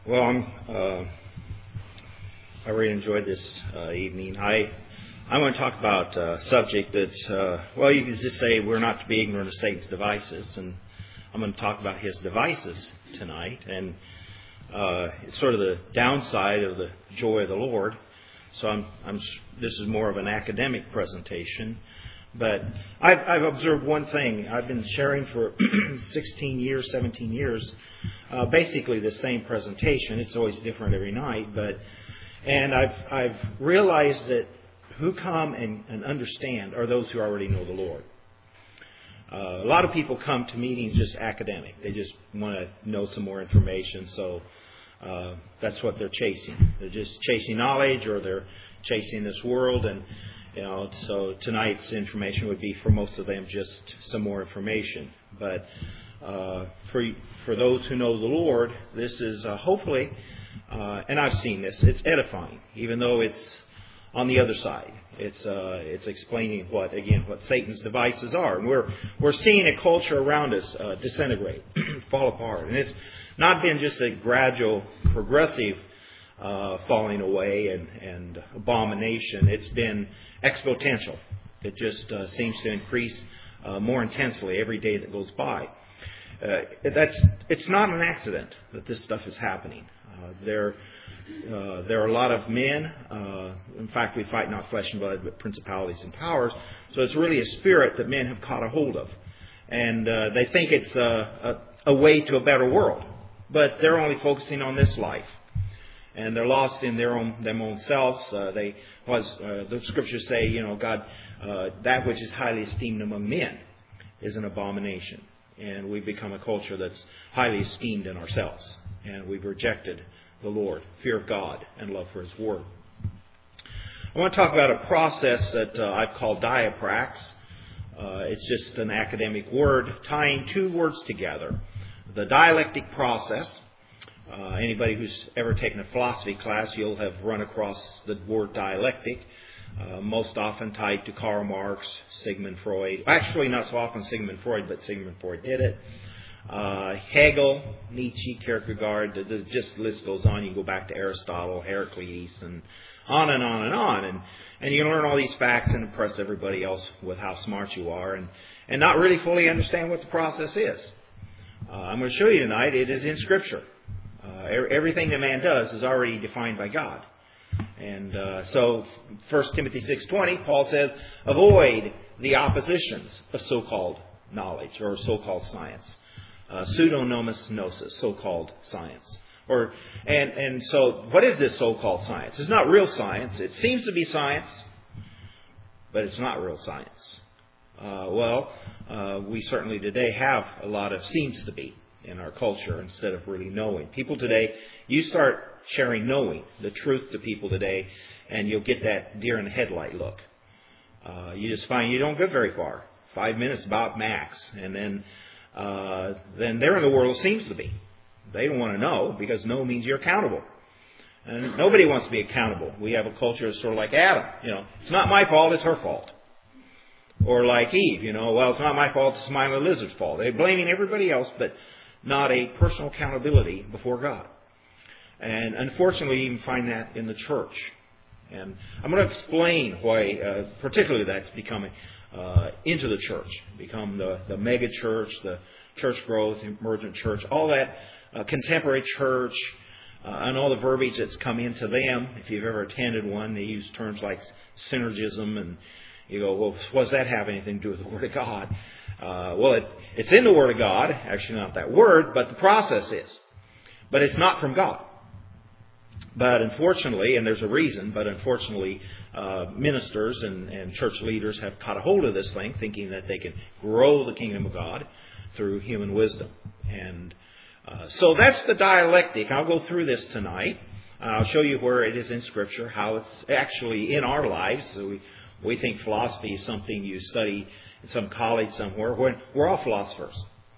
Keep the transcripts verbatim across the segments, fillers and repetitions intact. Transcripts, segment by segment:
Well, I'm, uh, I really enjoyed this uh, evening. I I want to talk about a subject that, uh, well, you can just say we're not to be ignorant of Satan's devices, and I'm going to talk about his devices tonight, and uh, it's sort of the downside of the joy of the Lord. So I'm, I'm this is more of an academic presentation, but I've, I've observed one thing. I've been sharing for sixteen years, seventeen years, uh, basically the same presentation. It's always different every night, but and I've I've realized that who come and, and understand are those who already know the Lord. Uh, a lot of people come to meetings just academic. They just want to know some more information, so uh, that's what they're chasing. They're just chasing knowledge, or they're chasing this world, and you know. So tonight's information would be for most of them just some more information. But uh, for for those who know the Lord, this is uh, hopefully, uh, and I've seen this. It's edifying, even though it's on the other side. It's uh, it's explaining what again what Satan's devices are, and we're we're seeing a culture around us uh, disintegrate, fall apart, and it's not been just a gradual, progressive uh, falling away and and abomination. It's been exponential. It just uh, seems to increase uh, more intensely every day that goes by. Uh, that's it's not an accident that this stuff is happening. Uh, there. Uh, there are a lot of men. Uh, in fact, we fight not flesh and blood, but principalities and powers. So it's really a spirit that men have caught a hold of. And uh, they think it's a, a, a way to a better world. But they're only focusing on this life. And they're lost in their own them own selves. Uh, they was uh, the scriptures say, you know, God, uh, that which is highly esteemed among men is an abomination. And we've become a culture that's highly esteemed in ourselves. And we've rejected the Lord, fear of God, and love for His Word. I want to talk about a process that uh, I've called diaprax. Uh, it's just an academic word tying two words together. The dialectic process. Uh, anybody who's ever taken a philosophy class, you'll have run across the word dialectic, uh, most often tied to Karl Marx, Sigmund Freud. Actually, not so often Sigmund Freud, but Sigmund Freud did it. Uh, Hegel, Nietzsche, Kierkegaard, the, the just the list goes on. You go back to Aristotle, Heraclitus, and on and on and on. And, and you learn all these facts and impress everybody else with how smart you are, and, and not really fully understand what the process is. Uh, I'm going to show you tonight, it is in Scripture. Uh, everything that man does is already defined by God. And uh, so First Timothy six twenty, Paul says, avoid the oppositions of so-called knowledge or so-called science. Uh, pseudonomous gnosis, so-called science. Or and and so, what is this so-called science? It's not real science. It seems to be science, but it's not real science. Uh, well, uh, we certainly today have a lot of seems to be in our culture instead of really knowing. People today, you start sharing knowing the truth to people today, and you'll get that deer in the headlight look. Uh, you just find you don't get very far. Five minutes about max, and then. Uh, then they're in the world seems to be. They don't want to know, because no means you're accountable. And nobody wants to be accountable. We have a culture that's sort of like Adam. You know, it's not my fault, it's her fault. Or like Eve, you know, well, it's not my fault, it's the smiling lizard's fault. They're blaming everybody else, but not a personal accountability before God. And unfortunately, you even find that in the church. And I'm going to explain why, uh, particularly that's becoming Uh, into the church, become the, the mega church, the church growth, emergent church, all that uh, contemporary church, uh, and all the verbiage that's come into them. If you've ever attended one, they use terms like synergism, and you go, well, what does that have anything to do with the Word of God? Uh, well, it, it's in the Word of God, actually not that word, but the process is. But it's not from God. But unfortunately, and there's a reason, but unfortunately, uh, ministers and, and church leaders have caught a hold of this thing, thinking that they can grow the kingdom of God through human wisdom. And uh, so that's the dialectic. I'll go through this tonight. I'll show you where it is in Scripture, how it's actually in our lives. So we, we think philosophy is something you study in some college somewhere. When we're all philosophers.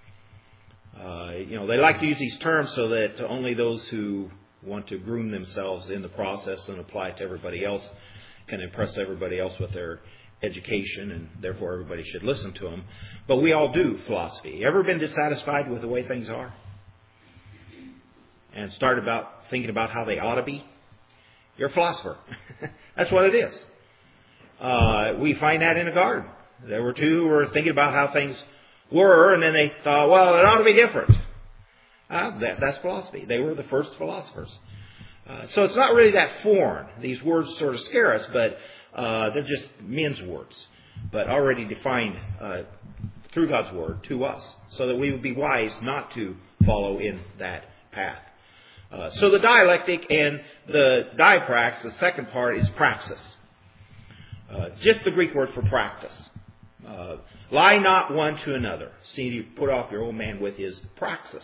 Uh, you know, they like to use these terms so that only those who want to groom themselves in the process and apply it to everybody else can impress everybody else with their education, and therefore everybody should listen to them. But we all do philosophy. Ever been dissatisfied with the way things are? and start about thinking about how they ought to be, you're a philosopher. That's what it is. Uh, we find that in a garden. There were two who were thinking about how things were, and then they thought, well, it ought to be different. Uh, that, that's philosophy. They were the first philosophers. Uh, so it's not really that foreign. These words sort of scare us, but uh, they're just men's words, but already defined uh, through God's Word to us, so that we would be wise not to follow in that path. Uh, so the dialectic and the diaprax, the second part, is praxis. Uh, just the Greek word for practice. Uh, lie not one to another. See, you put off your old man with his praxis.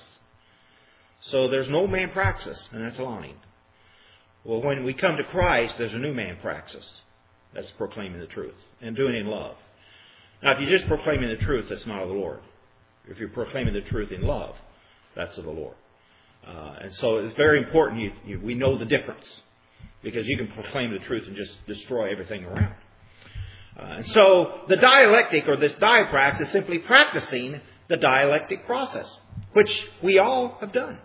So there's an old man praxis, and that's lying. Well, when we come to Christ, there's a new man praxis. That's proclaiming the truth and doing it in love. Now, if you're just proclaiming the truth, that's not of the Lord. If you're proclaiming the truth in love, that's of the Lord. Uh, and so it's very important you, you, we know the difference, because you can proclaim the truth and just destroy everything around. Uh, and so the dialectic, or this diaprax, is simply practicing the dialectic process, which we all have done.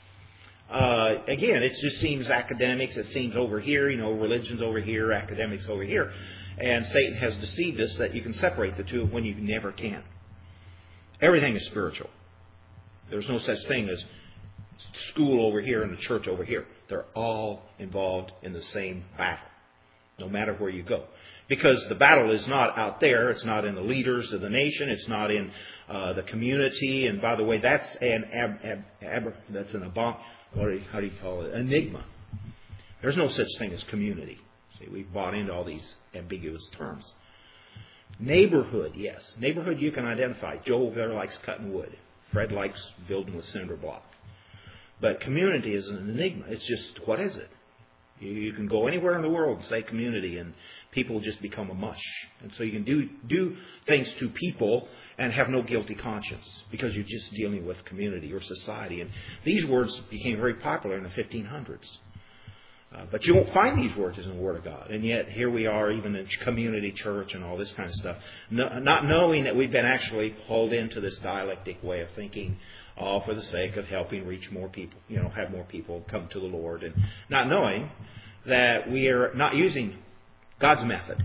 Uh, again, it just seems academics. It seems over here, you know, religion's over here, academics over here. And Satan has deceived us that you can separate the two when you never can. Everything is spiritual. There's no such thing as school over here and the church over here. They're all involved in the same battle, no matter where you go. Because the battle is not out there. It's not in the leaders of the nation. It's not in uh, the community. And by the way, that's an ab, ab, ab, that's an abom, what do you, how do you call it? Enigma. There's no such thing as community. See, we've bought into all these ambiguous terms. Neighborhood, yes. Neighborhood you can identify. Joe over there likes cutting wood. Fred likes building with cinder block. But community is an enigma. It's just, what is it? You, you can go anywhere in the world and say community, and people just become a mush. And so you can do do things to people and have no guilty conscience, because you're just dealing with community or society. And these words became very popular in the fifteen hundreds. Uh, but you won't find these words in the Word of God. And yet here we are, even in community church and all this kind of stuff, no, not knowing that we've been actually pulled into this dialectic way of thinking, all for the sake of helping reach more people, you know, have more people come to the Lord, and not knowing that we are not using God's method,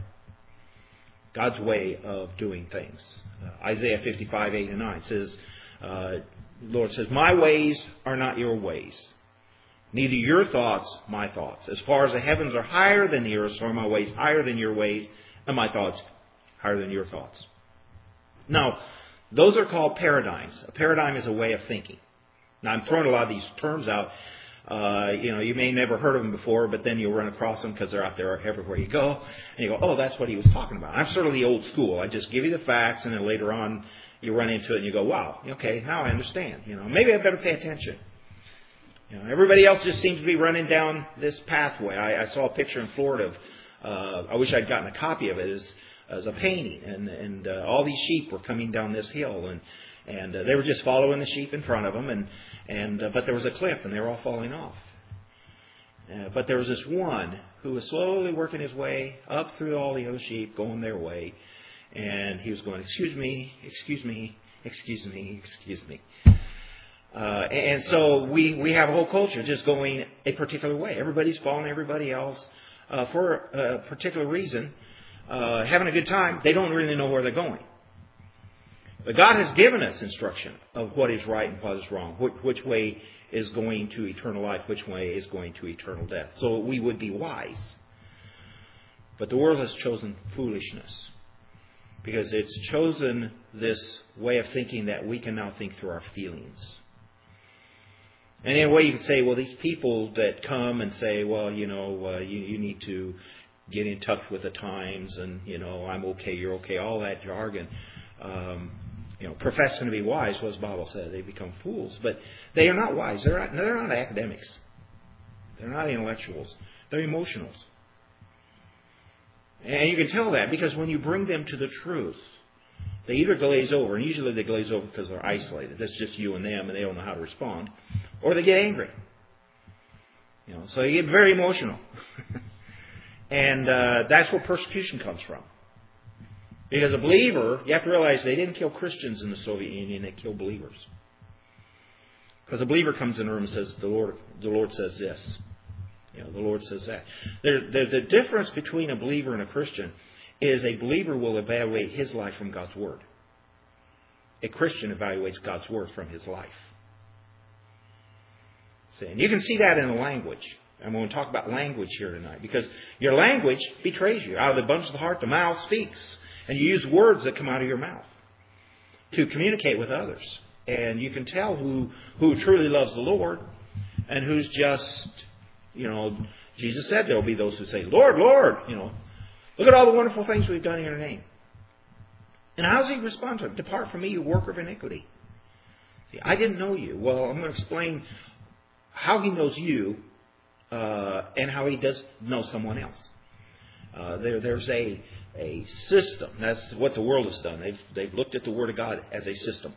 God's way of doing things. Uh, Isaiah fifty-five, eight and nine says, uh, the Lord says, my ways are not your ways, neither your thoughts my thoughts. As far as the heavens are higher than the earth, so are my ways higher than your ways, and my thoughts higher than your thoughts. Now, those are called paradigms. A paradigm is a way of thinking. Now, I'm throwing a lot of these terms out. Uh, you know, you may never heard of them before, but then you'll run across them because they're out there everywhere you go. And you go, oh, that's what he was talking about. I'm sort of the old school. I just give you the facts, and then later on you run into it and you go, wow, okay, now I understand. You know, maybe I better pay attention. You know, everybody else just seems to be running down this pathway. I, I saw a picture in Florida of, uh, I wish I'd gotten a copy of it, as, as a painting. And, and uh, all these sheep were coming down this hill, and And uh, they were just following the sheep in front of them, and and uh, but there was a cliff, and they were all falling off. Uh, but there was this one who was slowly working his way up through all the other sheep, going their way, and he was going, "Excuse me, excuse me, excuse me, excuse me." Uh, and so we we have a whole culture just going a particular way. Everybody's following everybody else uh, for a particular reason, uh, having a good time. They don't really know where they're going. But God has given us instruction of what is right and what is wrong, which way is going to eternal life, which way is going to eternal death, so we would be wise. But the world has chosen foolishness, because it's chosen this way of thinking that we can now think through our feelings. And in a way you could say, well, these people that come and say, well, you know, uh, you, you need to get in touch with the times, and, you know, I'm okay, you're okay, all that jargon. Um, you know, professing to be wise, what the Bible says, they become fools. But they are not wise. They're not, they're not academics. They're not intellectuals. They're emotionals. And you can tell that because when you bring them to the truth, they either glaze over, and usually they glaze over because they're isolated. That's just you and them, and they don't know how to respond. Or they get angry. You know, so you get very emotional. And uh, that's where persecution comes from. Because a believer, you have to realize they didn't kill Christians in the Soviet Union, they killed believers. Because a believer comes in the room and says, the Lord, the Lord says this. You know, the Lord says that. There, there, the difference between a believer and a Christian is a believer will evaluate his life from God's Word. A Christian evaluates God's Word from his life. See, and you can see that in the language. And we're going to talk about language here tonight. Because your language betrays you. Out of the abundance of the heart, the mouth speaks. And you use words that come out of your mouth to communicate with others. And you can tell who, who truly loves the Lord and who's just, you know, Jesus said there will be those who say, Lord, Lord, you know, look at all the wonderful things we've done in your name. And how does he respond to it? Depart from me, you worker of iniquity. See, I didn't know you. Well, I'm going to explain how he knows you uh, and how he does know someone else. Uh, there, there's a, a system. That's what the world has done. They've, they've looked at the Word of God as a system.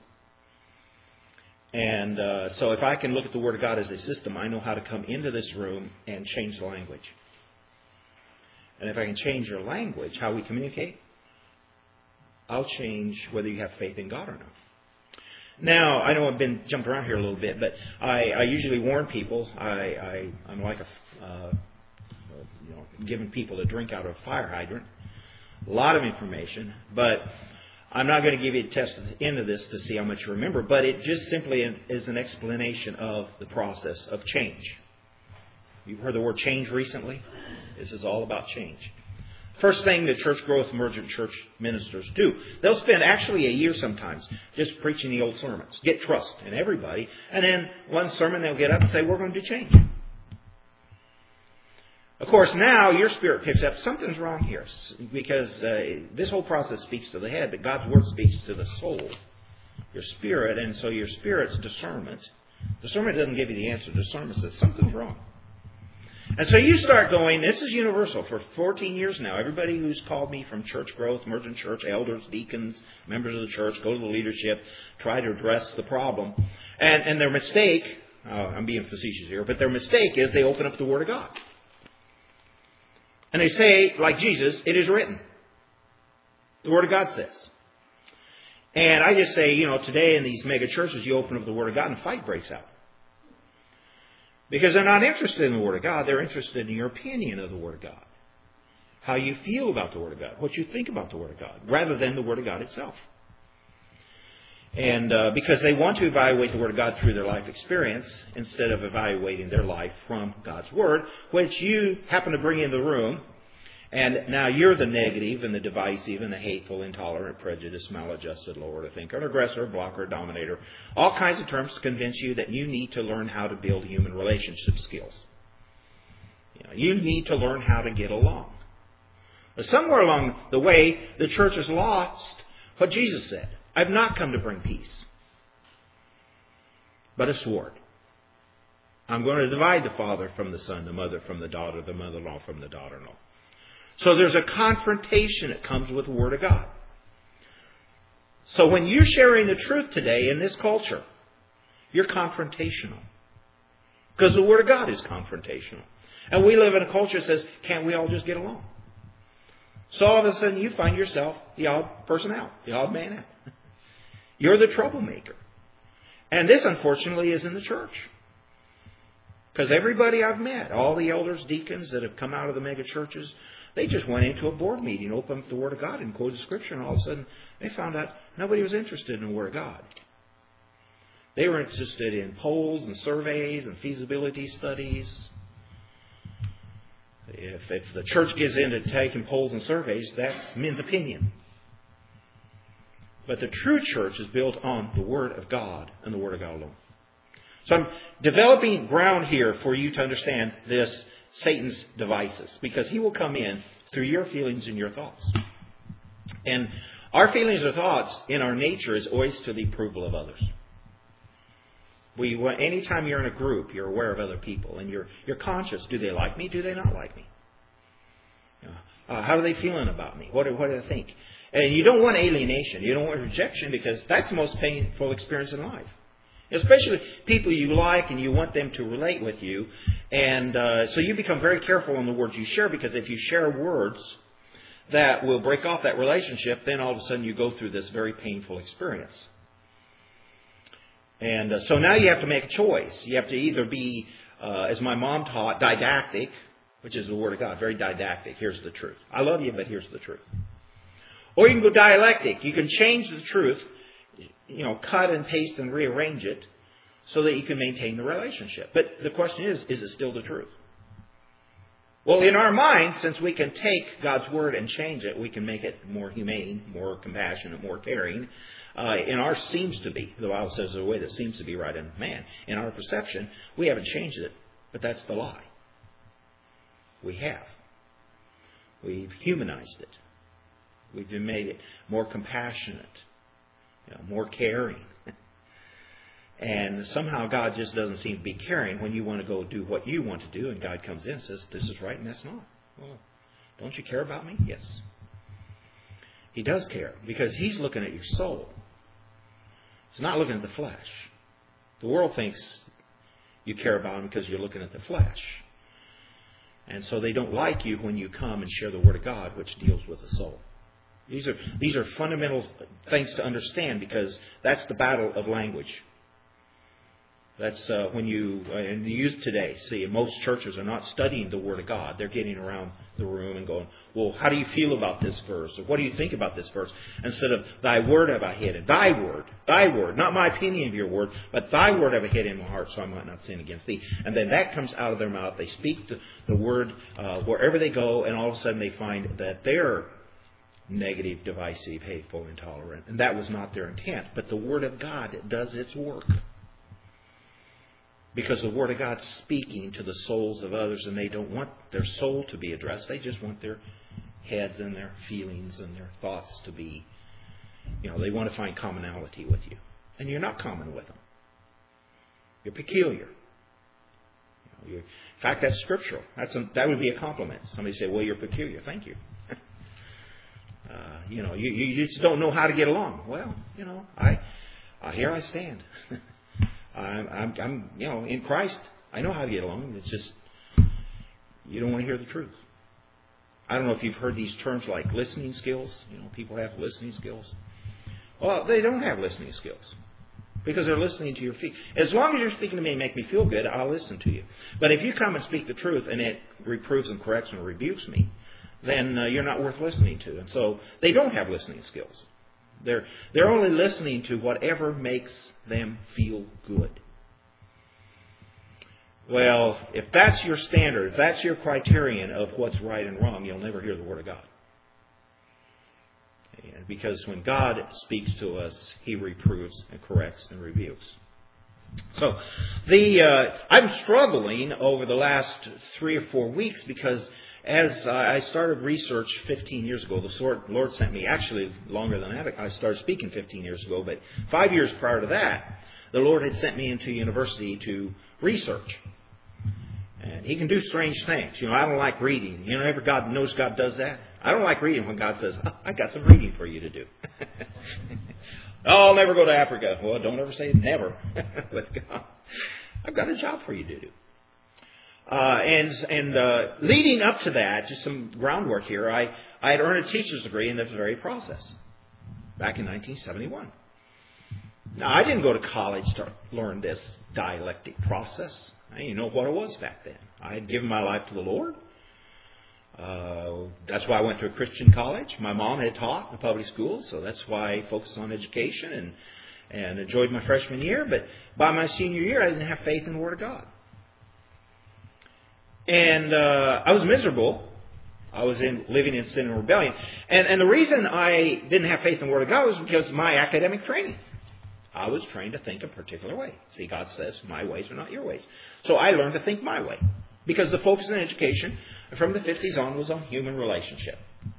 And uh, so if I can look at the Word of God as a system, I know how to come into this room and change the language. And if I can change your language, how we communicate, I'll change whether you have faith in God or not. Now, I know I've been jumped around here a little bit, but I, I usually warn people. I, I, I'm like a, uh, you know, giving people a drink out of a fire hydrant. A lot of information, but I'm not going to give you a test at the end of this to see how much you remember, but it just simply is an explanation of the process of change. You've heard the word change recently? This is all about change. First thing that Church Growth Emergent Church ministers do, they'll spend actually a year sometimes just preaching the old sermons. Get trust in everybody. And then one sermon they'll get up and say, we're going to do change. Of course, now your spirit picks up, something's wrong here. Because uh, this whole process speaks to the head, but God's Word speaks to the soul, your spirit. And so your spirit's discernment. Discernment doesn't give you the answer. Discernment says something's wrong. And so you start going, this is universal. For fourteen years now, everybody who's called me from Church Growth, Emergent Church, elders, deacons, members of the church, go to the leadership, try to address the problem. And, and their mistake, uh, I'm being facetious here, but their mistake is they open up the Word of God. And they say, like Jesus, it is written. The Word of God says. And I just say, you know, today in these mega churches, you open up the Word of God and a fight breaks out. Because they're not interested in the Word of God. They're interested in your opinion of the Word of God. How you feel about the Word of God. What you think about the Word of God. Rather than the Word of God itself. And uh, because they want to evaluate the Word of God through their life experience instead of evaluating their life from God's Word, which you happen to bring in the room. And now you're the negative and the divisive and the hateful, intolerant, prejudiced, maladjusted, lower to thinker, aggressor, blocker, dominator. All kinds of terms to convince you that you need to learn how to build human relationship skills. You know, you need to learn how to get along. But somewhere along the way, the church has lost what Jesus said. I've not come to bring peace, but a sword. I'm going to divide the father from the son, the mother from the daughter, the mother-in-law from the daughter-in-law. So there's a confrontation that comes with the Word of God. So when you're sharing the truth today in this culture, you're confrontational. Because the Word of God is confrontational. And we live in a culture that says, can't we all just get along? So all of a sudden you find yourself the odd person out, the odd man out. You're the troublemaker. And this, unfortunately, is in the church. Because everybody I've met, all the elders, deacons that have come out of the mega churches, they just went into a board meeting, opened up the Word of God and quoted Scripture, and all of a sudden they found out nobody was interested in the Word of God. They were interested in polls and surveys and feasibility studies. If, if the church gives in to taking polls and surveys, that's men's opinion. But the true church is built on the Word of God and the Word of God alone. So I'm developing ground here for you to understand this Satan's devices, because he will come in through your feelings and your thoughts. And our feelings or thoughts in our nature is always to the approval of others. We, anytime you're in a group, you're aware of other people, and you're you're conscious. Do they like me? Do they not like me? Uh, how are they feeling about me? What do, what do they think? And you don't want alienation. You don't want rejection, because that's the most painful experience in life. Especially people you like and you want them to relate with you. And uh, so you become very careful on the words you share, because if you share words that will break off that relationship, then all of a sudden you go through this very painful experience. And uh, so now you have to make a choice. You have to either be, uh, as my mom taught, didactic, which is the Word of God, very didactic. Here's the truth. I love you, but here's the truth. Or you can go dialectic. You can change the truth, you know, cut and paste and rearrange it so that you can maintain the relationship. But the question is, is it still the truth? Well, in our minds, since we can take God's Word and change it, we can make it more humane, more compassionate, more caring. Uh, in our seems to be, the Bible says there's a way that seems to be right in man. In our perception, we haven't changed it, but that's the lie. We have. We've humanized it. We've made it more compassionate, you know, more caring. And somehow God just doesn't seem to be caring when you want to go do what you want to do, and God comes in and says, this is right and that's not. Well, don't you care about me? Yes. He does care because He's looking at your soul. He's not looking at the flesh. The world thinks you care about Him because you're looking at the flesh. And so they don't like you when you come and share the Word of God, which deals with the soul. These are, these are fundamental things to understand because that's the battle of language. That's uh, when you, uh, in the youth today, see, most churches are not studying the Word of God. They're getting around the room and going, well, how do you feel about this verse? Or what do you think about this verse? Instead of, thy word have I hidden. Thy word. Thy word. Not my opinion of your word, but thy word have I hidden in my heart so I might not sin against thee. And then that comes out of their mouth. They speak the, the word uh, wherever they go, and all of a sudden they find that they're negative, divisive, hateful, intolerant. And that was not their intent. But the Word of God does its work. Because the Word of God's speaking to the souls of others, and they don't want their soul to be addressed. They just want their heads and their feelings and their thoughts to be, you know, they want to find commonality with you. And you're not common with them. You're peculiar. You know, you're, in fact, that's scriptural. That's a, that would be a compliment. Somebody say, well, you're peculiar. Thank you. uh, you know, you, you just don't know how to get along. Well, you know, I uh, here I stand. I'm, I'm, I'm, you know, in Christ, I know how to get along. It's just, you don't want to hear the truth. I don't know if you've heard these terms like listening skills. You know, people have listening skills. Well, they don't have listening skills because they're listening to your feet. As long as you're speaking to me and make me feel good, I'll listen to you. But if you come and speak the truth and it reproves and corrects and rebukes me, then uh, you're not worth listening to. And so they don't have listening skills. They're, they're only listening to whatever makes them feel good. Well, if that's your standard, if that's your criterion of what's right and wrong, you'll never hear the Word of God. And because when God speaks to us, He reproves and corrects and rebukes. So, the uh, I'm struggling over the last three or four weeks because as I started research fifteen years ago, the Lord sent me, actually longer than that, I started speaking fifteen years ago, but five years prior to that, the Lord had sent me into university to research. And He can do strange things. You know, I don't like reading. You know, ever God knows God does that? I don't like reading when God says, oh, I got some reading for you to do. Oh, I'll never go to Africa. Well, don't ever say never with God. I've got a job for you to do. Uh, and and uh, leading up to that, just some groundwork here, I, I had earned a teacher's degree in this very process back in nineteen seventy-one. Now, I didn't go to college to learn this dialectic process. I didn't know what it was back then. I had given my life to the Lord. Uh, that's why I went to a Christian college. My mom had taught in public schools, so that's why I focused on education and, and enjoyed my freshman year. But by my senior year, I didn't have faith in the Word of God. And uh, I was miserable. I was in living in sin and rebellion. And, and the reason I didn't have faith in the Word of God was because of my academic training. I was trained to think a particular way. See, God says, my ways are not your ways. So I learned to think my way. Because the focus in education from the fifties on was on human relationship.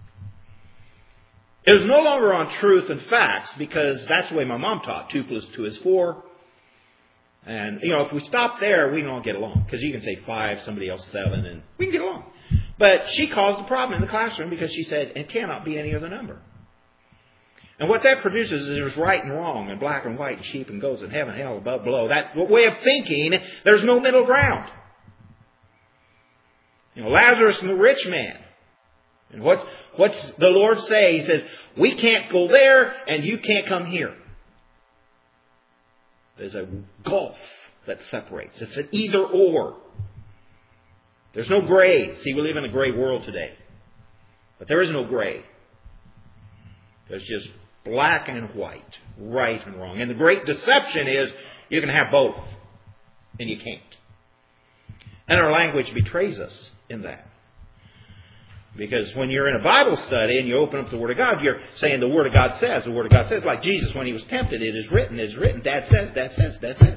It was no longer on truth and facts because that's the way my mom taught. Two plus two is four. And, you know, if we stop there, we don't get along. Because you can say five, somebody else seven, and we can get along. But she caused the problem in the classroom because she said, it cannot be any other number. And what that produces is there's right and wrong, and black and white, and sheep and goats, and heaven, hell, above, below. That way of thinking, there's no middle ground. You know, Lazarus and the rich man. And what's, what's the Lord say? He says, we can't go there, and you can't come here. There's a gulf that separates. It's an either or. There's no gray. See, we live in a gray world today. But there is no gray. There's just black and white, right and wrong. And the great deception is you can have both, and you can't. And our language betrays us in that. Because when you're in a Bible study and you open up the Word of God, you're saying the Word of God says. The Word of God says, like Jesus when he was tempted, it is written, it is written. Dad says, Dad says, Dad says.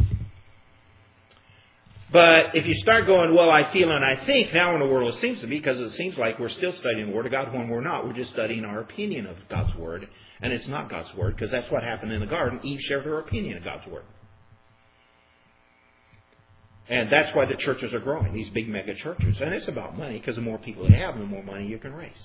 But if you start going, well, I feel and I think, now in the world it seems to be, because it seems like we're still studying the Word of God when we're not. We're just studying our opinion of God's Word. And it's not God's Word, because that's what happened in the garden. Eve shared her opinion of God's Word. And that's why the churches are growing, these big mega churches. And it's about money, because the more people you have, the more money you can raise.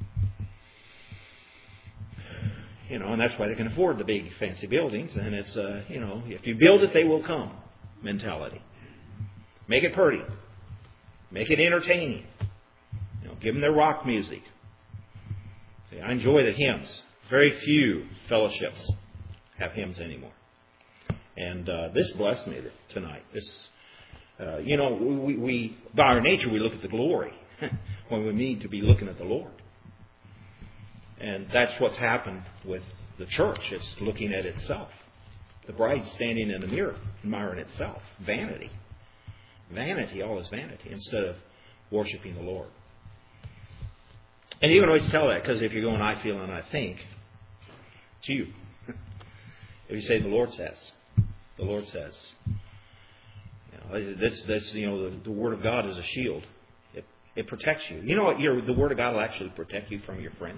You know, and that's why they can afford the big fancy buildings. And it's, uh, you know, if you build it, they will come mentality. Make it pretty. Make it entertaining. You know, give them their rock music. See, I enjoy the hymns. Very few fellowships have hymns anymore. And uh, this blessed me tonight. This, uh, you know, we, we by our nature we look at the glory when we need to be looking at the Lord. And that's what's happened with the church. It's looking at itself. The bride standing in the mirror, admiring itself. Vanity. Vanity, all is vanity, instead of worshiping the Lord. And you can always tell that, because if you're going, I feel and I think, it's you. If you say, the Lord says, the Lord says. You know, that's, that's, you know, the, the Word of God is a shield. It, it protects you. You know what? Your, the Word of God will actually protect you from your friends.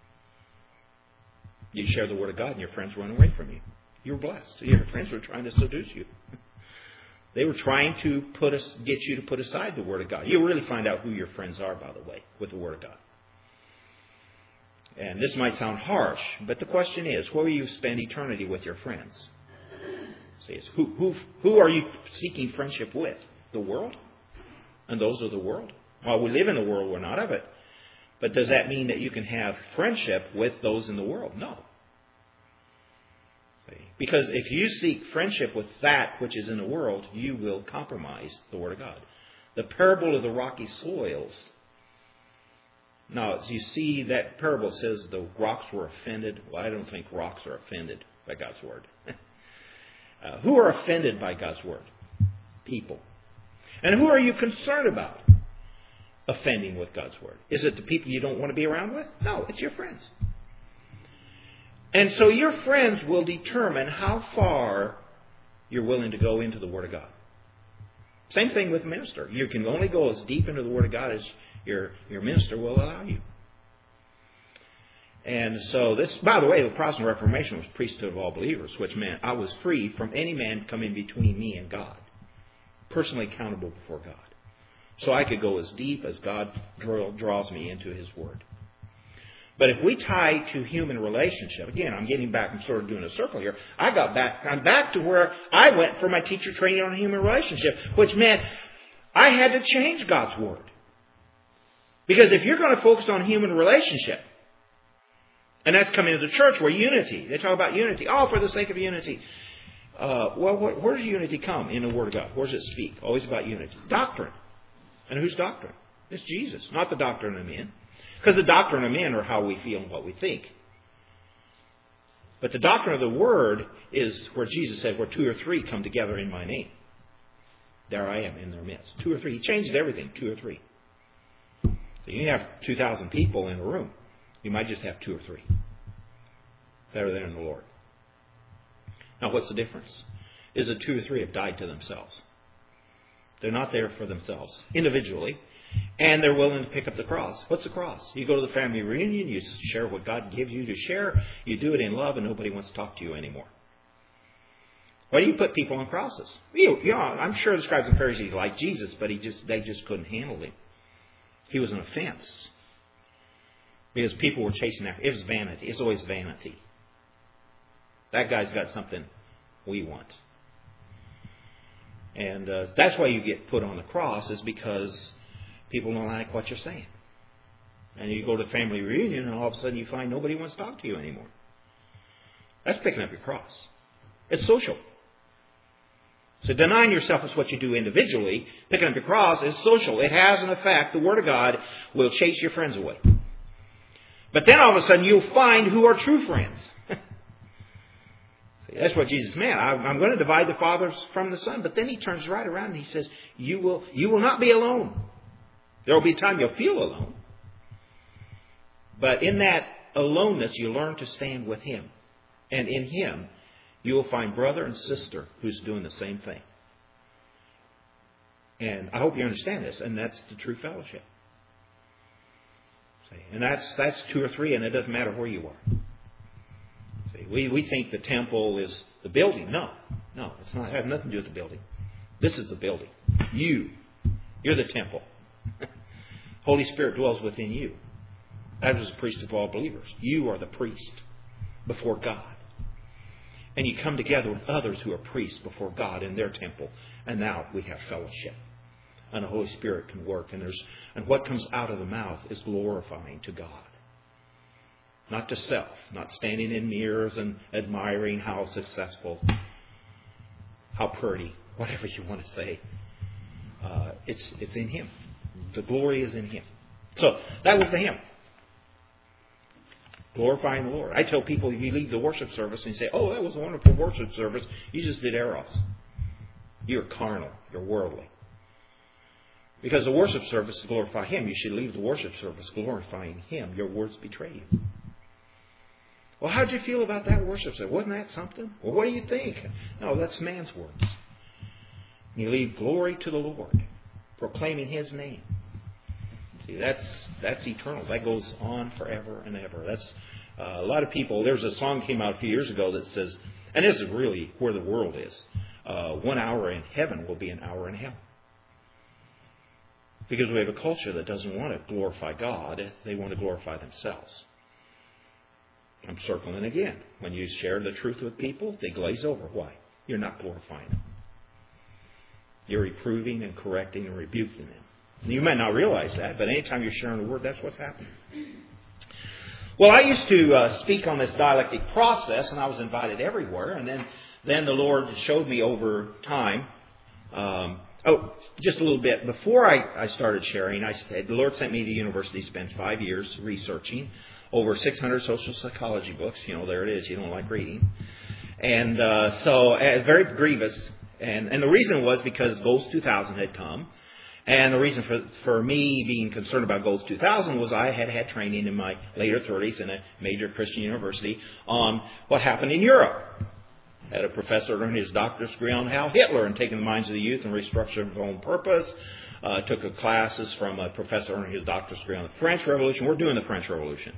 You share the Word of God and your friends run away from you. You're blessed. Your friends were trying to seduce you. They were trying to put us, get you to put aside the Word of God. You'll really find out who your friends are, by the way, with the Word of God. And this might sound harsh, but the question is, where will you spend eternity with your friends? See, it's who, who, who are you seeking friendship with? The world? And those of the world? While we live in the world, we're not of it. But does that mean that you can have friendship with those in the world? No. Because if you seek friendship with that which is in the world, you will compromise the Word of God. The parable of the rocky soils. Now, you see that parable says the rocks were offended. Well, I don't think rocks are offended by God's Word. uh, who are offended by God's Word? People. And who are you concerned about offending with God's Word? Is it the people you don't want to be around with? No, it's your friends. And so your friends will determine how far you're willing to go into the Word of God. Same thing with the minister. You can only go as deep into the Word of God as your, your minister will allow you. And so this, by the way, the Protestant Reformation was priesthood of all believers, which meant I was free from any man coming between me and God. Personally accountable before God. So I could go as deep as God draws me into His Word. But if we tie to human relationship, again, I'm getting back, I'm sort of doing a circle here. I got back, I'm back to where I went for my teacher training on human relationship, which meant I had to change God's Word. Because if you're going to focus on human relationship, and that's coming to the church where unity, they talk about unity, all for the sake of unity. Uh, well, where, where does unity come in the Word of God? Where does it speak? Always about unity. Doctrine. And whose doctrine? It's Jesus, not the doctrine of men. Because the doctrine of men are how we feel and what we think. But the doctrine of the Word is where Jesus said, where two or three come together in my name. There I am in their midst. Two or three. He changed everything. Two or three. So you can have two thousand people in a room. You might just have two or three that are there in the Lord. Now what's the difference? Is that two or three have died to themselves. They're not there for themselves individually. And they're willing to pick up the cross. What's the cross? You go to the family reunion, you share what God gives you to share, you do it in love, and nobody wants to talk to you anymore. Why do you put people on crosses? You, you know, I'm sure the scribes and Pharisees liked Jesus, but he just they just couldn't handle him. He was an offense. Because people were chasing after him. It was vanity. It's always vanity. That guy's got something we want. And uh, that's why you get put on the cross, is because people don't like what you're saying. And you go to family reunion and all of a sudden you find nobody wants to talk to you anymore. That's picking up your cross. It's social. So denying yourself is what you do individually. Picking up your cross is social. It has an effect. The Word of God will chase your friends away. But then all of a sudden you'll find who are true friends. See, that's what Jesus meant. I, I'm going to divide the fathers from the son. But then he turns right around and he says, you will, you will not be alone. There will be a time you'll feel alone. But in that aloneness, you learn to stand with Him. And in Him, you will find brother and sister who's doing the same thing. And I hope you understand this. And that's the true fellowship. See, and that's that's two or three, and it doesn't matter where you are. See, we, we think the temple is the building. No, no, it's not. It has nothing to do with the building. This is the building. You, you're the temple. Holy Spirit dwells within you. As is the priest of all believers. You are the priest before God. And you come together with others who are priests before God in their temple. And now we have fellowship. And the Holy Spirit can work. And there's and what comes out of the mouth is glorifying to God. Not to self. Not standing in mirrors and admiring how successful, how pretty, whatever you want to say. Uh, it's, it's in Him. The glory is in Him. So that was the hymn. Glorifying the Lord. I tell people, if you leave the worship service and you say, oh, that was a wonderful worship service, you just did eros. You're carnal. You're worldly. Because the worship service is to glorify Him. You should leave the worship service glorifying Him. Your words betray you. Well, how'd you feel about that worship service? Wasn't that something? Well, what do you think? No, that's man's words. You leave glory to the Lord, proclaiming His name. See, that's that's eternal. That goes on forever and ever. That's uh, a lot of people. There's a song came out a few years ago that says, and this is really where the world is. Uh, one hour in heaven will be an hour in hell. Because we have a culture that doesn't want to glorify God. They want to glorify themselves. I'm circling again. When you share the truth with people, they glaze over. Why? You're not glorifying them. You're reproving and correcting and rebuking them. You might not realize that, but anytime you're sharing the Word, that's what's happening. Well, I used to uh, speak on this dialectic process, and I was invited everywhere. And then, then the Lord showed me over time. Um, oh, just a little bit. Before I, I started sharing, I said the Lord sent me to university to spend five years researching over six hundred social psychology books. You know, there it is. You don't like reading. And uh, so, uh, very grievous. And, and the reason was because Goals two thousand had come. And the reason for for me being concerned about Goals two thousand was I had had training in my later thirties in a major Christian university on what happened in Europe. I had a professor earn his doctorate degree on how Hitler and taking the minds of the youth and restructuring their own purpose. Uh, took a classes from a professor earning his doctorate degree on the French Revolution. We're doing the French Revolution.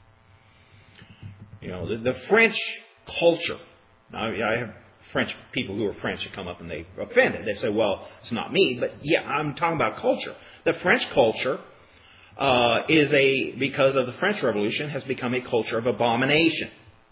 You know, the, the French culture. Now, I have French people who are French that come up and they offended. They say, well, it's not me, but yeah, I'm talking about culture. The French culture uh, is a, because of the French Revolution, has become a culture of abomination.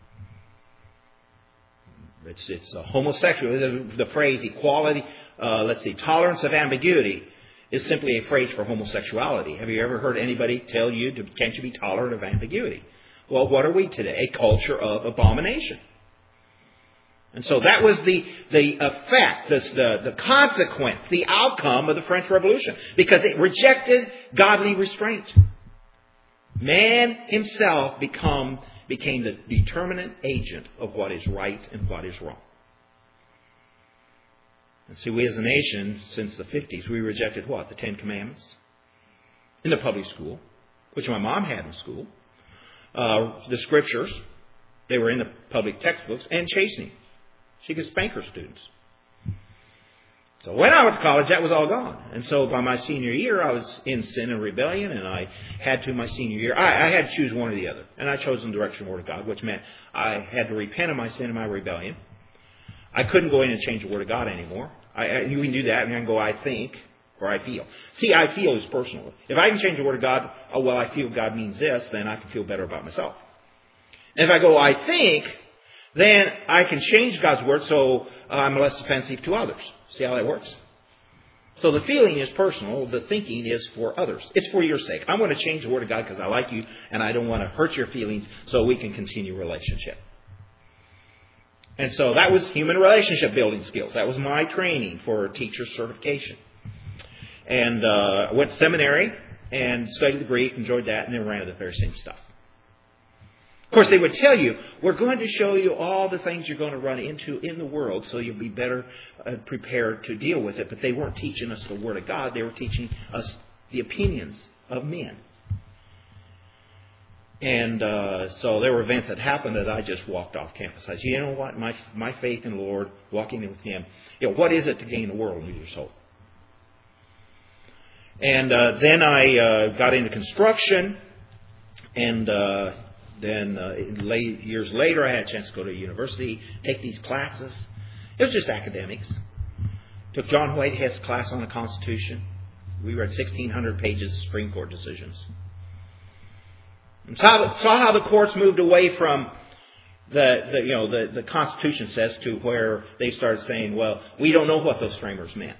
It's, it's a homosexual. The, the phrase equality, uh, let's see, tolerance of ambiguity is simply a phrase for homosexuality. Have you ever heard anybody tell you, to, can't you be tolerant of ambiguity? Well, what are we today? A culture of abomination. And so that was the, the effect, the, the, the consequence, the outcome of the French Revolution. Because it rejected godly restraint. Man himself become, became the determinant agent of what is right and what is wrong. And see, we as a nation, since the fifties, we rejected what? The Ten Commandments. In the public school, which my mom had in school. Uh, the Scriptures, they were in the public textbooks, and chastening. She could spank her students. So when I went to college, that was all gone. And so by my senior year, I was in sin and rebellion, and I had to, my senior year, I, I had to choose one or the other. And I chose in the direction of the Word of God, which meant I had to repent of my sin and my rebellion. I couldn't go in and change the Word of God anymore. I, I, you can do that, and I can go, I think, or I feel. See, I feel is personal. If I can change the Word of God, oh, well, I feel God means this, then I can feel better about myself. And if I go, I think, then I can change God's Word so I'm less offensive to others. See how that works? So the feeling is personal. The thinking is for others. It's for your sake. I want to change the Word of God because I like you and I don't want to hurt your feelings so we can continue relationship. And so that was human relationship building skills. That was my training for teacher certification. And uh, I went to seminary and studied the Greek, enjoyed that, and then ran into the very same stuff. Of course, they would tell you, we're going to show you all the things you're going to run into in the world so you'll be better uh, prepared to deal with it. But they weren't teaching us the Word of God. They were teaching us the opinions of men. And uh, so there were events that happened that I just walked off campus. I said, you know what? My my faith in the Lord, walking with Him, you know, what is it to gain the world and lose your soul? And uh, then I uh, got into construction, and uh, then uh, late, years later I had a chance to go to university, take these classes. It was just academics. Took John Whitehead's class on the Constitution. We read sixteen hundred pages of Supreme Court decisions. And saw, saw how the courts moved away from the, the you know the, the Constitution says to where they started saying, well, we don't know what those framers meant.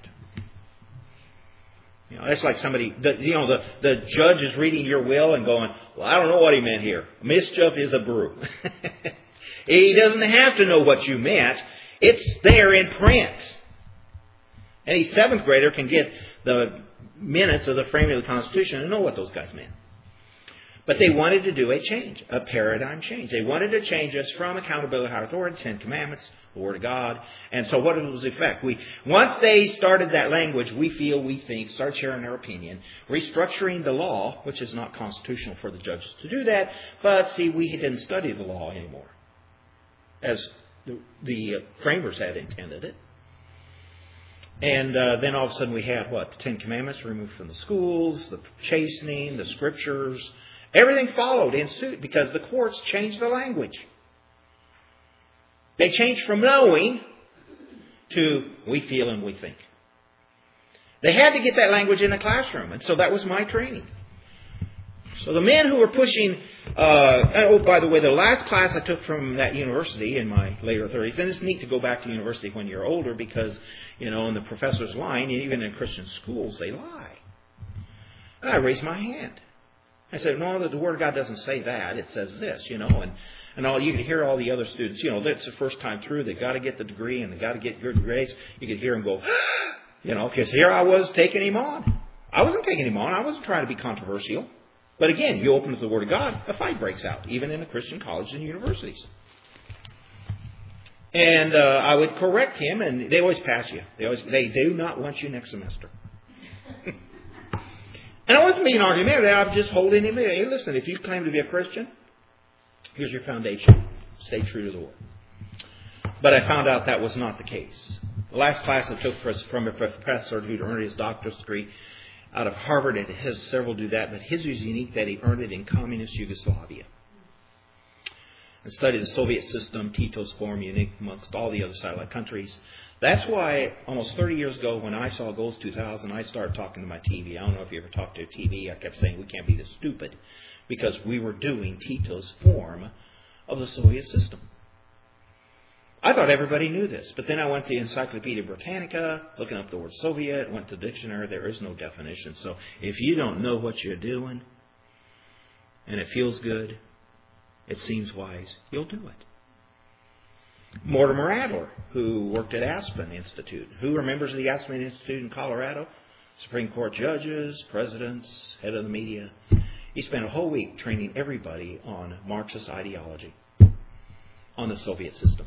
You know, it's like somebody, the, you know, the, the judge is reading your will and going, well, I don't know what he meant here. Mischief is a brew. He doesn't have to know what you meant. It's there in print. Any seventh grader can get the minutes of the framing of the Constitution and know what those guys meant. But they wanted to do a change, a paradigm change. They wanted to change us from accountability, higher authority, Ten Commandments, the Word of God. And so what was the effect? We, once they started that language, we feel, we think, start sharing their opinion, restructuring the law, which is not constitutional for the judges to do that. But see, we didn't study the law anymore, as the, the framers had intended it. And uh, then all of a sudden we had, what, the Ten Commandments removed from the schools, the chastening, the scriptures. Everything followed in suit because the courts changed the language. They changed from knowing to we feel and we think. They had to get that language in the classroom. And so that was my training. So the men who were pushing... Uh, oh, by the way, the last class I took from that university in my later thirties, and it's neat to go back to university when you're older because, you know, in the professor's line, even in Christian schools, they lie. And I raised my hand. I said, no, the Word of God doesn't say that. It says this, you know. And, and all you could hear all the other students, you know, that's the first time through. They've got to get the degree and they've got to get good grades. You could hear them go, you know, because here I was taking him on. I wasn't taking him on. I wasn't trying to be controversial. But again, you open up the Word of God, a fight breaks out, even in the Christian colleges and universities. And uh, I would correct him, and they always pass you. They always they do not want you next semester. And I wasn't being argumentative. I was just holding him in. Hey, listen, if you claim to be a Christian, here's your foundation. Stay true to the Word. But I found out that was not the case. The last class I took from a professor who'd earned his doctorate degree out of Harvard, and his several do that, but his was unique that he earned it in communist Yugoslavia. And studied the Soviet system, Tito's form, unique amongst all the other satellite countries. That's why almost thirty years ago when I saw Goals two thousand, I started talking to my T V. I don't know if you ever talked to a T V. I kept saying we can't be this stupid because we were doing Tito's form of the Soviet system. I thought everybody knew this, but then I went to Encyclopedia Britannica, looking up the word Soviet, went to the dictionary. There is no definition. So if you don't know what you're doing and it feels good, it seems wise, you'll do it. Mortimer Adler, who worked at Aspen Institute. Who remembers the Aspen Institute in Colorado? Supreme Court judges, presidents, head of the media. He spent a whole week training everybody on Marxist ideology, on the Soviet system.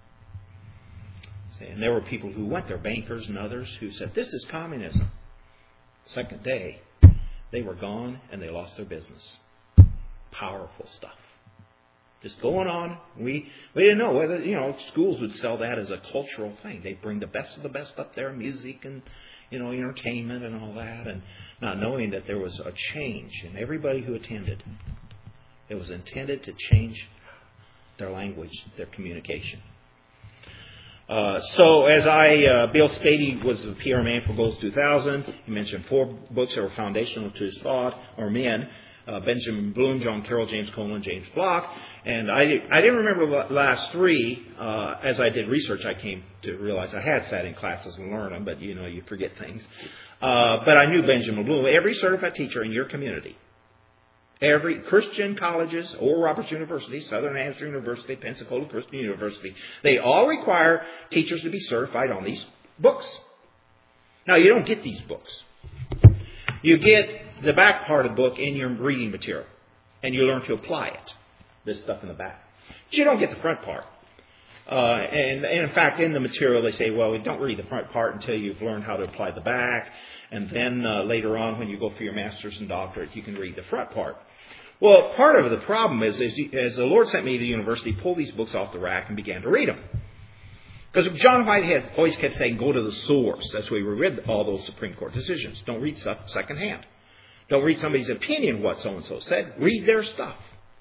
And there were people who went there, bankers and others, who said, this is communism. Second day, they were gone and they lost their business. Powerful stuff. Just going on. We we didn't know whether, you know, schools would sell that as a cultural thing. They'd bring the best of the best up there, music and, you know, entertainment and all that, and not knowing that there was a change in everybody who attended. It was intended to change their language, their communication. Uh, so as I, uh, Bill Stady was the P R man for Goals two thousand. He mentioned four books that were foundational to his thought, or men. Uh, Benjamin Bloom, John Carroll, James Coleman, James Block. And I, I didn't remember the last three. Uh, as I did research, I came to realize I had sat in classes and learned them, but, you know, you forget things. Uh, but I knew Benjamin Bloom. Every certified teacher in your community Every Christian colleges, Oral Roberts University, Southern Hampshire University, Pensacola Christian University, they all require teachers to be certified on these books. Now, you don't get these books. You get the back part of the book in your reading material, and you learn to apply it, this stuff in the back. But you don't get the front part. Uh, and, and in fact, in the material, they say, well, don't read the front part until you've learned how to apply the back. And then uh, later on, when you go for your master's and doctorate, you can read the front part. Well, part of the problem is, is as the Lord sent me to the university, pull these books off the rack and began to read them. Because John Whitehead always kept saying, go to the source. That's why we read all those Supreme Court decisions. Don't read stuff secondhand. Don't read somebody's opinion what so-and-so said. Read their stuff.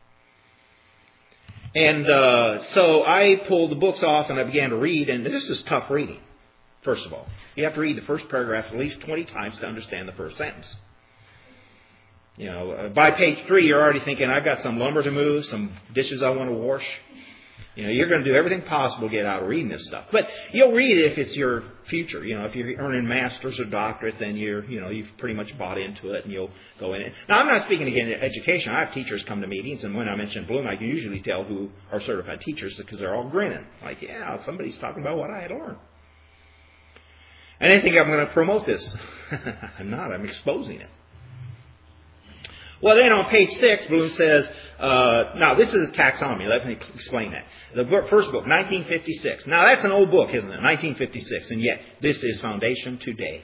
And uh, so I pulled the books off and I began to read, and this is tough reading, first of all. You have to read the first paragraph at least twenty times to understand the first sentence. You know, uh, by page three, you're already thinking, I've got some lumber to move, some dishes I want to wash. You know, you're going to do everything possible to get out of reading this stuff. But you'll read it if it's your future. You know, if you're earning master's or doctorate, then you're, you know, you've pretty much bought into it and you'll go in it. Now, I'm not speaking again of education. I have teachers come to meetings, and when I mention Bloom, I can usually tell who are certified teachers because they're all grinning. Like, yeah, somebody's talking about what I had learned. And they think I'm going to promote this. I'm not. I'm exposing it. Well, then on page six, Bloom says, uh, now this is a taxonomy. Let me explain that. The first book, nineteen fifty-six. Now that's an old book, isn't it? nineteen fifty-six. And yet, this is foundation today.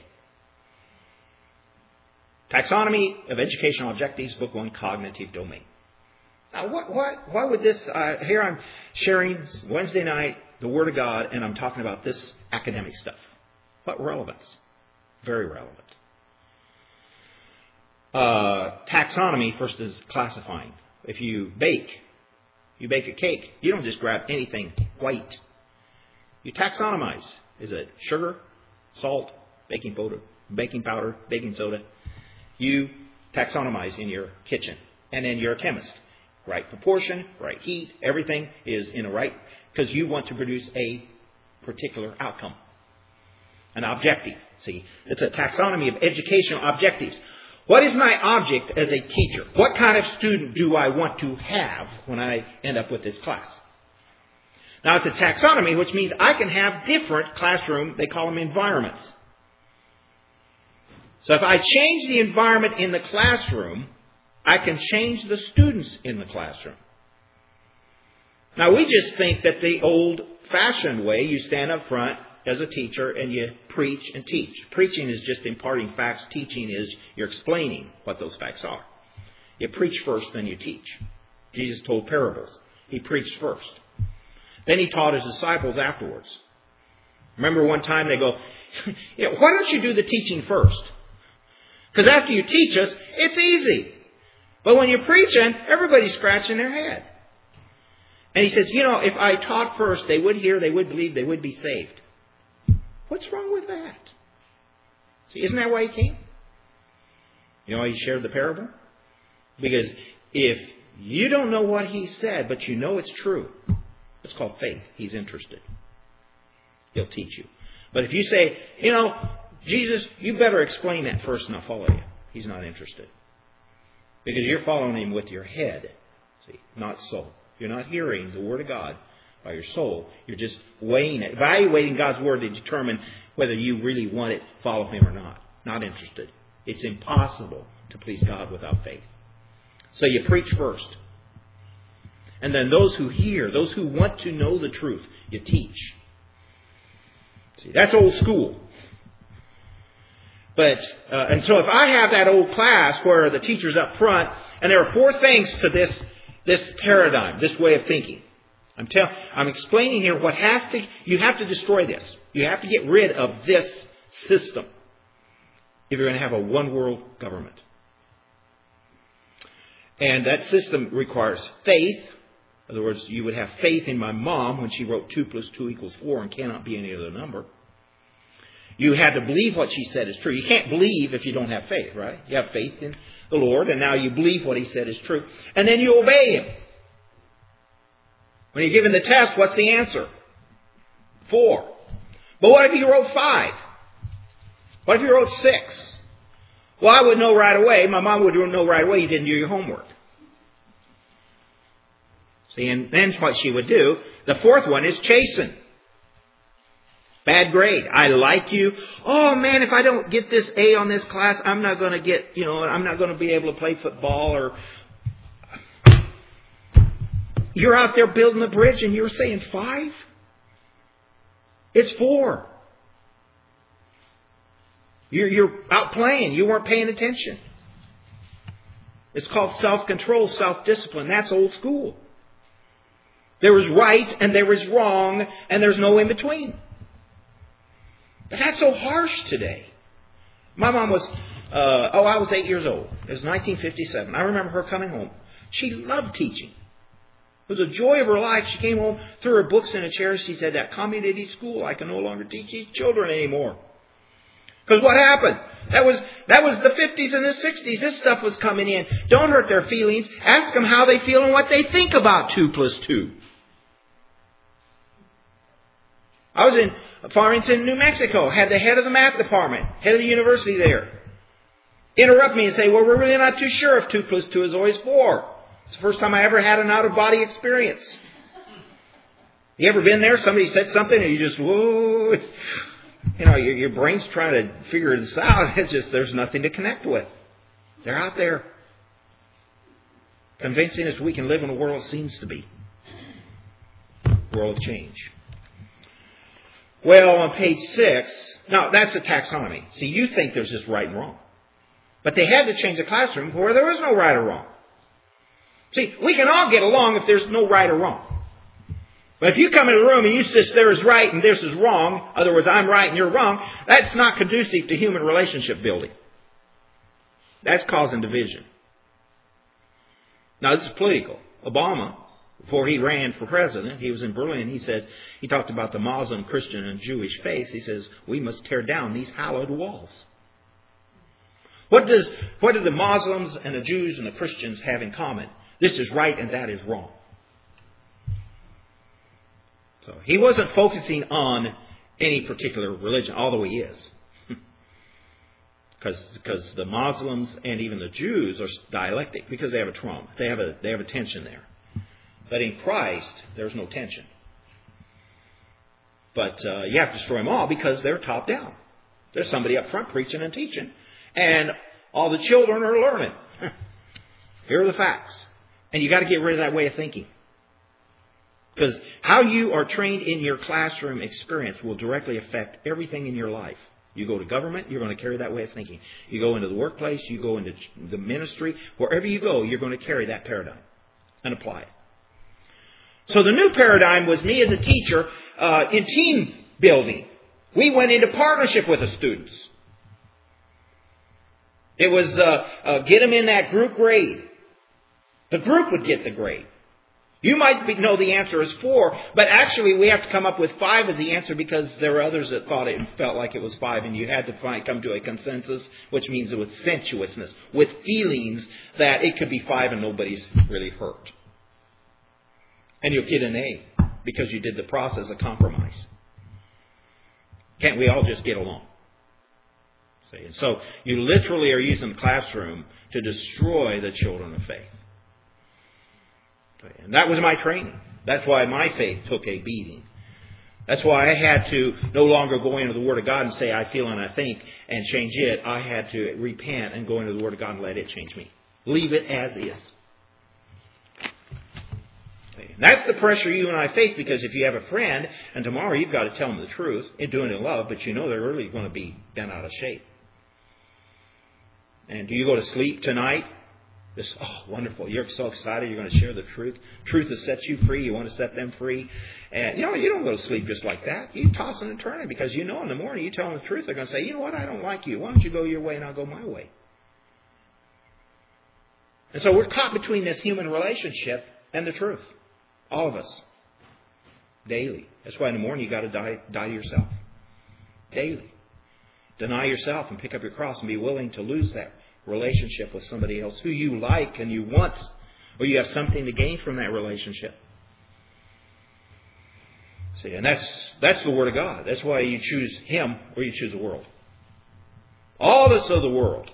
Taxonomy of Educational Objectives, Book one, Cognitive Domain. Now, what, what, why would this, uh, here I'm sharing Wednesday night the Word of God, and I'm talking about this academic stuff. What relevance? Very relevant. Uh, taxonomy first is classifying. If you bake, you bake a cake, you don't just grab anything white. You taxonomize. Is it sugar, salt, baking powder, baking powder, baking soda? You taxonomize in your kitchen. And then you're a chemist. Right proportion, right heat, everything is in a right, because you want to produce a particular outcome. An objective. See, it's a taxonomy of educational objectives. What is my object as a teacher? What kind of student do I want to have when I end up with this class? Now, it's a taxonomy, which means I can have different classroom, they call them environments. So if I change the environment in the classroom, I can change the students in the classroom. Now, we just think that the old-fashioned way, you stand up front as a teacher and you preach and teach. Preaching is just imparting facts. Teaching is you're explaining what those facts are. You preach first, then you teach. Jesus told parables. He preached first. Then he taught his disciples afterwards. Remember one time they go, yeah, why don't you do the teaching first? Because after you teach us, it's easy. But when you're preaching, everybody's scratching their head. And he says, you know, if I taught first, they would hear, they would believe, they would be saved. What's wrong with that? See, isn't that why he came? You know why he shared the parable? Because if you don't know what he said, but you know it's true, it's called faith. He's interested. He'll teach you. But if you say, you know, Jesus, you better explain that first and I'll follow you. He's not interested. Because you're following him with your head. See, not soul. You're not hearing the Word of God by your soul. You're just weighing it, evaluating God's Word to determine whether you really want it, follow him or not. Not interested. It's impossible to please God without faith. So you preach first. And then those who hear, those who want to know the truth, you teach. See, that's old school. But, uh, and so if I have that old class where the teacher's up front, and there are four things to this, this paradigm, this way of thinking. I'm tell, I'm explaining here what has to, you have to destroy this. You have to get rid of this system if you're going to have a one world government. And that system requires faith. In other words, you would have faith in my mom when she wrote two plus two equals four and cannot be any other number. You had to believe what she said is true. You can't believe if you don't have faith, right? You have faith in the Lord, and now you believe what he said is true. And then you obey him. When you're given the test, what's the answer? Four. But what if you wrote five? What if you wrote six? Well, I would know right away. My mom would know right away you didn't do your homework. See, and then what she would do, the fourth one is chasten. Bad grade. I like you. Oh man, if I don't get this A on this class, I'm not going to get, you know, I'm not going to be able to play football. Or you're out there building a bridge and you're saying five? It's four. You're, you're out playing. You weren't paying attention. It's called self-control, self-discipline. That's old school. There was right and there was wrong and there's no in between. But that's so harsh today. My mom was, uh, oh, I was eight years old. It was nineteen fifty-seven. I remember her coming home. She loved teaching. It was a joy of her life. She came home, threw her books in a chair. She said, that community school, I can no longer teach these children anymore. Because what happened? That was that was the fifties and the sixties. This stuff was coming in. Don't hurt their feelings. Ask them how they feel and what they think about two plus two. I was in Farmington, New Mexico. Had the head of the math department, head of the university there, interrupt me and say, well, we're really not too sure if two plus two is always four. It's the first time I ever had an out-of-body experience. You ever been there? Somebody said something and you just, whoa. You know, your, your brain's trying to figure this out. It's just, there's nothing to connect with. They're out there convincing us we can live in a world that seems to be a world of change. Well, on page six, now that's a taxonomy. See, you think there's just right and wrong. But they had to change the classroom where there was no right or wrong. See, we can all get along if there's no right or wrong. But if you come in a room and you say there is right and this is wrong, in other words, I'm right and you're wrong, that's not conducive to human relationship building. That's causing division. Now, this is political. Obama, before he ran for president, he was in Berlin. He said, he talked about the Muslim, Christian, and Jewish faith. He says, we must tear down these hallowed walls. What does, what do the Muslims and the Jews and the Christians have in common? This is right and that is wrong. So he wasn't focusing on any particular religion, although he is. Because because the Muslims and even the Jews are dialectic because they have a trauma. They have a they have a tension there. But in Christ, there's no tension. But uh, you have to destroy them all because they're top down. There's somebody up front preaching and teaching. And all the children are learning. Here are the facts. And you got to get rid of that way of thinking. Because how you are trained in your classroom experience will directly affect everything in your life. You go to government, you're going to carry that way of thinking. You go into the workplace, you go into the ministry. Wherever you go, you're going to carry that paradigm and apply it. So the new paradigm was me as a teacher uh, in team building. We went into partnership with the students. It was uh, uh, get them in that group grade. The group would get the grade. You might be, know the answer is four, but actually we have to come up with five as the answer because there were others that thought it felt like it was five, and you had to find, come to a consensus, which means it was sensuousness, with feelings that it could be five and nobody's really hurt. And you'll get an A because you did the process of compromise. Can't we all just get along? See? And so you literally are using the classroom to destroy the children of faith. And that was my training. That's why my faith took a beating. That's why I had to no longer go into the Word of God and say, I feel and I think, and change it. I had to repent and go into the Word of God and let it change me. Leave it as is. And that's the pressure you and I face, because if you have a friend, and tomorrow you've got to tell them the truth, and do it in love, but you know they're really going to be bent out of shape. And do you go to sleep tonight? This, oh, wonderful. You're so excited. You're going to share the truth. Truth has set you free. You want to set them free. And, you know, you don't go to sleep just like that. You toss and turn, because you know in the morning you tell them the truth. They're going to say, you know what? I don't like you. Why don't you go your way and I'll go my way? And so we're caught between this human relationship and the truth. All of us. Daily. That's why in the morning you got to die, die to yourself. Daily. Deny yourself and pick up your cross and be willing to lose that relationship with somebody else who you like and you want, or you have something to gain from that relationship. See, and that's that's the Word of God. That's why you choose Him or you choose the world. All this of the world,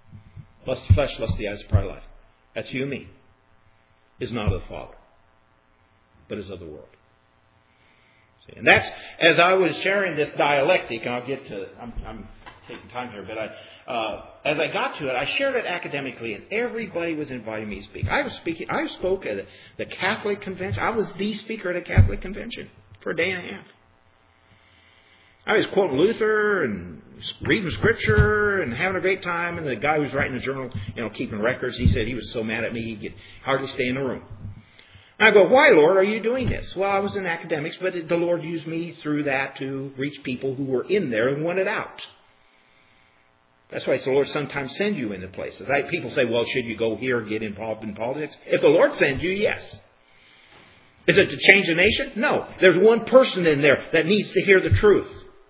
lust the flesh, lust the eyes, pride of life. That's you and me. Is not of the Father. but is of the world. See, and that's, as I was sharing this dialectic, and I'll get to, I'm, I'm taking time here, but I, uh, as I got to it, I shared it academically, and everybody was inviting me to speak. I was speaking, I spoke at a, the Catholic convention. I was the speaker at a Catholic convention for a day and a half. I was quoting Luther and reading Scripture and having a great time. And the guy who was writing the journal, you know, keeping records, he said he was so mad at me he could hardly stay in the room. And I go, why, Lord, are you doing this? Well, I was in academics, but the Lord used me through that to reach people who were in there and wanted out. That's why the Lord sometimes sends you into places. I, people say, well, should you go here and get involved in politics? If the Lord sends you, yes. Is it to change the nation? No. There's one person in there that needs to hear the truth.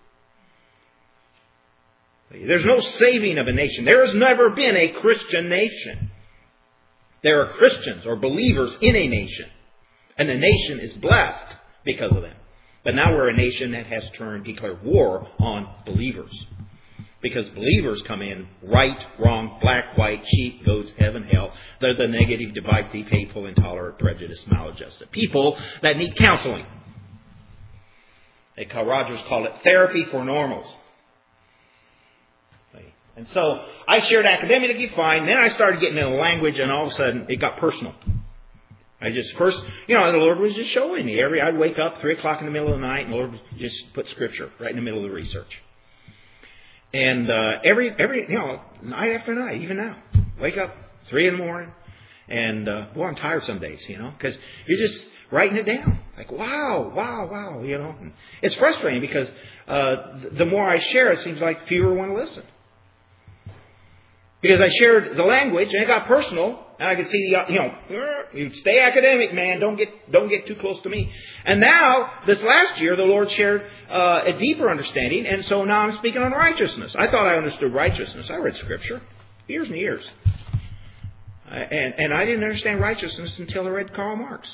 There's no saving of a nation. There has never been a Christian nation. There are Christians or believers in a nation. And the nation is blessed because of them. But now we're a nation that has turned, declared war on believers. Because believers come in right, wrong, black, white, sheep, goats, heaven, hell. They're the negative, divisive, hateful, intolerant, prejudiced, maladjusted people that need counseling. They call, Rogers called it therapy for normals. And so I shared academically fine. Then I started getting into language, and all of a sudden it got personal. I just first, you know, the Lord was just showing me. Every I'd wake up three o'clock in the middle of the night, and the Lord would just put Scripture right in the middle of the research. And uh, every every you know, night after night, even now, wake up three in the morning, and uh, boy, I'm tired some days, you know, because you're just writing it down. Like wow, wow, wow, you know. And it's frustrating because uh, the more I share, it seems like fewer want to listen. Because I shared the language and it got personal, and I could see the, you know, you stay academic, man. Don't get don't get too close to me. And now, this last year, the Lord shared uh, a deeper understanding, and so now I'm speaking on righteousness. I thought I understood righteousness. I read Scripture years and years, uh, and and I didn't understand righteousness until I read Karl Marx.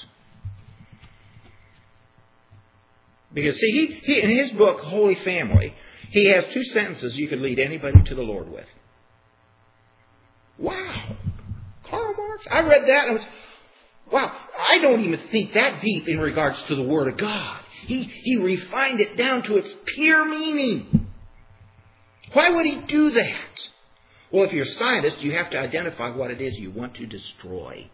Because see, he, he in his book Holy Family, he has two sentences you could lead anybody to the Lord with. Wow. Karl Marx? I read that and I was, wow, I don't even think that deep in regards to the Word of God. He, he refined it down to its pure meaning. Why would he do that? Well, if you're a scientist, you have to identify what it is you want to destroy.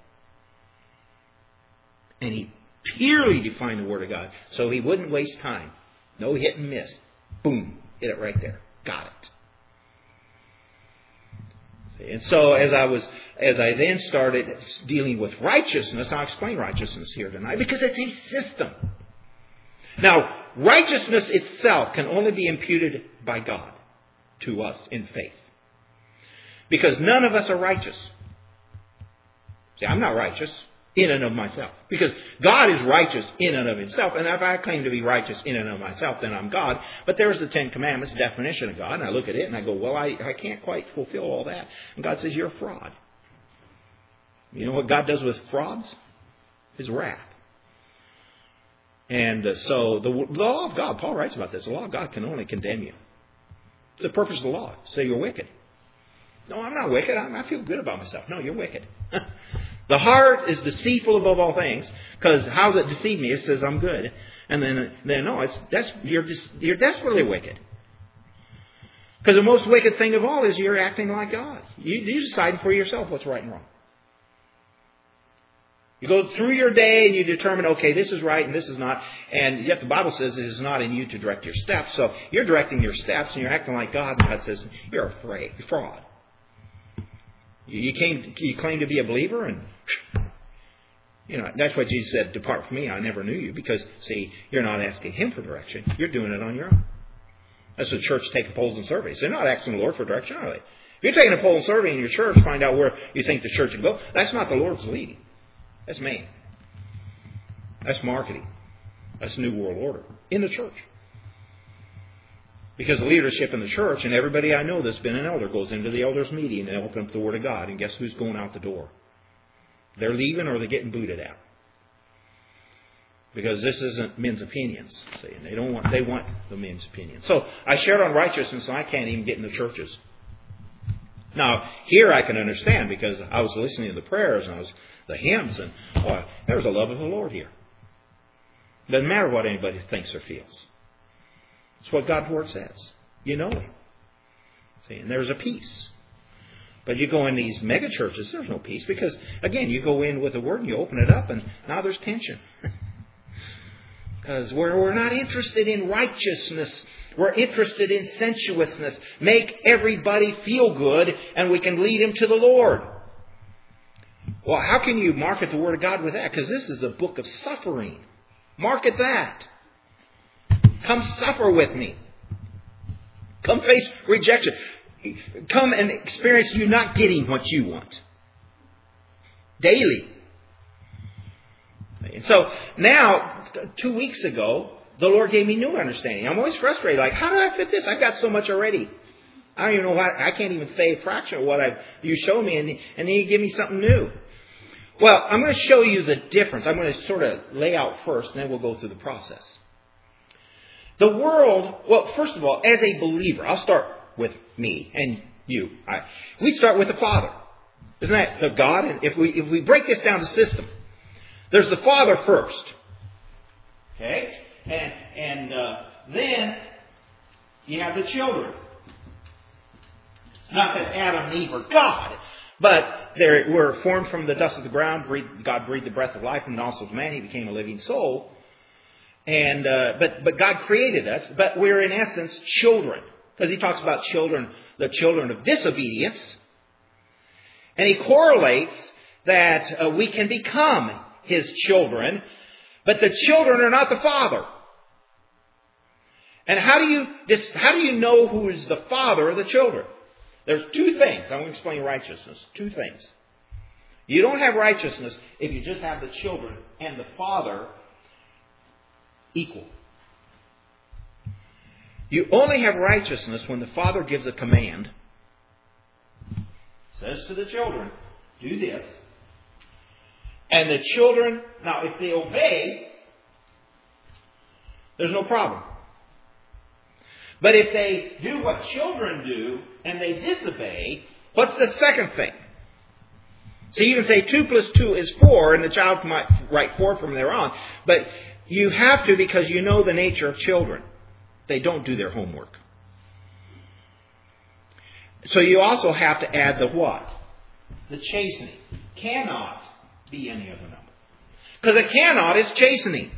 And he purely defined the Word of God so he wouldn't waste time. No hit and miss. Boom. Hit it right there. Got it. And so as I was, as I then started dealing with righteousness, I'll explain righteousness here tonight because it's a system. Now, righteousness itself can only be imputed by God to us in faith. Because none of us are righteous. See, I'm not righteous in and of myself. Because God is righteous in and of himself. And if I claim to be righteous in and of myself, then I'm God. But there's the Ten Commandments definition of God. And I look at it and I go, well, I, I can't quite fulfill all that. And God says, you're a fraud. You know what God does with frauds? His wrath. And uh, so the, the law of God, Paul writes about this, the law of God can only condemn you. It's the purpose of the law. Say you're wicked. No, I'm not wicked. I'm, I feel good about myself. No, you're wicked. The heart is deceitful above all things, because how does it deceive me? It says I'm good, and then then no, it's that's you're just, you're desperately wicked. Because the most wicked thing of all is you're acting like God. You, you decide for yourself what's right and wrong. You go through your day and you determine, okay, this is right and this is not, and yet the Bible says it is not in you to direct your steps. So you're directing your steps and you're acting like God, and God says you're a fraud. fraud. You came, you claim to be a believer, and you know that's what Jesus said. Depart from me, I never knew you. Because see, you're not asking Him for direction; you're doing it on your own. That's the church taking polls and surveys. They're not asking the Lord for direction, are they? If you're taking a poll and survey in your church to find out where you think the church should go, that's not the Lord's leading. That's man. That's marketing. That's New World Order in the church. Because the leadership in the church, and everybody I know that's been an elder goes into the elders' meeting and they open up the Word of God, and guess who's going out the door? They're leaving or they're getting booted out. Because this isn't men's opinions. See, and they don't want they want the men's opinions. So I shared on righteousness, and I can't even get in the churches. Now, here I can understand because I was listening to the prayers and I was the hymns, and oh, there was a love of the Lord here. Doesn't matter what anybody thinks or feels. It's what God's Word says. You know Him. See, and there's a peace. But you go in these mega churches, there's no peace. Because, again, you go in with the Word and you open it up and now there's tension. Because we're, we're not interested in righteousness. We're interested in sensuousness. Make everybody feel good and we can lead them to the Lord. Well, how can you market the Word of God with that? Because this is a book of suffering. Market that. Come suffer with me. Come face rejection. Come and experience you not getting what you want. Daily. And so now, two weeks ago, the Lord gave me new understanding. I'm always frustrated. Like, how do I fit this? I've got so much already. I don't even know why. I can't even say a fraction of what I've, you showed me, and, and then you give me something new. Well, I'm going to show you the difference. I'm going to sort of lay out first, and then we'll go through the process. The world, well, first of all, as a believer, I'll start with me and you. I, we start with the Father. Isn't that the God? And if we if we break this down to system, there's the Father first. Okay? And and uh, then you have the children. Not that Adam and Eve are God, but they were formed from the dust of the ground. Breathed, God breathed the breath of life and also to man. He became a living soul. And uh, but but God created us, but we're in essence children, because He talks about children, the children of disobedience, and He correlates that uh, we can become His children, but the children are not the Father. And how do you how do you know who is the father of the children? There's two things. I'm going to explain righteousness. Two things. You don't have righteousness if you just have the children and the father equal. You only have righteousness when the father gives a command. Says to the children, do this. And the children, now if they obey, there's no problem. But if they do what children do and they disobey, what's the second thing? So you can say two plus two is four, and the child might write four from there on. But you have to, because you know the nature of children. They don't do their homework. So you also have to add the what? The chastening. Cannot be any other number. Because a cannot is chastening.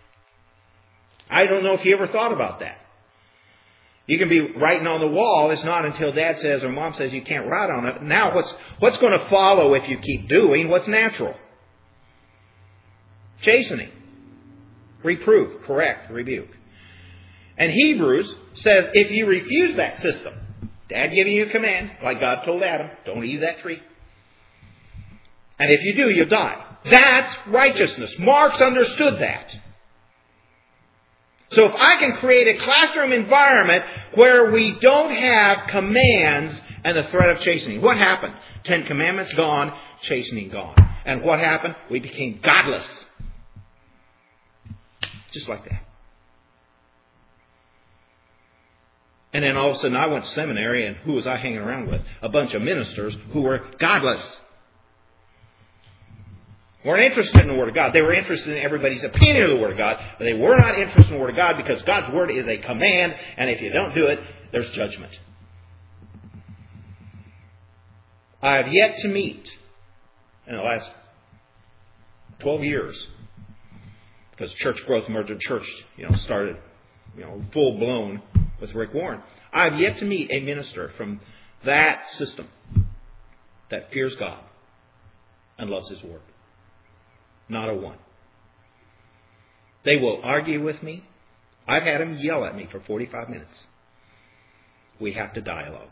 I don't know if you ever thought about that. You can be writing on the wall. It's not until Dad says or Mom says you can't write on it. Now what's what's going to follow if you keep doing what's natural? Chastening. Reprove. Correct. Rebuke. And Hebrews says if you refuse that system, Dad giving you a command, like God told Adam, don't eat that tree. And if you do, you'll die. That's righteousness. Marx understood that. So if I can create a classroom environment where we don't have commands and the threat of chastening. What happened? Ten Commandments gone, chastening gone. And what happened? We became godless. Just like that. And then all of a sudden I went to seminary, and who was I hanging around with? A bunch of ministers who were godless. Weren't interested in the Word of God. They were interested in everybody's opinion of the Word of God, but they were not interested in the Word of God, because God's Word is a command, and if you don't do it, there's judgment. I have yet to meet, in the last twelve years, because Church Growth Merged Church, you know, started, you know, full blown with Rick Warren. I have yet to meet a minister from that system that fears God and loves His Word. Not a one. They will argue with me. I've had them yell at me for forty-five minutes. We have to dialogue.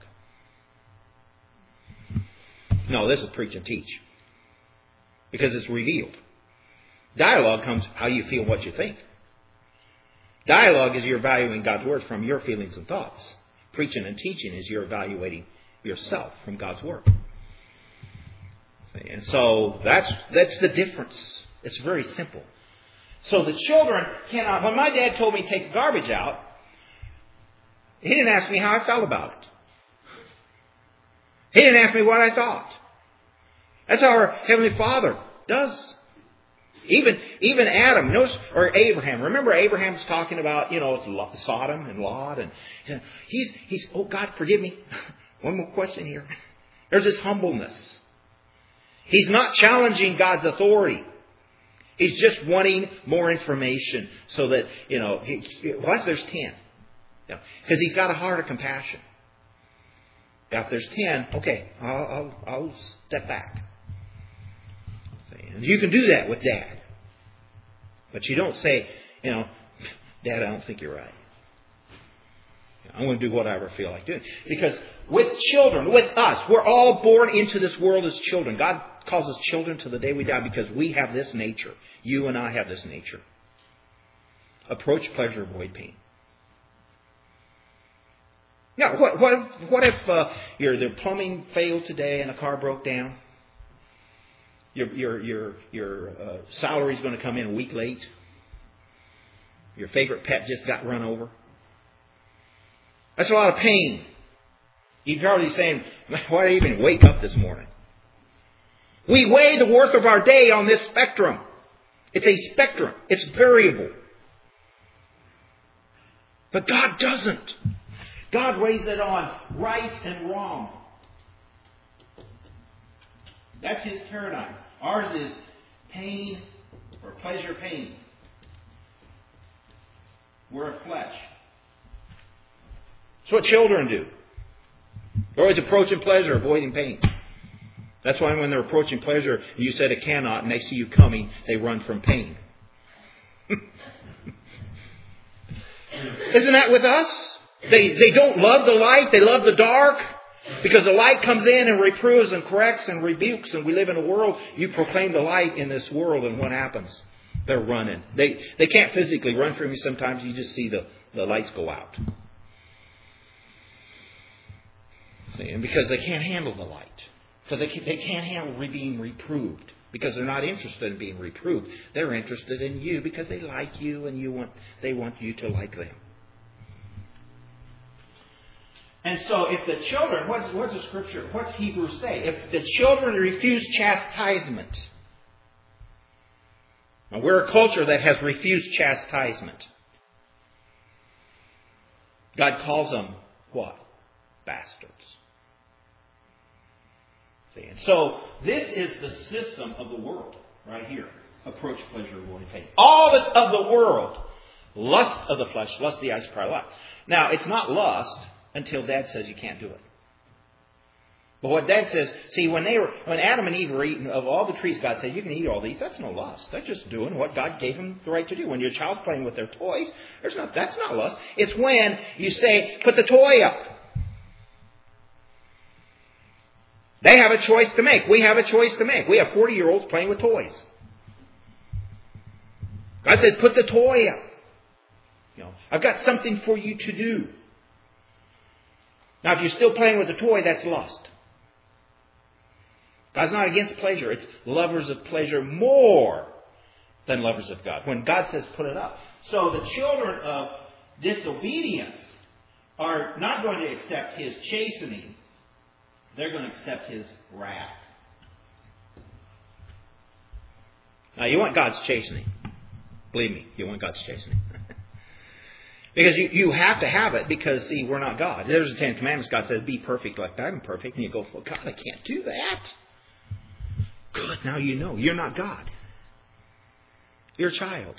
No, this is preach and teach. Because it's revealed. Dialogue comes how you feel, what you think. Dialogue is you're evaluating God's Word from your feelings and thoughts. Preaching and teaching is you're evaluating yourself from God's Word. And so that's that's the difference. It's very simple. So the children cannot... When my dad told me to take the garbage out, he didn't ask me how I felt about it. He didn't ask me what I thought. That's how our Heavenly Father does. Even even Adam, notice, or Abraham. Remember Abraham's talking about, you know, Sodom and Lot, and he's he's oh God, forgive me. One more question here. There's this humbleness. He's not challenging God's authority. He's just wanting more information so that, you know, he, what if there's ten? Because yeah. he's got a heart of compassion. Now, if there's ten, okay, I'll, I'll, I'll step back. And you can do that with Dad. But you don't say, you know, Dad, I don't think you're right. I'm going to do whatever I feel like doing. Because with children, with us, we're all born into this world as children. God calls us children to the day we die because we have this nature. You and I have this nature. Approach pleasure, avoid pain. Now, what, what if, what if uh, your the plumbing failed today and a car broke down? Your your your your uh, salary is going to come in a week late. Your favorite pet just got run over. That's a lot of pain. You're probably saying, "Why did I even wake up this morning?" We weigh the worth of our day on this spectrum. It's a spectrum. It's variable. But God doesn't. God weighs it on right and wrong. That's His paradigm. Ours is pain or pleasure pain. We're a flesh. That's what children do. They're always approaching pleasure, avoiding pain. That's why when they're approaching pleasure, you said it cannot, and they see you coming, they run from pain. Isn't that with us? They they don't love the light, they love the dark. Because the light comes in and reproves and corrects and rebukes, and we live in a world, you proclaim the light in this world, and what happens? They're running. They they can't physically run from you sometimes, you just see the, the lights go out. See, and because they can't handle the light. Because they can't, they can't handle being reproved. Because they're not interested in being reproved. They're interested in you because they like you and you want they want you to like them. And so if the children, what's, what's the scripture, what's Hebrews say? If the children refuse chastisement. Now we're a culture that has refused chastisement. God calls them what? Bastards. See, and so this is the system of the world right here. Approach pleasure, avoid pain. All that's of the world. Lust of the flesh, lust of the eyes, pride of life. Now it's not lust until Dad says you can't do it. But what Dad says, see, when they were, when Adam and Eve were eating of all the trees, God said, you can eat all these. That's no lust. They're just doing what God gave them the right to do. When your child's playing with their toys, there's not, that's not lust. It's when you say, put the toy up. They have a choice to make. We have a choice to make. We have forty-year-olds playing with toys. God said, put the toy up. You know, I've got something for you to do. Now, if you're still playing with the toy, that's lust. God's not against pleasure. It's lovers of pleasure more than lovers of God. When God says put it up. So the children of disobedience are not going to accept His chastening. They're going to accept His wrath. Now, you want God's chastening. Believe me, you want God's chastening. Because you, you have to have it because, see, we're not God. There's the Ten Commandments. God says, be perfect like I'm perfect. And you go, well, God, I can't do that. Good, now you know. You're not God. You're a child.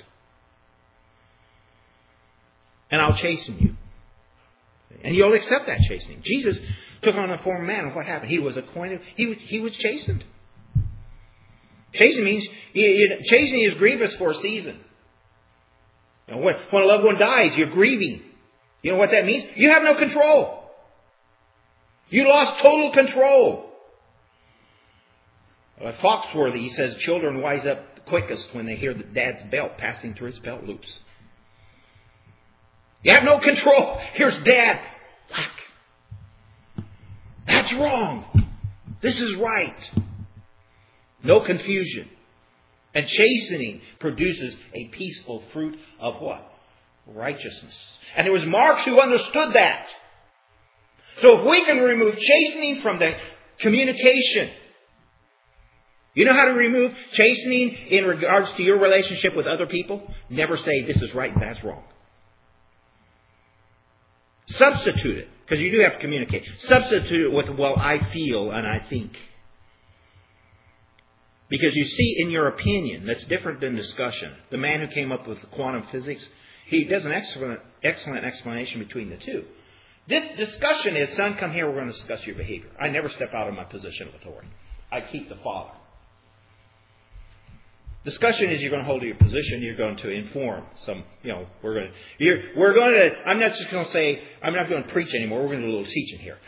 And I'll chasten you. And you'll accept that chastening. Jesus took on a form of man, and what happened? He was acquainted. He, he was chastened. Chastening means, chastening is grievous for a season. You know, when, when a loved one dies, you're grieving. You know what that means? You have no control. You lost total control. Uh, Foxworthy, he says, children wise up the quickest when they hear the dad's belt passing through his belt loops. You have no control. Here's Dad. Whack. That's wrong. This is right. No confusion. And chastening produces a peaceful fruit of what? Righteousness. And it was Marx who understood that. So if we can remove chastening from the communication, You know how to remove chastening in regards to your relationship with other people? Never say this is right and that's wrong. Substitute it, because you do have to communicate. Substitute it with, well, I feel and I think. Because you see, in your opinion, that's different than discussion. The man who came up with quantum physics, he does an excellent, excellent explanation between the two. This discussion is, son, come here, we're going to discuss your behavior. I never step out of my position of authority. I keep the father. Discussion is you're going to hold to your position. You're going to inform some, you know, we're going to, you're, we're going to, I'm not just going to say, I'm not going to preach anymore. We're going to do a little teaching here.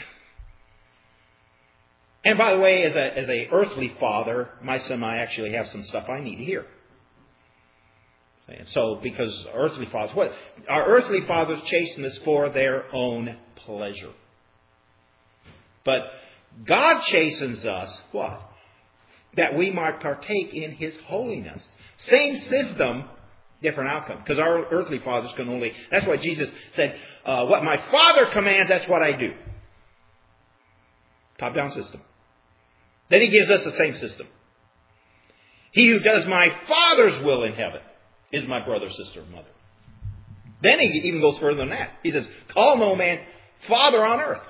And by the way, as a, as a earthly father, my son and I actually have some stuff I need to hear. And so, because earthly fathers, what, our earthly fathers chasten us for their own pleasure. But God chastens us, what? That we might partake in His holiness. Same system, different outcome. Because our earthly fathers can only... That's why Jesus said, uh, what my Father commands, that's what I do. Top-down system. Then He gives us the same system. He who does my Father's will in heaven is my brother, sister, and mother. Then He even goes further than that. He says, call no man Father on earth.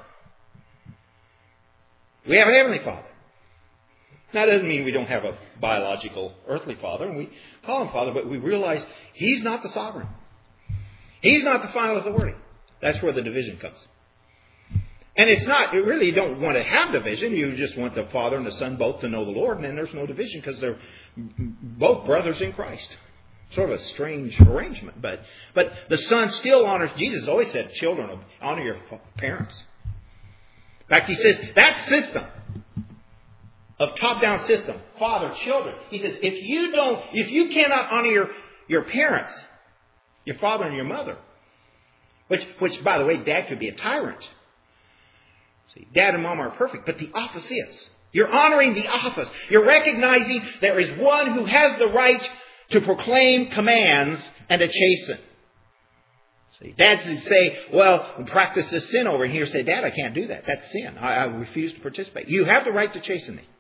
We have a Heavenly Father. Now, that doesn't mean we don't have a biological earthly father, and we call him Father, but we realize He's not the sovereign. He's not the final authority. That's where the division comes. And it's not, you really don't want to have division. You just want the Father and the Son both to know the Lord, and then there's no division because they're both brothers in Christ. Sort of a strange arrangement, but but the Son still honors, Jesus always said, children, honor your parents. In fact, He says, that system of top-down system, father, children. He says, if you don't, if you cannot honor your, your parents, your father and your mother, which, which, by the way, dad could be a tyrant. See, dad and mom are perfect, but the office is. You're honoring the office. You're recognizing there is one who has the right to proclaim commands and to chasten. See, dads say, well, practice this sin over here. Say, Dad, I can't do that. That's sin. I, I refuse to participate. You have the right to chasten me.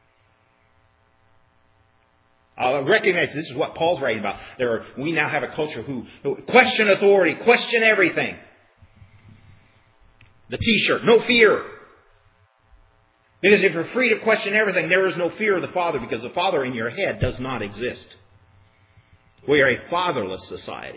I'll recognize this is what Paul's writing about. There are, we now have a culture who, who question authority, question everything. The T-shirt, no fear. Because if you're free to question everything, there is no fear of the Father, because the Father in your head does not exist. We are a fatherless society.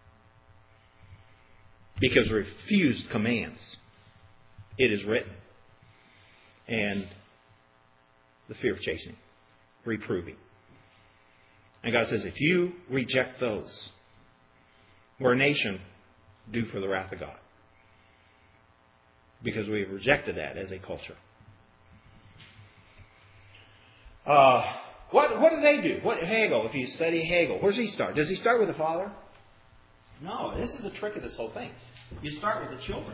Because refused commands. It is written. And the fear of chastening, reproving. And God says, if you reject those, we're a nation due for the wrath of God. Because we have rejected that as a culture. Uh, what, what do they do? What Hegel, if you study Hegel, where does he start? Does he start with the father? No, this is the trick of this whole thing. You start with the children.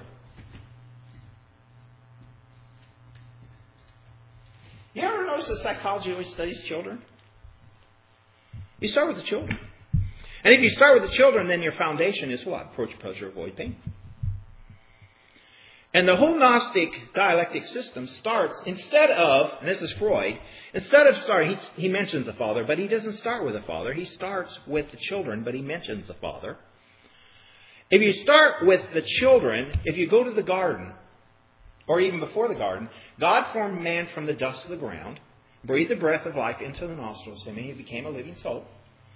You ever notice that psychology always studies children? You start with the children. And if you start with the children, then your foundation is what? Approach pleasure, avoid pain. And the whole Gnostic dialectic system starts, instead of, and this is Freud, instead of starting, he, he mentions the Father, but he doesn't start with the Father. He starts with the children, but he mentions the Father. If you start with the children, if you go to the garden, or even before the garden, God formed man from the dust of the ground, breathed the breath of life into the nostrils of him, and he became a living soul.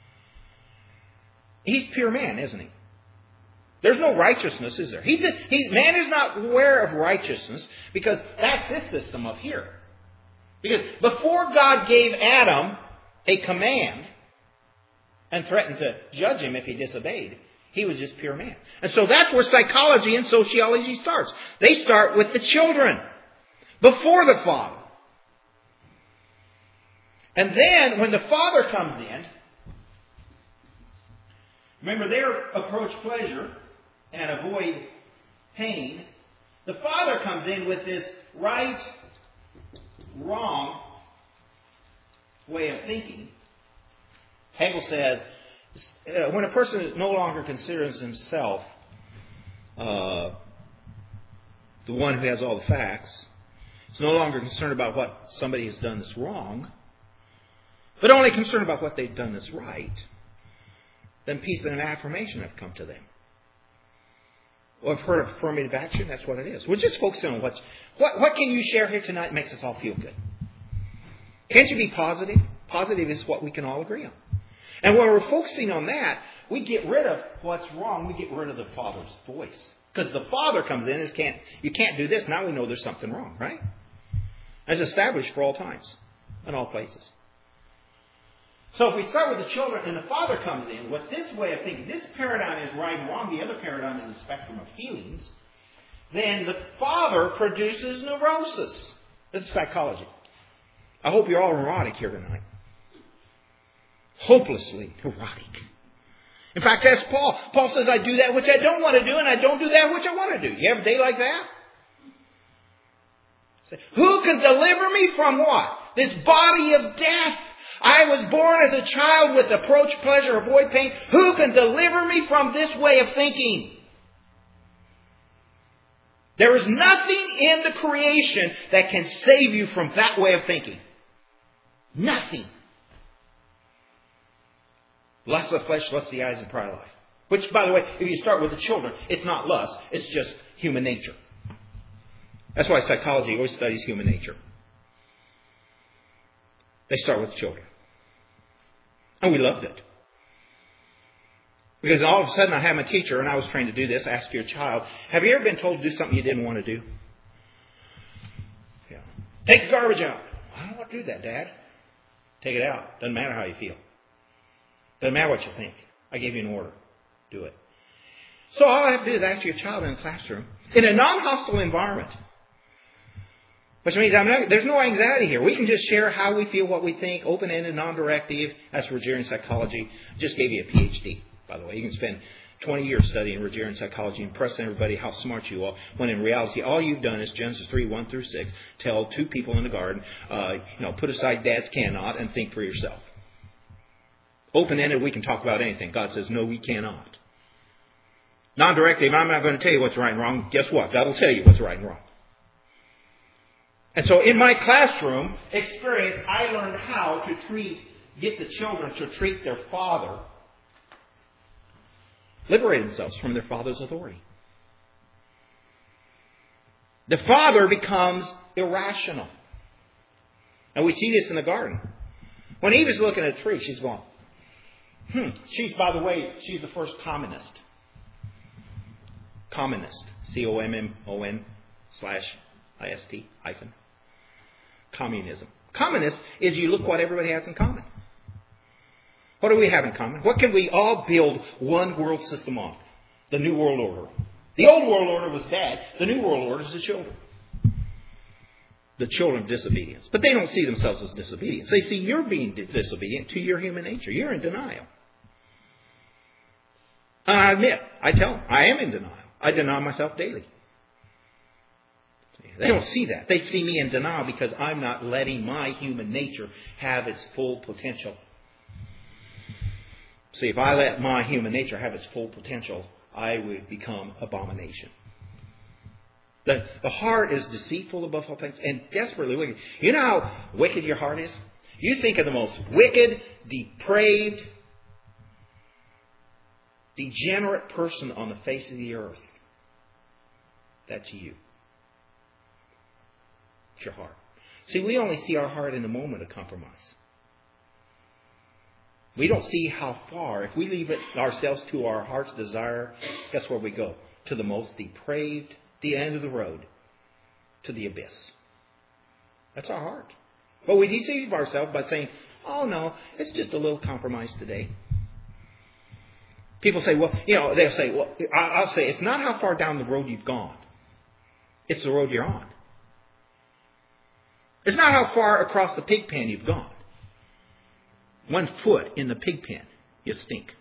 He's pure man, isn't he? There's no righteousness, is there? He's, he, man is not aware of righteousness because that's this system up here. Because before God gave Adam a command and threatened to judge him if he disobeyed, he was just pure man. And so that's where psychology and sociology starts. They start with the children before the Father. And then when the Father comes in, remember their approach pleasure and avoid pain. The Father comes in with this right, wrong way of thinking. Hegel says, uh, when a person no longer considers himself uh, the one who has all the facts, is no longer concerned about what somebody has done that's wrong, but only concerned about what they've done that's right, then peace and affirmation have come to them. Or have heard of affirmative action, that's what it is. We're just focusing on what's, what, what can you share here tonight that makes us all feel good? Can't you be positive? Positive is what we can all agree on. And when we're focusing on that, we get rid of what's wrong. We get rid of the Father's voice. Because the Father comes in and can't, you can't do this. Now we know there's something wrong, right? That's established for all times and all places. So if we start with the children and the Father comes in, with this way of thinking, this paradigm is right and wrong, the other paradigm is a spectrum of feelings, then the Father produces neurosis. This is psychology. I hope you're all neurotic here tonight. Hopelessly neurotic. In fact, that's Paul. Paul says, I do that which I don't want to do, and I don't do that which I want to do. You have a day like that? Say, who can deliver me from what? This body of death. I was born as a child with approach pleasure, avoid pain. Who can deliver me from this way of thinking? There is nothing in the creation that can save you from that way of thinking. Nothing. Lust of the flesh, lust of the eyes, and pride of life. Which, by the way, if you start with the children, it's not lust. It's just human nature. That's why psychology always studies human nature. They start with the children. And we loved it. Because all of a sudden I had my teacher, and I was trained to do this, ask your child, have you ever been told to do something you didn't want to do? Yeah. Take the garbage out. I don't want to do that, Dad. Take it out. Doesn't matter how you feel. Doesn't matter what you think. I gave you an order. Do it. So all I have to do is ask your child in a classroom, in a non-hostile environment. Which means I'm not, there's no anxiety here. We can just share how we feel, what we think, open-ended, non-directive. That's Rogerian psychology. Just gave you a P H D, by the way. You can spend twenty years studying Rogerian psychology, impressing everybody how smart you are, when in reality all you've done is Genesis three, one through six, tell two people in the garden, uh, you know, put aside Dad's cannot and think for yourself. Open-ended, we can talk about anything. God says, no, we cannot. Non-directive, I'm not going to tell you what's right and wrong. Guess what? God will tell you what's right and wrong. And so in my classroom experience, I learned how to treat, get the children to treat their father, liberate themselves from their father's authority. The father becomes irrational. And we see this in the garden. When Eve is looking at a tree, she's going, hmm. She's, by the way, she's the first communist. Communist. C O M M O N slash I S T hyphen. Communism. Communist is you look what everybody has in common. What do we have in common? What can we all build one world system on? The New World Order. The old world order was bad. The New World Order is the children. The children of disobedience. But they don't see themselves as disobedience. They see you're being disobedient to your human nature. You're in denial. And I admit, I tell them, I am in denial. I deny myself daily. They don't see that. They see me in denial because I'm not letting my human nature have its full potential. See, if I let my human nature have its full potential, I would become abomination. The, the heart is deceitful above all things and desperately wicked. You know how wicked your heart is? You think of the most wicked, depraved, degenerate person on the face of the earth. That's you. It's your heart. See, we only see our heart in a moment of compromise. We don't see how far. If we leave it ourselves to our heart's desire, guess where we go? To the most depraved, the end of the road, to the abyss. That's our heart. But we deceive ourselves by saying, oh no, it's just a little compromise today. People say, well, you know, they'll say, well, I'll say, it's not how far down the road you've gone. It's the road you're on. It's not how far across the pig pen you've gone. One foot in the pig pen, you stink.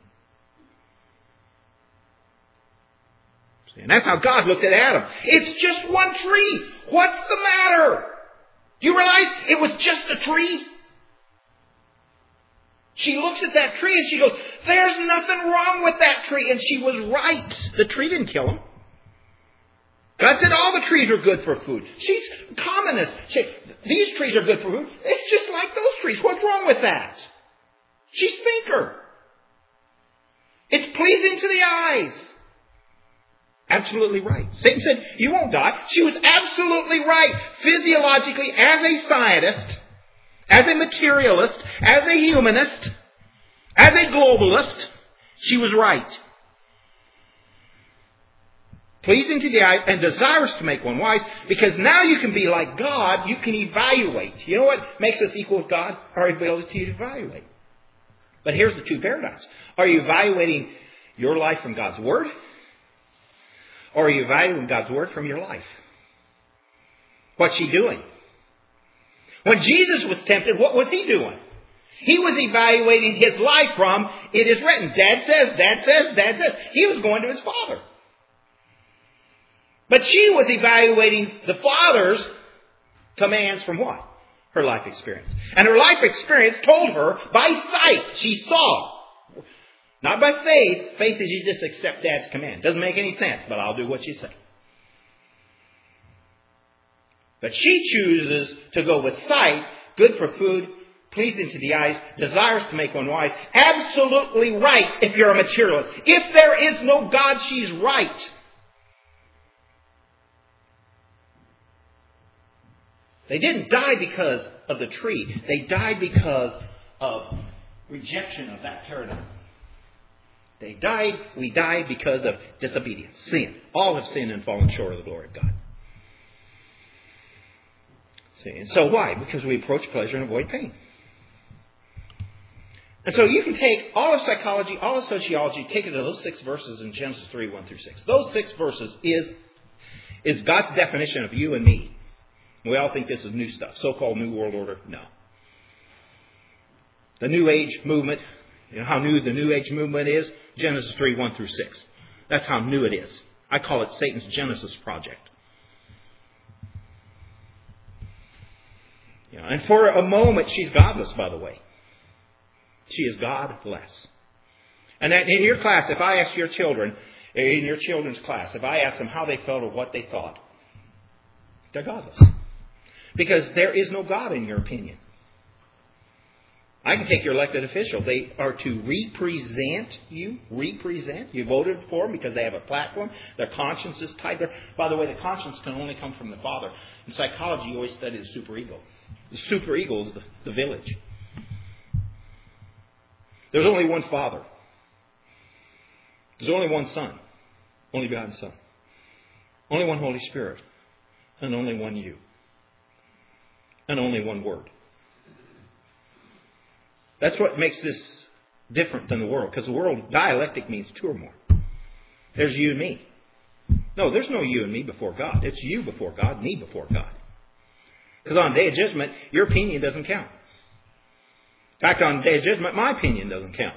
See, and that's how God looked at Adam. It's just one tree. What's the matter? Do you realize it was just a tree? She looks at that tree and she goes, there's nothing wrong with that tree. And she was right. The tree didn't kill him. God said all the trees are good for food. She's communist. She, these trees are good for food. It's just like those trees. What's wrong with that? her. It's pleasing to the eyes. Absolutely right. Satan said, you won't die. She was absolutely right. Physiologically, as a scientist, as a materialist, as a humanist, as a globalist, she was right. Pleasing to the eyes and desirous to make one wise, because now you can be like God. You can evaluate. You know what makes us equal with God? Our ability to evaluate. But here's the two paradigms. Are you evaluating your life from God's Word? Or are you evaluating God's Word from your life? What's she doing? When Jesus was tempted, what was he doing? He was evaluating his life from, it is written, Dad says, Dad says, Dad says. He was going to his Father. But she was evaluating the Father's commands from what? Her life experience. And her life experience told her by sight. She saw. Not by faith. Faith is you just accept Dad's command. Doesn't make any sense, but I'll do what you say. But she chooses to go with sight, good for food, pleasing to the eyes, desires to make one wise, absolutely right if you're a materialist. If there is no God, she's right. They didn't die because of the tree. They died because of rejection of that paradigm. They died, we died because of disobedience, sin. All have sinned and fallen short of the glory of God. See, and so why? Because we approach pleasure and avoid pain. And so you can take all of psychology, all of sociology, take it to those six verses in Genesis three, one through six. Those six verses is, is God's definition of you and me. We all think this is new stuff. So-called New World Order. No. The New Age movement. You know how new the New Age movement is? Genesis three, one through six. That's how new it is. I call it Satan's Genesis Project. You know, and for a moment, she's godless, by the way. She is godless. And in your class, if I ask your children, in your children's class, if I ask them how they felt or what they thought, they're godless. Because there is no God in your opinion. I can take your elected official. They are to represent you. Represent. You voted for them because they have a platform. Their conscience is tied there. By the way, the conscience can only come from the Father. In psychology, you always study the superego. The superego is the, the village. There's only one Father. There's only one Son. Only begotten Son. Only one Holy Spirit. And only one you. And only one Word. That's what makes this different than the world. Because the world, dialectic means two or more. There's you and me. No, there's no you and me before God. It's you before God, me before God. Because on the day of judgment, your opinion doesn't count. In fact, on the day of judgment, my opinion doesn't count.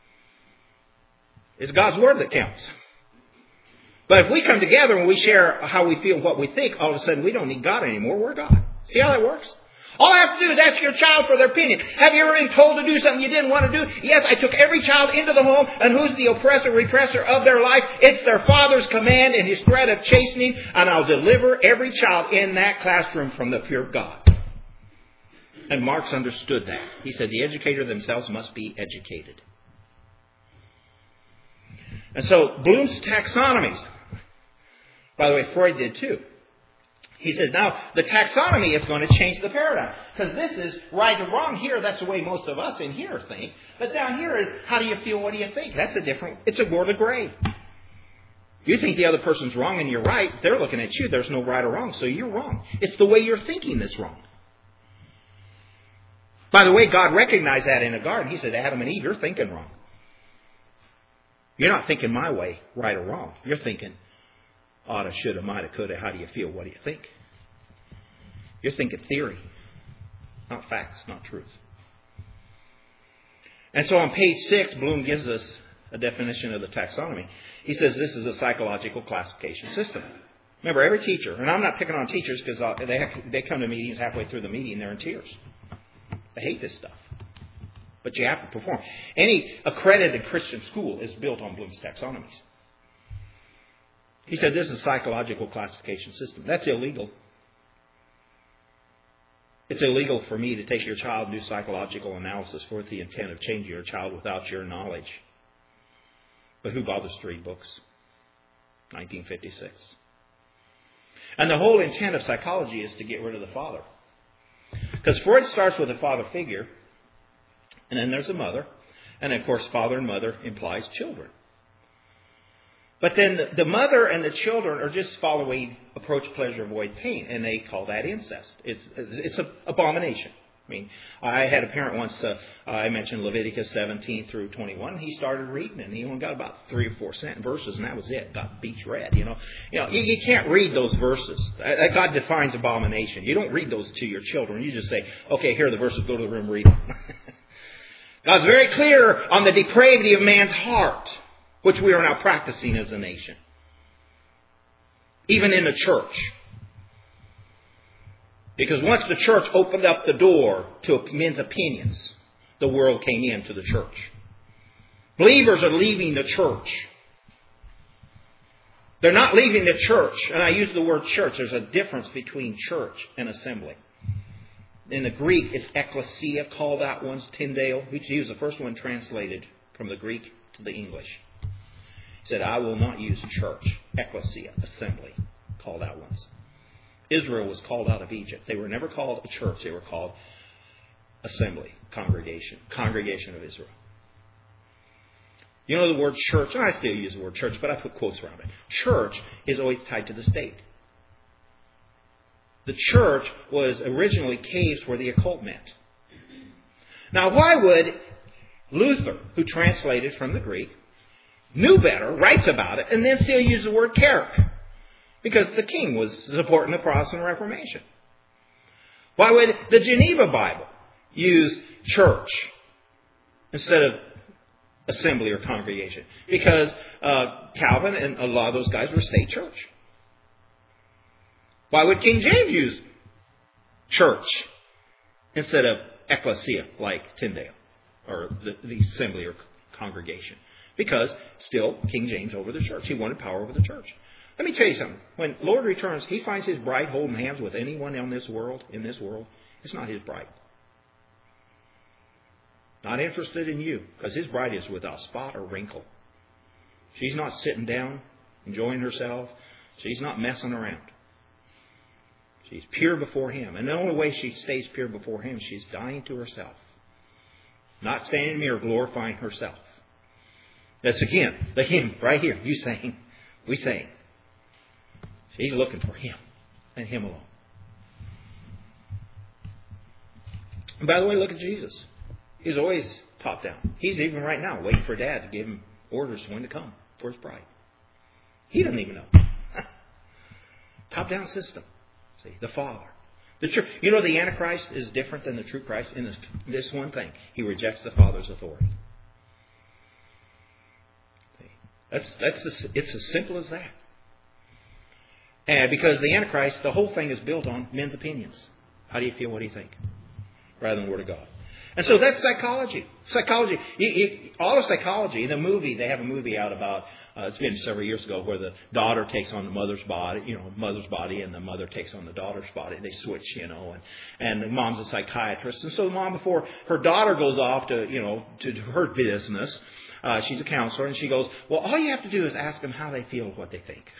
It's God's Word that counts. But if we come together and we share how we feel, what we think, all of a sudden we don't need God anymore. We're God. See how that works? All I have to do is ask your child for their opinion. Have you ever been told to do something you didn't want to do? Yes, I took every child into the home, and who's the oppressor, repressor of their life? It's their father's command and his threat of chastening, and I'll deliver every child in that classroom from the fear of God. And Marx understood that. He said the educator themselves must be educated. And so Bloom's taxonomies, by the way, Freud did too. He says, now, the taxonomy is going to change the paradigm. Because this is right or wrong here. That's the way most of us in here think. But down here is, how do you feel? What do you think? That's a different, it's a world of gray. You think the other person's wrong and you're right. They're looking at you. There's no right or wrong. So you're wrong. It's the way you're thinking that's wrong. By the way, God recognized that in the garden. He said, Adam and Eve, you're thinking wrong. You're not thinking my way, right or wrong. You're thinking, oughta, shoulda, mighta, coulda. How do you feel? What do you think? You're thinking theory, not facts, not truth. And so on page six, Bloom gives us a definition of the taxonomy. He says this is a psychological classification system. Remember, every teacher, and I'm not picking on teachers because they have, they come to meetings halfway through the meeting, they're in tears. They hate this stuff. But you have to perform. Any accredited Christian school is built on Bloom's taxonomies. He said this is a psychological classification system. That's illegal. It's illegal for me to take your child and do psychological analysis for the intent of changing your child without your knowledge. But who bothers to read books? nineteen fifty-six. And the whole intent of psychology is to get rid of the father. Because Freud starts with a father figure, and then there's a mother, and of course father and mother implies children. But then the mother and the children are just following approach, pleasure, avoid pain, and they call that incest. It's it's an abomination. I mean, I had a parent once, uh, I mentioned Leviticus seventeen through twenty-one. He started reading, and he only got about three or four verses, and that was it. Got beach red, you know. You know, you, you can't read those verses. God defines abomination. You don't read those to your children. You just say, okay, here are the verses, go to the room, read them. God's very clear on the depravity of man's heart, which we are now practicing as a nation. Even in the church. Because once the church opened up the door to men's opinions, the world came into the church. Believers are leaving the church. They're not leaving the church. And I use the word church. There's a difference between church and assembly. In the Greek, it's ecclesia. Call that one's Tyndale. He was the first one translated from the Greek to the English. He said, I will not use church, ecclesia, assembly. Call that one's. Israel was called out of Egypt. They were never called a church. They were called assembly, congregation, congregation of Israel. You know the word church? I still use the word church, but I put quotes around it. Church is always tied to the state. The church was originally caves where the occult met. Now, why would Luther, who translated from the Greek, knew better, writes about it, and then still use the word Kirk? Because the king was supporting the Protestant Reformation. Why would the Geneva Bible use church instead of assembly or congregation? Because uh, Calvin and a lot of those guys were state church. Why would King James use church instead of ecclesia like Tyndale or the, the assembly or congregation? Because still King James over the church. He wanted power over the church. Let me tell you something. When Lord returns, He finds His bride holding hands with anyone in this world. In this world, it's not His bride. Not interested in you, because His bride is without spot or wrinkle. She's not sitting down, enjoying herself. She's not messing around. She's pure before Him, and the only way she stays pure before Him, she's dying to herself, not standing in the mirror glorifying herself. That's again the hymn right here. You sang, we sang. She's looking for Him and Him alone. And by the way, look at Jesus. He's always top down. He's even right now waiting for Dad to give him orders when to come for His bride. He doesn't even know. Top down system. See, the Father. The church. You know, the Antichrist is different than the true Christ in this, this one thing. He rejects the Father's authority. See, that's that's a, it's as simple as that. And because the Antichrist, the whole thing is built on men's opinions. How do you feel? What do you think? Rather than the Word of God. And so that's psychology. Psychology. You, you, all of psychology. In the movie, they have a movie out about, uh, it's been several years ago, where the daughter takes on the mother's body, you know, mother's body, and the mother takes on the daughter's body. They switch, you know, and, and the mom's a psychiatrist. And so the mom, before her daughter goes off to, you know, to her business, uh, she's a counselor, and she goes, well, all you have to do is ask them how they feel, what they think.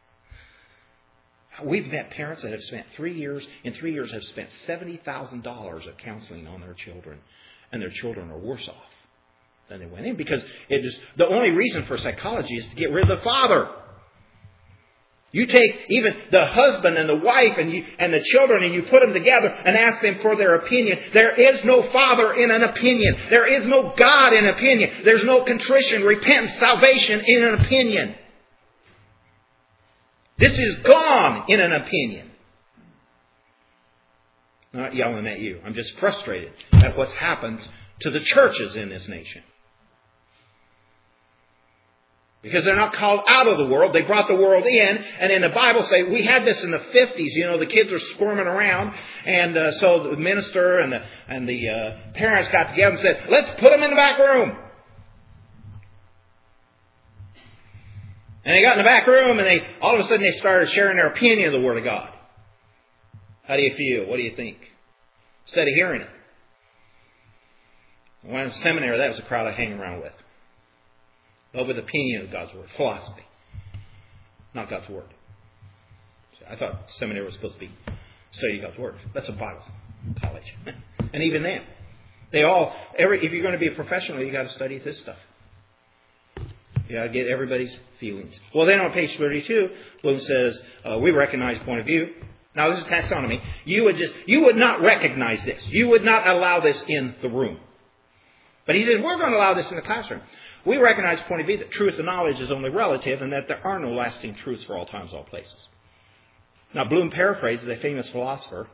We've met parents that have spent three years, in three years have spent seventy thousand dollars of counseling on their children. And their children are worse off than they went in. Because it is, the only reason for psychology is to get rid of the father. You take even the husband and the wife and you, and the children and you put them together and ask them for their opinion. There is no father in an opinion. There is no God in opinion. There's no contrition, repentance, salvation in an opinion. This is gone in an opinion. I'm not yelling at you. I'm just frustrated at what's happened to the churches in this nation. Because they're not called out of the world. They brought the world in. And in the Bible say, we had this in the fifties. You know, the kids are squirming around. And uh, so the minister and the, and the uh, parents got together and said, let's put them in the back room. And they got in the back room and they all of a sudden they started sharing their opinion of the Word of God. How do you feel? What do you think? instead of hearing it. When I was in seminary, that was the crowd I hang around with. Over the opinion of God's Word. Philosophy. Not God's Word. I thought seminary was supposed to be studying God's Word. That's a Bible college. And even then, they all, every if you're going to be a professional, you've got to study this stuff. You got to get everybody's feelings. Well, then on page thirty-two, Bloom says, uh, we recognize point of view. Now, this is taxonomy. You would just, you would not recognize this. You would not allow this in the room. But he says, we're going to allow this in the classroom. We recognize point of view that truth and knowledge is only relative and that there are no lasting truths for all times, all places. Now, Bloom paraphrases a famous philosopher.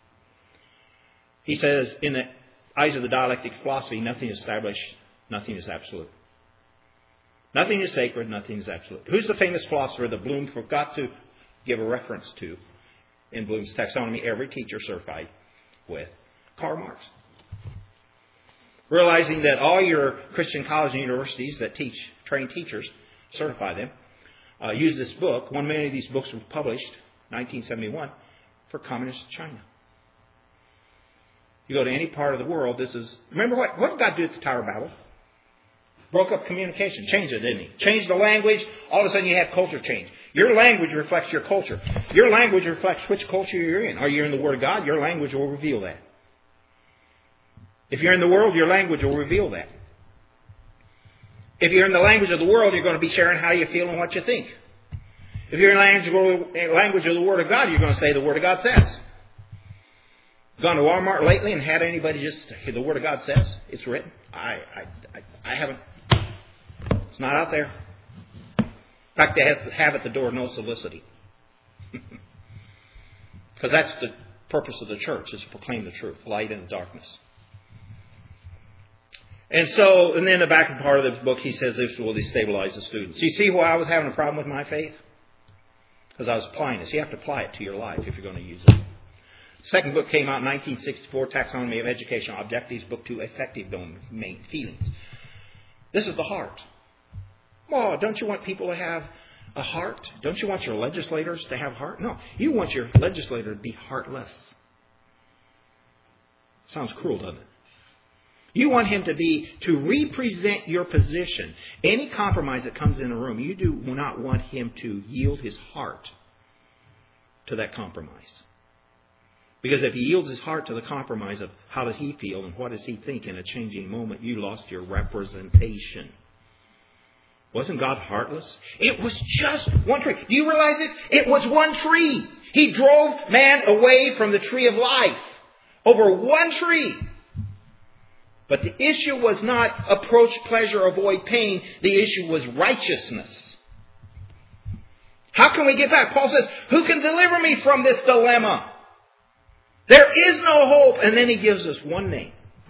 He says, in the eyes of the dialectic philosophy, nothing is established, nothing is absolute. Nothing is sacred, nothing is absolute. Who's the famous philosopher that Bloom forgot to give a reference to in Bloom's taxonomy? Every teacher certified with Karl Marx. Realizing that all your Christian colleges and universities that teach, train teachers, certify them, uh, use this book. One many of these books were published in nineteen seventy-one for communist China. You go to any part of the world, this is... Remember what, what did God do at the Tower of Babel? Broke up communication. Changed it, didn't he? Changed the language. All of a sudden you have culture change. Your language reflects your culture. Your language reflects which culture you're in. Are you in the Word of God? Your language will reveal that. If you're in the world, your language will reveal that. If you're in the language of the world, you're going to be sharing how you feel and what you think. If you're in the language of the Word of God, you're going to say the Word of God says. Gone to Walmart lately and had anybody just say the Word of God says? It's written. I, I, I, I haven't. It's not out there. In fact, they have, have at the door no soliciting. Because that's the purpose of the church, is to proclaim the truth, light in the darkness. And so, and then the back part of the book, he says this will destabilize the students. You see why I was having a problem with my faith? Because I was applying this. You have to apply it to your life if you're going to use it. The second book came out in nineteen sixty-four, Taxonomy of Educational Objectives, Book two, Affective Domain Feelings. This is the heart. Well, don't you want people to have a heart? Don't you want your legislators to have heart? No, you want your legislator to be heartless. Sounds cruel, doesn't it? You want him to be, to represent your position. Any compromise that comes in a room, you do not want him to yield his heart to that compromise. Because if he yields his heart to the compromise of how does he feel and what does he think in a changing moment, you lost your representation. Wasn't God heartless? It was just one tree. Do you realize this? It was one tree. He drove man away from the tree of life over one tree. But the issue was not approach pleasure, avoid pain. The issue was righteousness. How can we get back? Paul says, who can deliver me from this dilemma? There is no hope. And then he gives us one name.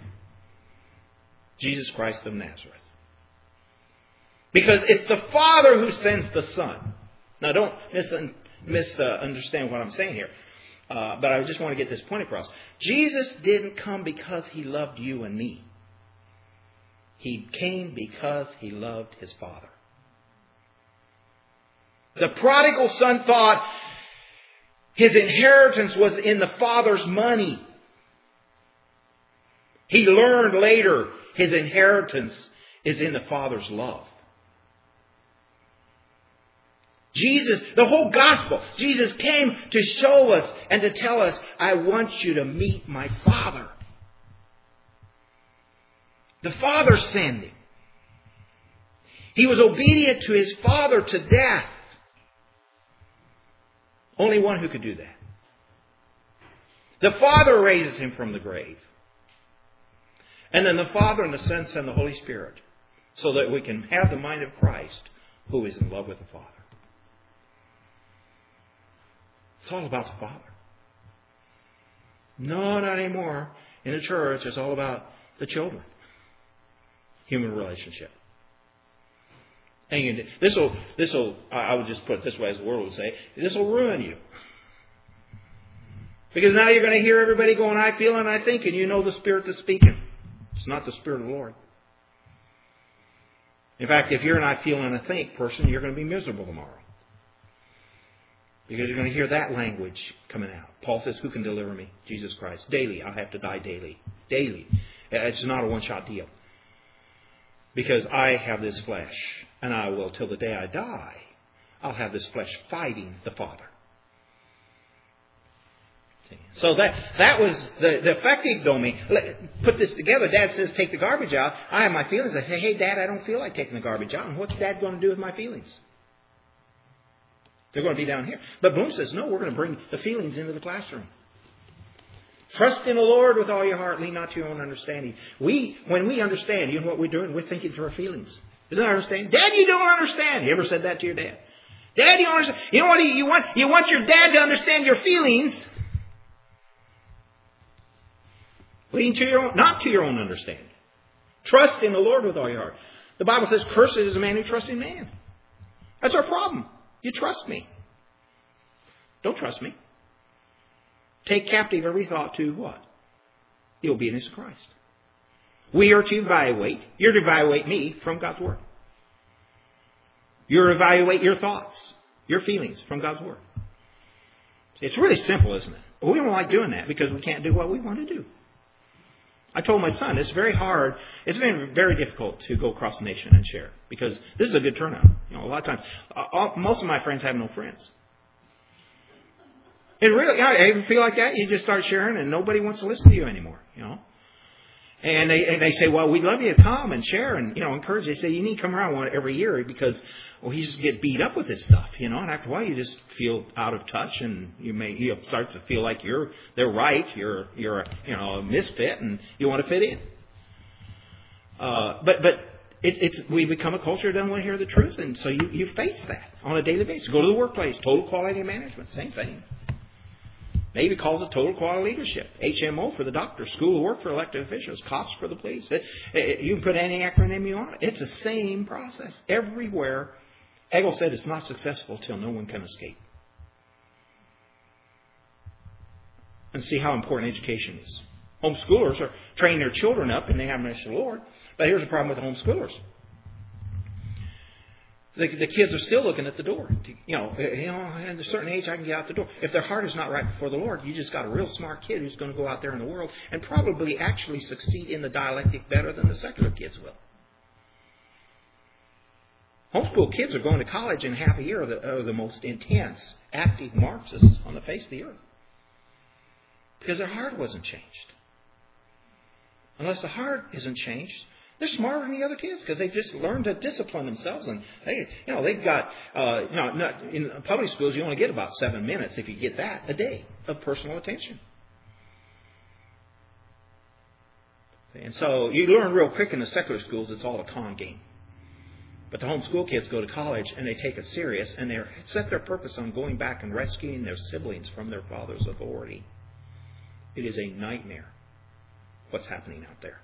Jesus Christ of Nazareth. Because it's the Father who sends the Son. Now don't misunderstand what I'm saying here. Uh, but I just want to get this point across. Jesus didn't come because he loved you and me. He came because he loved his Father. The prodigal son thought his inheritance was in the Father's money. He learned later his inheritance is in the Father's love. Jesus, the whole gospel, Jesus came to show us and to tell us, I want you to meet my Father. The Father sent him. He was obedient to his Father to death. Only one who could do that. The Father raises him from the grave. And then the Father and the Son send the Holy Spirit so that we can have the mind of Christ who is in love with the Father. It's all about the Father. No, not anymore. In the church, it's all about the children. Human relationship. And this will, this will, I would just put it this way as the world would say, this will ruin you. Because now you're going to hear everybody going, I feel and I think, and you know the Spirit that's speaking. It's not the Spirit of the Lord. In fact, if you're an I feel and I think person, you're going to be miserable tomorrow. Because you're going to hear that language coming out. Paul says, who can deliver me? Jesus Christ. Daily. I have to die daily. Daily. It's not a one-shot deal. Because I have this flesh, and I will, till the day I die, I'll have this flesh fighting the Father. So that that was the, the affective domain. Let, put this together. Dad says, take the garbage out. I have my feelings. I say, hey, Dad, I don't feel like taking the garbage out. And what's Dad going to do with my feelings? They're going to be down here. But Bloom says, no, we're going to bring the feelings into the classroom. Trust in the Lord with all your heart. Lean not to your own understanding. We, when we understand, you know what we're doing? We're thinking through our feelings. Isn't that understanding? Dad, you don't understand. You ever said that to your dad? Dad, you don't understand. You know what you want? You want your dad to understand your feelings. Lean to your own, not to your own understanding. Trust in the Lord with all your heart. The Bible says, cursed is a man who trusts in man. That's our problem. You trust me. Don't trust me. Take captive every thought to what? The obedience of Christ. We are to evaluate. You're to evaluate me from God's Word. You're to evaluate your thoughts, your feelings from God's Word. It's really simple, isn't it? But we don't like doing that because we can't do what we want to do. I told my son, it's very hard, it's been very difficult to go across the nation and share. Because this is a good turnout. You know, a lot of times, uh, all, most of my friends have no friends. It really, I even feel like that. You just start sharing and nobody wants to listen to you anymore, you know. And they and they say, well, we'd love you to come and share and, you know, encourage. They say, you need to come around one every year because, well, you just get beat up with this stuff, you know. And after a while, you just feel out of touch and you may you start to feel like you're they're right. You're you're a, you know a misfit and you want to fit in. Uh, but but it, it's we become a culture that doesn't want to hear the truth, and so you you face that on a daily basis. Go to the workplace, total quality management, same thing. Navy calls it total quality leadership. H M O for the doctor. School of work for elected officials. COPS for the police. It, it, you can put any acronym you want. It's the same process everywhere. Hegel said it's not successful till no one can escape. And see how important education is. Homeschoolers are training their children up and they have mercy of the Lord. But here's the problem with the homeschoolers. The, the kids are still looking at the door. You know, you know, at a certain age, I can get out the door. If their heart is not right before the Lord, you just got a real smart kid who's going to go out there in the world and probably actually succeed in the dialectic better than the secular kids will. Homeschool kids are going to college in half a year are the, are the most intense, active Marxists on the face of the earth. Because their heart wasn't changed. Unless the heart isn't changed, they're smarter than the other kids because they've just learned to discipline themselves, and they, you know, they've got, uh, you know, not, in public schools you only get about seven minutes if you get that a day of personal attention, and so you learn real quick in the secular schools it's all a con game. But the homeschool kids go to college and they take it serious and they set their purpose on going back and rescuing their siblings from their father's authority. It is a nightmare what's happening out there.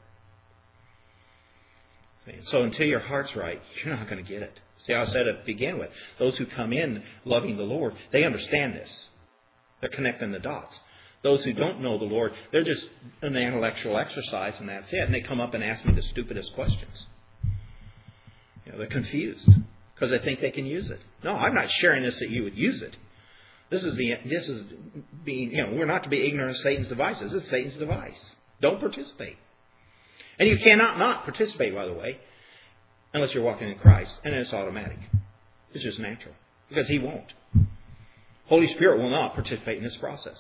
So until your heart's right, you're not going to get it. See how I said it to begin with. Those who come in loving the Lord, they understand this. They're connecting the dots. Those who don't know the Lord, they're just an intellectual exercise and that's it. And they come up and ask me the stupidest questions. You know, they're confused because they think they can use it. No, I'm not sharing this that you would use it. This is the this is being, you know, we're not to be ignorant of Satan's devices. This is Satan's device. Don't participate. And you cannot not participate, by the way, unless you're walking in Christ. And it's automatic. It's just natural. Because He won't. Holy Spirit will not participate in this process.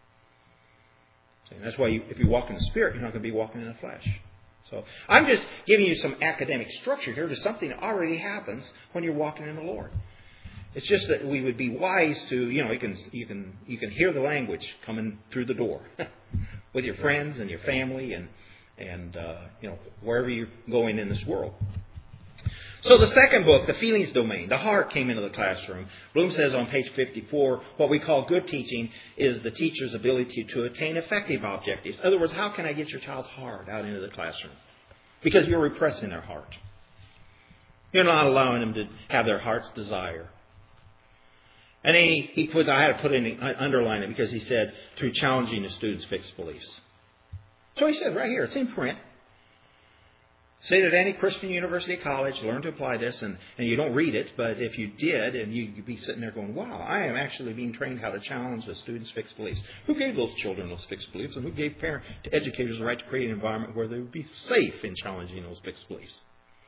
And that's why you, if you walk in the Spirit, you're not going to be walking in the flesh. So I'm just giving you some academic structure here to something that already happens when you're walking in the Lord. It's just that we would be wise to, you know, you can you can you can hear the language coming through the door with your friends and your family and and uh, you know wherever you're going in this world. So the second book, the feelings domain, the heart came into the classroom. Bloom says on page fifty-four, what we call good teaching is the teacher's ability to attain effective objectives. In other words, how can I get your child's heart out into the classroom? Because you're repressing their heart. You're not allowing them to have their heart's desire. And he, he put, I had to put in, underline it because he said, through challenging the students' fixed beliefs. So he said right here, it's in print. Sit at any Christian university, college, learn to apply this, and, and you don't read it, but if you did, and you, you'd be sitting there going, wow, I am actually being trained how to challenge the students' fixed beliefs. Who gave those children those fixed beliefs, and who gave parent to educators the right to create an environment where they would be safe in challenging those fixed beliefs?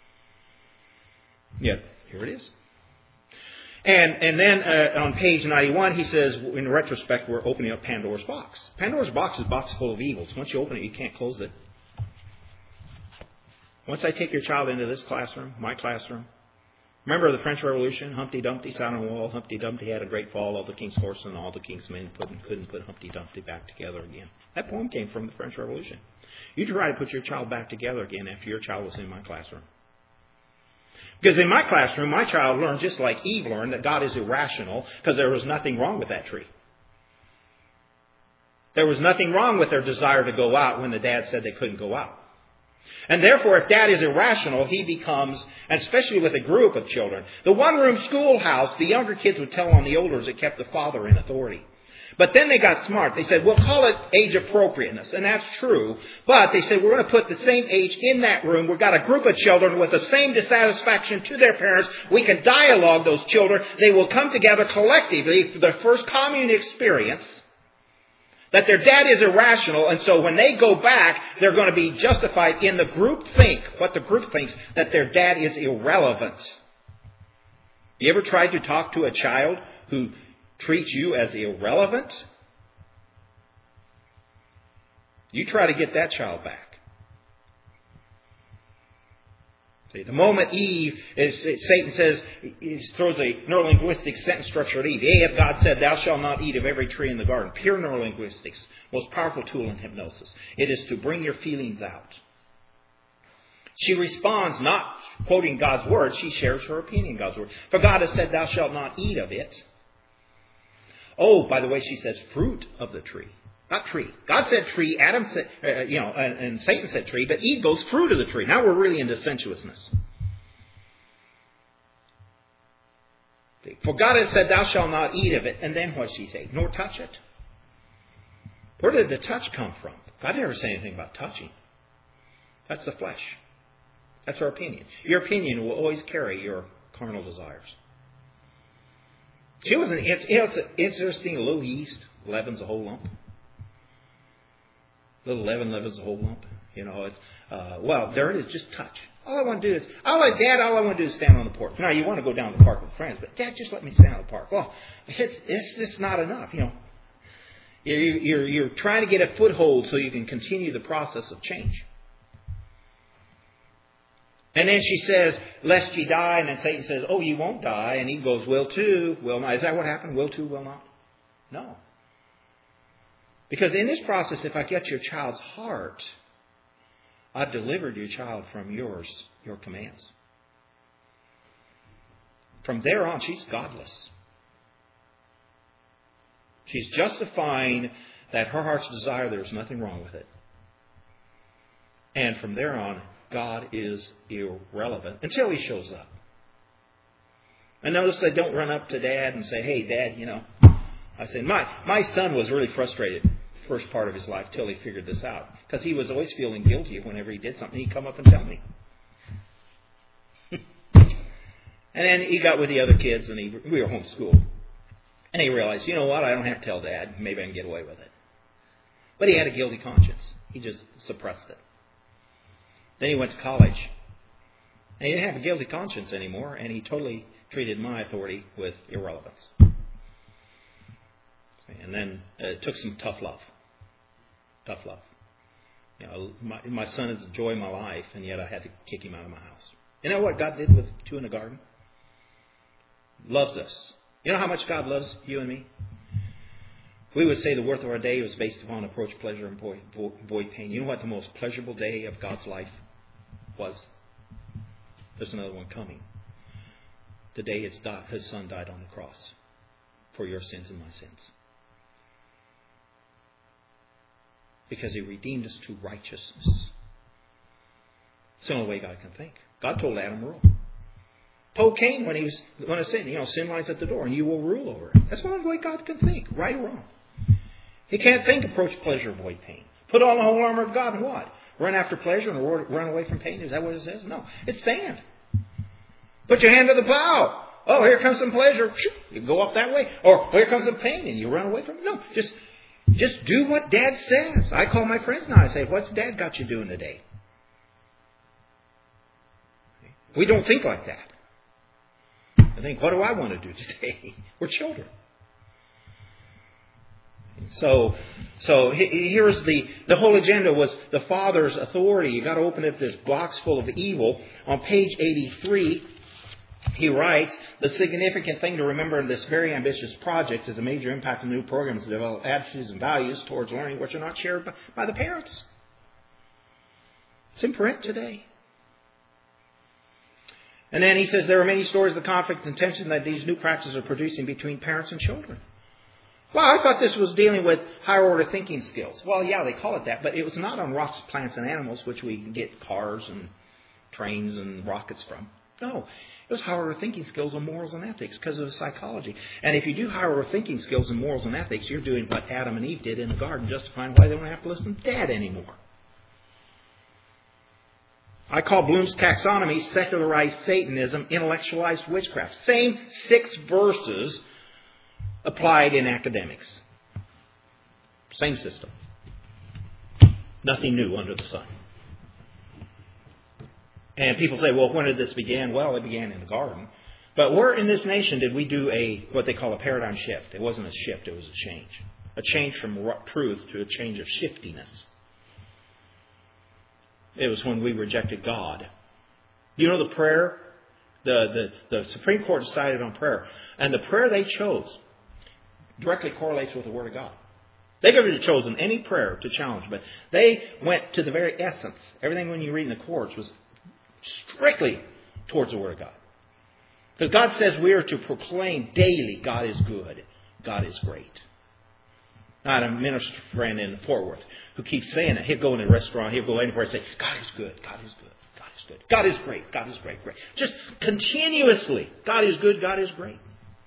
Yet, here it is. And and then uh, on page ninety-one, he says, in retrospect, we're opening up Pandora's box. Pandora's box is a box full of evils. Once you open it, you can't close it. Once I take your child into this classroom, my classroom, remember the French Revolution? Humpty Dumpty sat on a wall. Humpty Dumpty had a great fall. All the king's horses and all the king's men couldn't put Humpty Dumpty back together again. That poem came from the French Revolution. You try to put your child back together again after your child was in my classroom. Because in my classroom, my child learned just like Eve learned that God is irrational because there was nothing wrong with that tree. There was nothing wrong with their desire to go out when the dad said they couldn't go out. And therefore, if dad is irrational, he becomes, and especially with a group of children, the one-room schoolhouse, the younger kids would tell on the older as it kept the father in authority. But then they got smart. They said, we'll call it age appropriateness. And that's true. But they said, we're going to put the same age in that room. We've got a group of children with the same dissatisfaction to their parents. We can dialogue those children. They will come together collectively for their first commune experience. That their dad is irrational, and so when they go back, they're going to be justified in the group think, what the group thinks, that their dad is irrelevant. You ever tried to talk to a child who treats you as irrelevant? You try to get that child back. See, the moment Eve, is, Satan says, he throws a neurolinguistic sentence structure at Eve. Yea, God said, thou shalt not eat of every tree in the garden. Pure neurolinguistics. Most powerful tool in hypnosis. It is to bring your feelings out. She responds not quoting God's word. She shares her opinion in God's word. For God has said, thou shalt not eat of it. Oh, by the way, she says fruit of the tree. Not tree. God said tree, Adam said, uh, you know, and, and Satan said tree, but Eve goes fruit of the tree. Now we're really into sensuousness. For God has said, thou shalt not eat of it. And then what she say? Nor touch it. Where did the touch come from? God never said anything about touching. That's the flesh. That's our opinion. Your opinion will always carry your carnal desires. She wasn't, it's, it's interesting, a little yeast leavens a whole lump. Little leaven leavens a whole lump. You know, it's, uh, well, there it is, just touch. All I want to do is, all I, Dad, all I want to do is stand on the porch. Now, you want to go down to the park with friends, but Dad, just let me stand on the park. Well, it's, it's just not enough, you know. You're, you're, you're trying to get a foothold so you can continue the process of change. And then she says, lest ye die, and then Satan says, oh, you won't die. And he goes, will to, will not. Is that what happened? Will to, will not? No. Because in this process, if I get your child's heart, I've delivered your child from yours, your commands. From there on, she's godless. She's justifying that her heart's desire, there's nothing wrong with it. And from there on, God is irrelevant until He shows up. And notice they don't run up to Dad and say, hey, Dad, you know. I said, my, my son was really frustrated first part of his life till he figured this out. Because he was always feeling guilty whenever he did something. He'd come up and tell me. And then he got with the other kids and he, we were homeschooled. And he realized, you know what, I don't have to tell Dad. Maybe I can get away with it. But he had a guilty conscience. He just suppressed it. Then he went to college. And he didn't have a guilty conscience anymore. And he totally treated my authority with irrelevance. And then uh, it took some tough love. Tough love. You know, my, my son is the joy of my life, and yet I had to kick him out of my house. You know what God did with two in the garden? Loves us. You know how much God loves you and me? We would say the worth of our day was based upon approach, pleasure, and void, void pain. You know what the most pleasurable day of God's life was? There's another one coming. The day his, di- his son died on the cross for your sins and my sins. Because He redeemed us to righteousness. It's the only way God can think. God told Adam to rule. Told Cain when he was going to sin, you know, sin lies at the door and you will rule over it. That's the only way God can think, right or wrong. He can't think approach, pleasure, avoid pain. Put on the whole armor of God and what? Run after pleasure and run away from pain. Is that what it says? No. It's stand. Put your hand to the plow. Oh, here comes some pleasure. You go up that way. Or here comes some pain and you run away from it. No. Just, just do what Dad says. I call my friends now. I say, what's Dad got you doing today? We don't think like that. I think, what do I want to do today? We're children. So, so here's the, the whole agenda was the Father's authority. You've got to open up this box full of evil. On page eighty-three, he writes, the significant thing to remember in this very ambitious project is a major impact on new programs to develop attitudes and values towards learning which are not shared by, by the parents. It's in print today. And then he says there are many stories of the conflict and tension that these new practices are producing between parents and children. Well, I thought this was dealing with higher order thinking skills. Well, yeah, they call it that, but it was not on rocks, plants, and animals, which we get cars and trains and rockets from. No, it was higher order thinking skills on morals and ethics because of psychology. And if you do higher order thinking skills in morals and ethics, you're doing what Adam and Eve did in the garden, justifying why they don't have to listen to Dad anymore. I call Bloom's taxonomy secularized Satanism, intellectualized witchcraft. Same six verses applied in academics. Same system. Nothing new under the sun. And people say, well, when did this begin? Well, it began in the garden. But where in this nation did we do a what they call a paradigm shift? It wasn't a shift, it was a change. A change from truth to a change of shiftiness. It was when we rejected God. You know the prayer? The, the, the Supreme Court decided on prayer. And the prayer they chose directly correlates with the Word of God. They could have chosen any prayer to challenge, but they went to the very essence. Everything when you read in the courts was strictly towards the Word of God. Because God says we are to proclaim daily, God is good, God is great. I had a minister friend in Fort Worth who keeps saying it. He'll go in a restaurant, he'll go anywhere and say, God is good, God is good, God is good. God is great, God is great, great. Just continuously, God is good, God is great.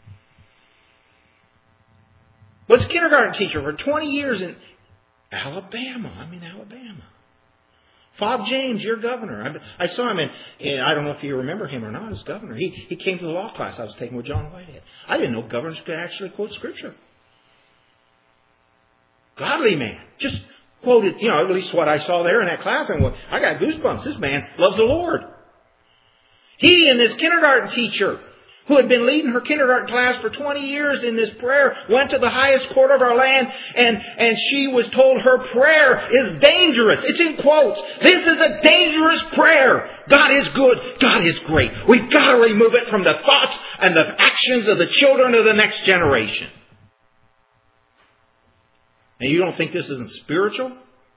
Was a kindergarten teacher for twenty years in Alabama. I'm in Alabama. Fob James, your governor. I, I saw him in, in, I don't know if you remember him or not, as governor. He, he came to the law class I was taking with John Whitehead. I didn't know governors could actually quote Scripture. Godly man. Just quoted, you know, at least what I saw there in that class. And I got goosebumps. This man loves the Lord. He and his kindergarten teacher, who had been leading her kindergarten class for twenty years in this prayer, went to the highest court of our land, and, and she was told her prayer is dangerous. It's in quotes. This is a dangerous prayer. God is good. God is great. We've got to remove it from the thoughts and the actions of the children of the next generation. And you don't think this isn't spiritual?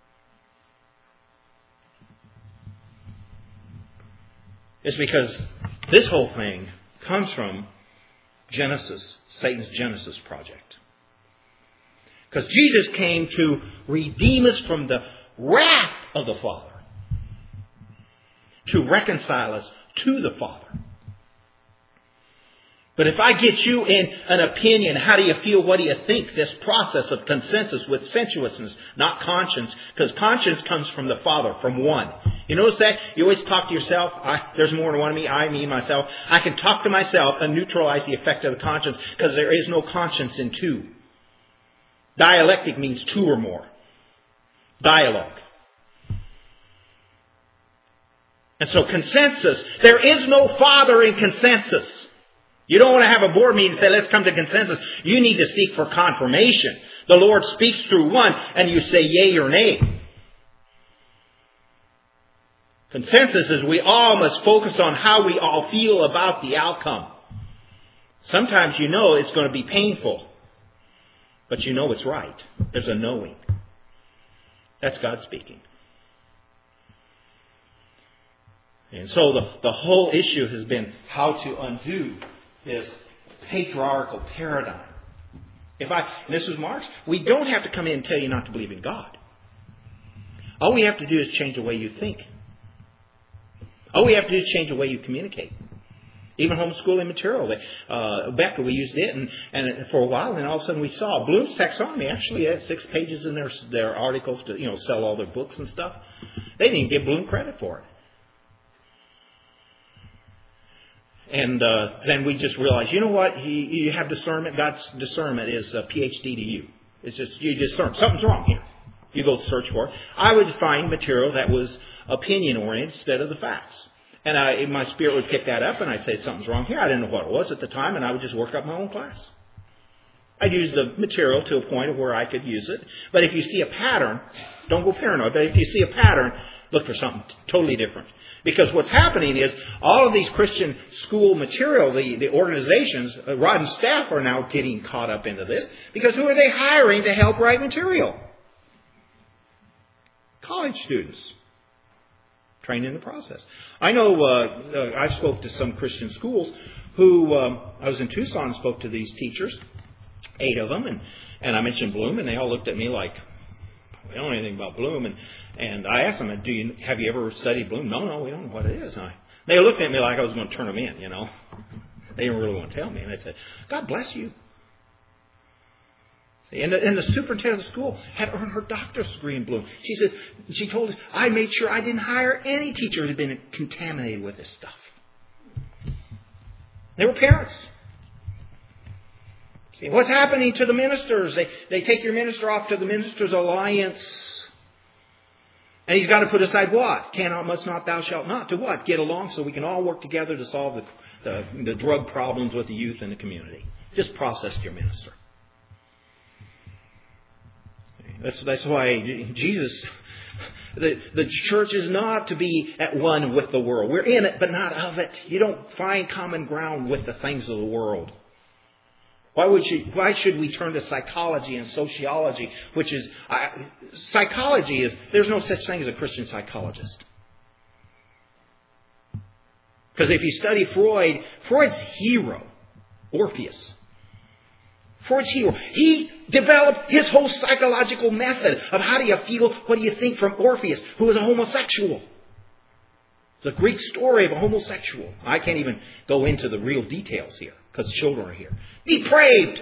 It's because this whole thing comes from Genesis, Satan's Genesis project. Because Jesus came to redeem us from the wrath of the Father, to reconcile us to the Father. But if I get you in an opinion, how do you feel, what do you think? This process of consensus with sensuousness, not conscience. Because conscience comes from the Father, from one. You notice that? You always talk to yourself. I, there's more than one of me. I, me, myself. I can talk to myself and neutralize the effect of the conscience because there is no conscience in two. Dialectic means two or more. Dialogue. And so consensus. There is no Father in consensus. You don't want to have a board meeting and say, let's come to consensus. You need to seek for confirmation. The Lord speaks through one and you say yea or nay. Consensus is we all must focus on how we all feel about the outcome. Sometimes you know it's going to be painful, but you know it's right. There's a knowing. That's God speaking. And so the, the whole issue has been how to undo this patriarchal paradigm. If I, and this was Marx, we don't have to come in and tell you not to believe in God. All we have to do is change the way you think. All we have to do is change the way you communicate. Even homeschooling material. Uh, Becca, we used it and, and for a while, and all of a sudden we saw Bloom's Taxonomy actually had six pages in their their articles to, you know, sell all their books and stuff. They didn't even give Bloom credit for it. And uh, then we just realized, you know what? You, you have discernment. God's discernment is a P H D to you. It's just, you discern. Something's wrong here. You go search for it. I would find material that was opinion-oriented instead of the facts. And I, my spirit would pick that up, and I'd say something's wrong here. I didn't know what it was at the time, and I would just work up my own class. I'd use the material to a point of where I could use it. But if you see a pattern, don't go paranoid, but if you see a pattern, look for something totally different. Because what's happening is all of these Christian school material, the, the organizations, uh, Rod and staff are now getting caught up into this. Because who are they hiring to help write material? College students. Trained in the process. I know uh, uh, I spoke to some Christian schools who, um, I was in Tucson and spoke to these teachers, eight of them, and, and I mentioned Bloom, and they all looked at me like, we don't know anything about Bloom. And, and I asked them, Do you have you ever studied Bloom? No, no, we don't know what it is. And I, they looked at me like I was going to turn them in, you know. They didn't really want to tell me. And I said, God bless you. See, and, the, and the superintendent of the school had earned her doctorate degree in Bloom. She said, she told us, I made sure I didn't hire any teacher who had been contaminated with this stuff. They were parents. See, what's happening to the ministers? They they take your minister off to the Ministers' Alliance. And he's got to put aside what? Cannot, must not, thou shalt not. To what? Get along so we can all work together to solve the, the, the drug problems with the youth in the community. Just process your minister. That's, that's why Jesus, the, the church is not to be at one with the world. We're in it, but not of it. You don't find common ground with the things of the world. Why would you, why should we turn to psychology and sociology, which is, uh, psychology is, there's no such thing as a Christian psychologist. Because if you study Freud, Freud's hero, Orpheus, Freud's hero, he developed his whole psychological method of how do you feel, what do you think from Orpheus, who was a homosexual. The Greek story of a homosexual. I can't even go into the real details here because children are here. Depraved.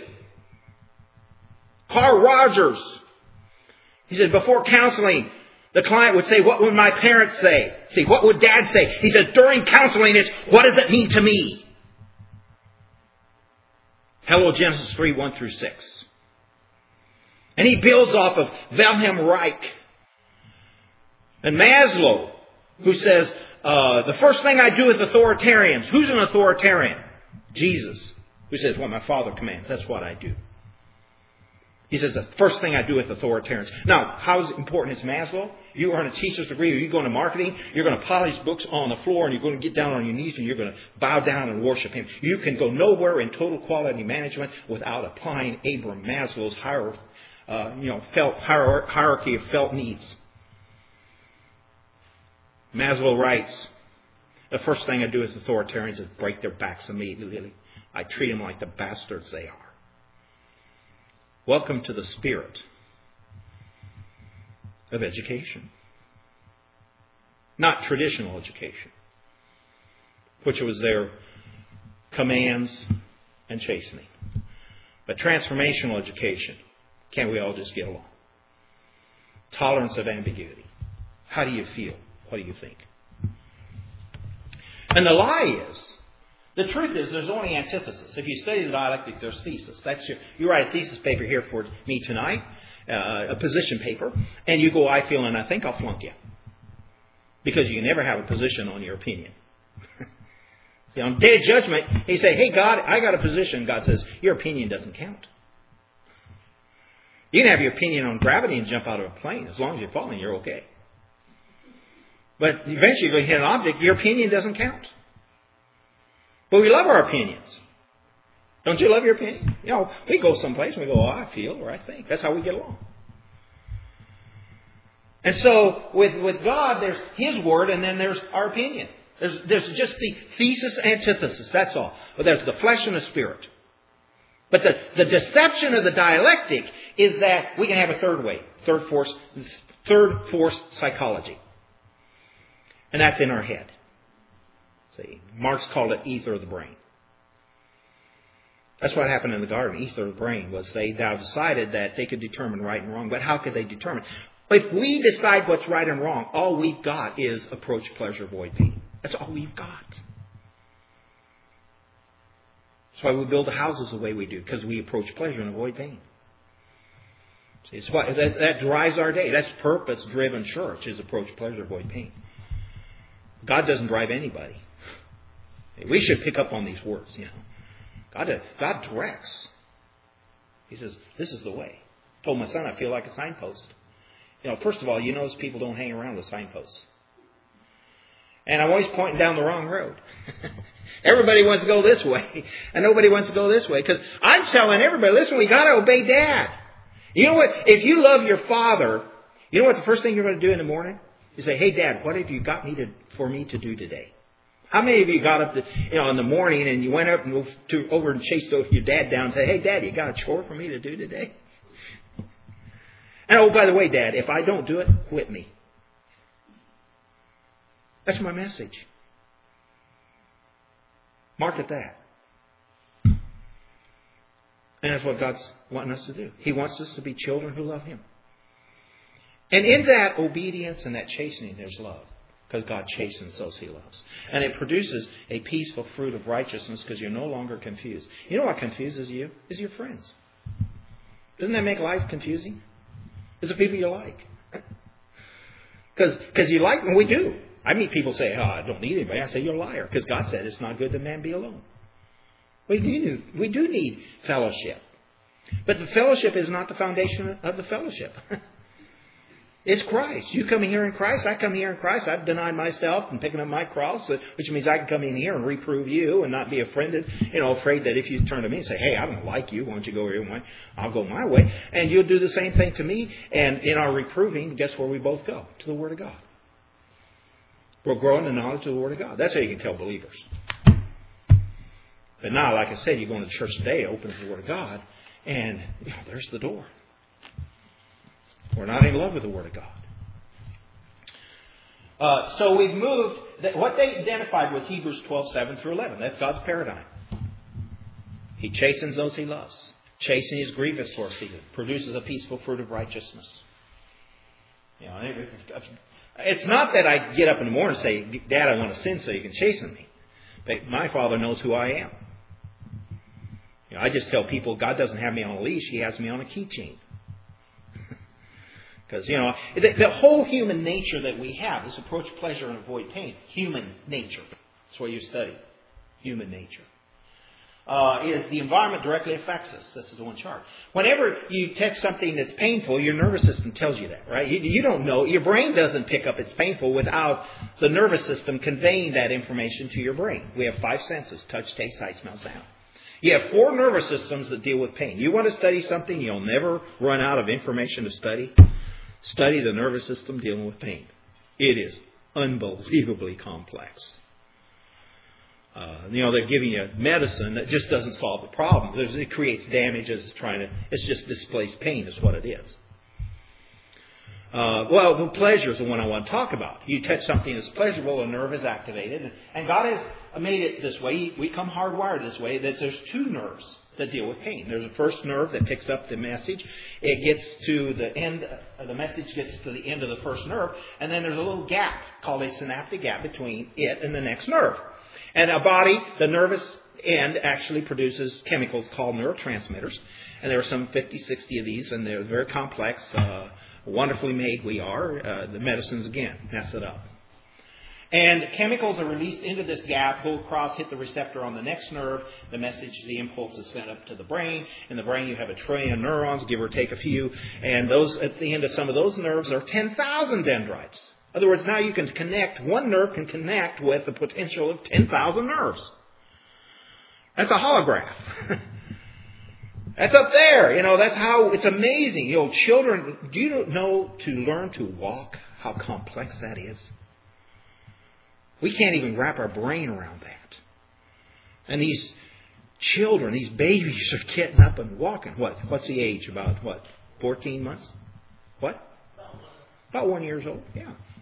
Carl Rogers. He said before counseling, the client would say, what would my parents say? See, what would Dad say? He said during counseling, it's what does it mean to me? Hello, Genesis three, one through six. And he builds off of Wilhelm Reich and Maslow, who says, Uh, the first thing I do with authoritarians. Who's an authoritarian? Jesus. Who says, what my Father commands. That's what I do. He says, the first thing I do with authoritarians. Now, how important is Maslow? You are on a teacher's degree, or you go into marketing, you're going to polish books on the floor, and you're going to get down on your knees, and you're going to bow down and worship him. You can go nowhere in total quality management without applying Abraham Maslow's hierarchy, uh, you know, felt hierarchy of felt needs. Maslow writes, the first thing I do with authoritarians is break their backs immediately. I treat them like the bastards they are. Welcome to the spirit of education. Not traditional education, which was their commands and chastening. But transformational education. Can't we all just get along? Tolerance of ambiguity. How do you feel? What do you think? And the lie is, the truth is there's only antithesis. If you study the dialectic, there's thesis. That's your, you write a thesis paper here for me tonight, uh, a position paper, and you go, I feel and I think, I'll flunk you. Because you can never have a position on your opinion. See, on day of judgment, you say, hey God, I got a position. God says, your opinion doesn't count. You can have your opinion on gravity and jump out of a plane. As long as you're falling, you're okay. But eventually you're going to hit an object, your opinion doesn't count. But we love our opinions. Don't you love your opinion? You know, we go someplace and we go, oh, I feel or I think. That's how we get along. And so with, with God, there's His Word and then there's our opinion. There's, there's just the thesis and antithesis. That's all. But there's the flesh and the spirit. But the, the deception of the dialectic is that we can have a third way. Third force, third force psychology. And that's in our head. See, Marx called it ether of the brain. That's what happened in the garden. Ether of the brain was they now decided that they could determine right and wrong. But how could they determine? If we decide what's right and wrong, all we've got is approach pleasure, avoid pain. That's all we've got. That's why we build the houses the way we do, because we approach pleasure and avoid pain. See, it's what, that, that drives our day. That's purpose-driven church, is approach pleasure, avoid pain. God doesn't drive anybody. We should pick up on these words, you know. God, God directs. He says, this is the way. I told my son, I feel like a signpost. You know, first of all, you notice people don't hang around the signposts. And I'm always pointing down the wrong road. Everybody wants to go this way, and nobody wants to go this way. Because I'm telling everybody, listen, we got to obey Dad. You know what? If you love your father, you know what the first thing you're going to do in the morning? You say, hey, Dad, what have you got me to, for me to do today? How many of you got up to, you know, in the morning and you went up and moved to, over and chased your dad down and said, hey, Dad, you got a chore for me to do today? And oh, by the way, Dad, if I don't do it, whip me. That's my message. Mark at that. And that's what God's wanting us to do. He wants us to be children who love Him. And in that obedience and that chastening, there's love. Because God chastens those He loves. And it produces a peaceful fruit of righteousness because you're no longer confused. You know what confuses you? Is your friends. Doesn't that make life confusing? It's the people you like. Because you like them, we do. I meet people say, oh, I don't need anybody. I say, you're a liar. Because God said it's not good that man be alone. We do, we do need fellowship. But the fellowship is not the foundation of the fellowship. It's Christ. You come here in Christ. I come here in Christ. I've denied myself and picking up my cross, which means I can come in here and reprove you and not be offended, you know, afraid that if you turn to me and say, hey, I don't like you. Why don't you go your way? I'll go my way. And you'll do the same thing to me. And in our reproving, guess where we both go? To the Word of God. We're growing in the knowledge of the Word of God. That's how you can tell believers. But now, like I said, you go into church today, opens the Word of God, and you know, there's the door. We're not in love with the Word of God. Uh, so we've moved. That what they identified was Hebrews twelve, seven through eleven. That's God's paradigm. He chastens those He loves. Chastening is grievous for us. He produces a peaceful fruit of righteousness. You know, it's not that I get up in the morning and say, Dad, I want to sin so you can chasten me. But my Father knows who I am. You know, I just tell people God doesn't have me on a leash. He has me on a keychain. Because, you know, the, the whole human nature that we have, this approach pleasure and avoid pain, human nature. That's what you study. Human nature. Uh, is the environment directly affects us. This is the one chart. Whenever you touch something that's painful, your nervous system tells you that, right? You, you don't know. Your brain doesn't pick up it's painful without the nervous system conveying that information to your brain. We have five senses: touch, taste, sight, smell, sound. You have four nervous systems that deal with pain. You want to study something, you'll never run out of information to study. Study the nervous system dealing with pain. It is unbelievably complex. Uh, you know, they're giving you medicine that just doesn't solve the problem. There's, it creates damage. It's trying to. It's just displaced pain is what it is. Uh, well, the pleasure is the one I want to talk about. You touch something that's pleasurable, a nerve is activated, and God has made it this way. We come hardwired this way. That there's two nerves that deal with pain. There's a first nerve that picks up the message. It gets to the end, uh, the message gets to the end of the first nerve, and then there's a little gap called a synaptic gap between it and the next nerve. And a body, the nervous end, actually produces chemicals called neurotransmitters. And there are some fifty, sixty of these, and they're very complex. Uh, wonderfully made we are. Uh, the medicines, again, mess it up. And chemicals are released into this gap, go across, hit the receptor on the next nerve. The message, the impulse is sent up to the brain. In the brain, you have a trillion neurons, give or take a few. And those at the end of some of those nerves are ten thousand dendrites. In other words, now you can connect, one nerve can connect with the potential of ten thousand nerves. That's a holograph. That's up there. You know, that's how, it's amazing. You know, children, do you know to learn to walk, how complex that is? We can't even wrap our brain around that. And these children, these babies are getting up and walking. What? What's the age? About, what, fourteen months? What? About one years old, yeah.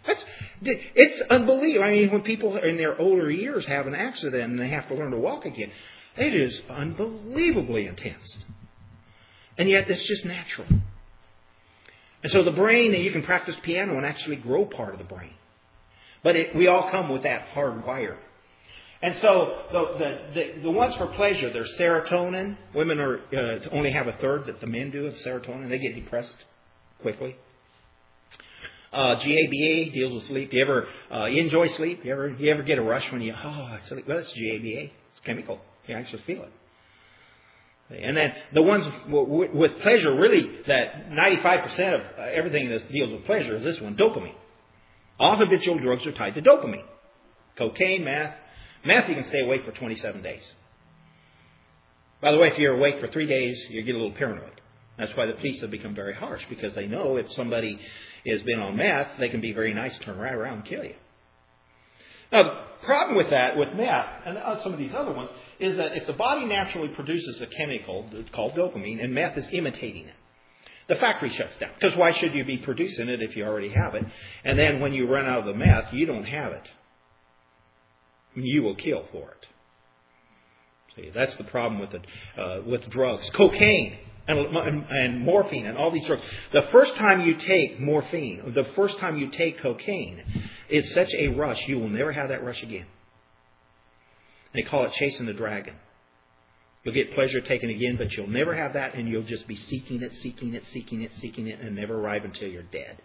That's, it's unbelievable. I mean, when people in their older years have an accident and they have to learn to walk again, it is unbelievably intense. And yet it's just natural. And so the brain, you can practice piano and actually grow part of the brain. But it, we all come with that hard wire. And so the, the, the, the ones for pleasure, there's serotonin. Women are uh, only have a third that the men do of serotonin. They get depressed quickly. Uh, G A B A deals with sleep. You ever uh, you enjoy sleep? You ever you ever get a rush when you, oh, I sleep? Well, it's G A B A. It's chemical. You actually feel it. And then the ones with pleasure, really, that ninety-five percent of everything that deals with pleasure is this one, dopamine. All habitual drugs are tied to dopamine. Cocaine, meth. Meth, you can stay awake for twenty-seven days. By the way, if you're awake for three days, you get a little paranoid. That's why the police have become very harsh, because they know if somebody has been on meth, they can be very nice, turn right around and kill you. Now, the problem with that, with meth, and some of these other ones, is that if the body naturally produces a chemical called dopamine, and meth is imitating it, the factory shuts down. Because why should you be producing it if you already have it? And then when you run out of the meth, you don't have it. You will kill for it. See, that's the problem with it, uh, with drugs. Cocaine and, and, and morphine and all these drugs. The first time you take morphine, the first time you take cocaine, it's such a rush, you will never have that rush again. They call it chasing the dragon. You'll get pleasure taken again, but you'll never have that, and you'll just be seeking it, seeking it, seeking it, seeking it, and never arrive until you're dead.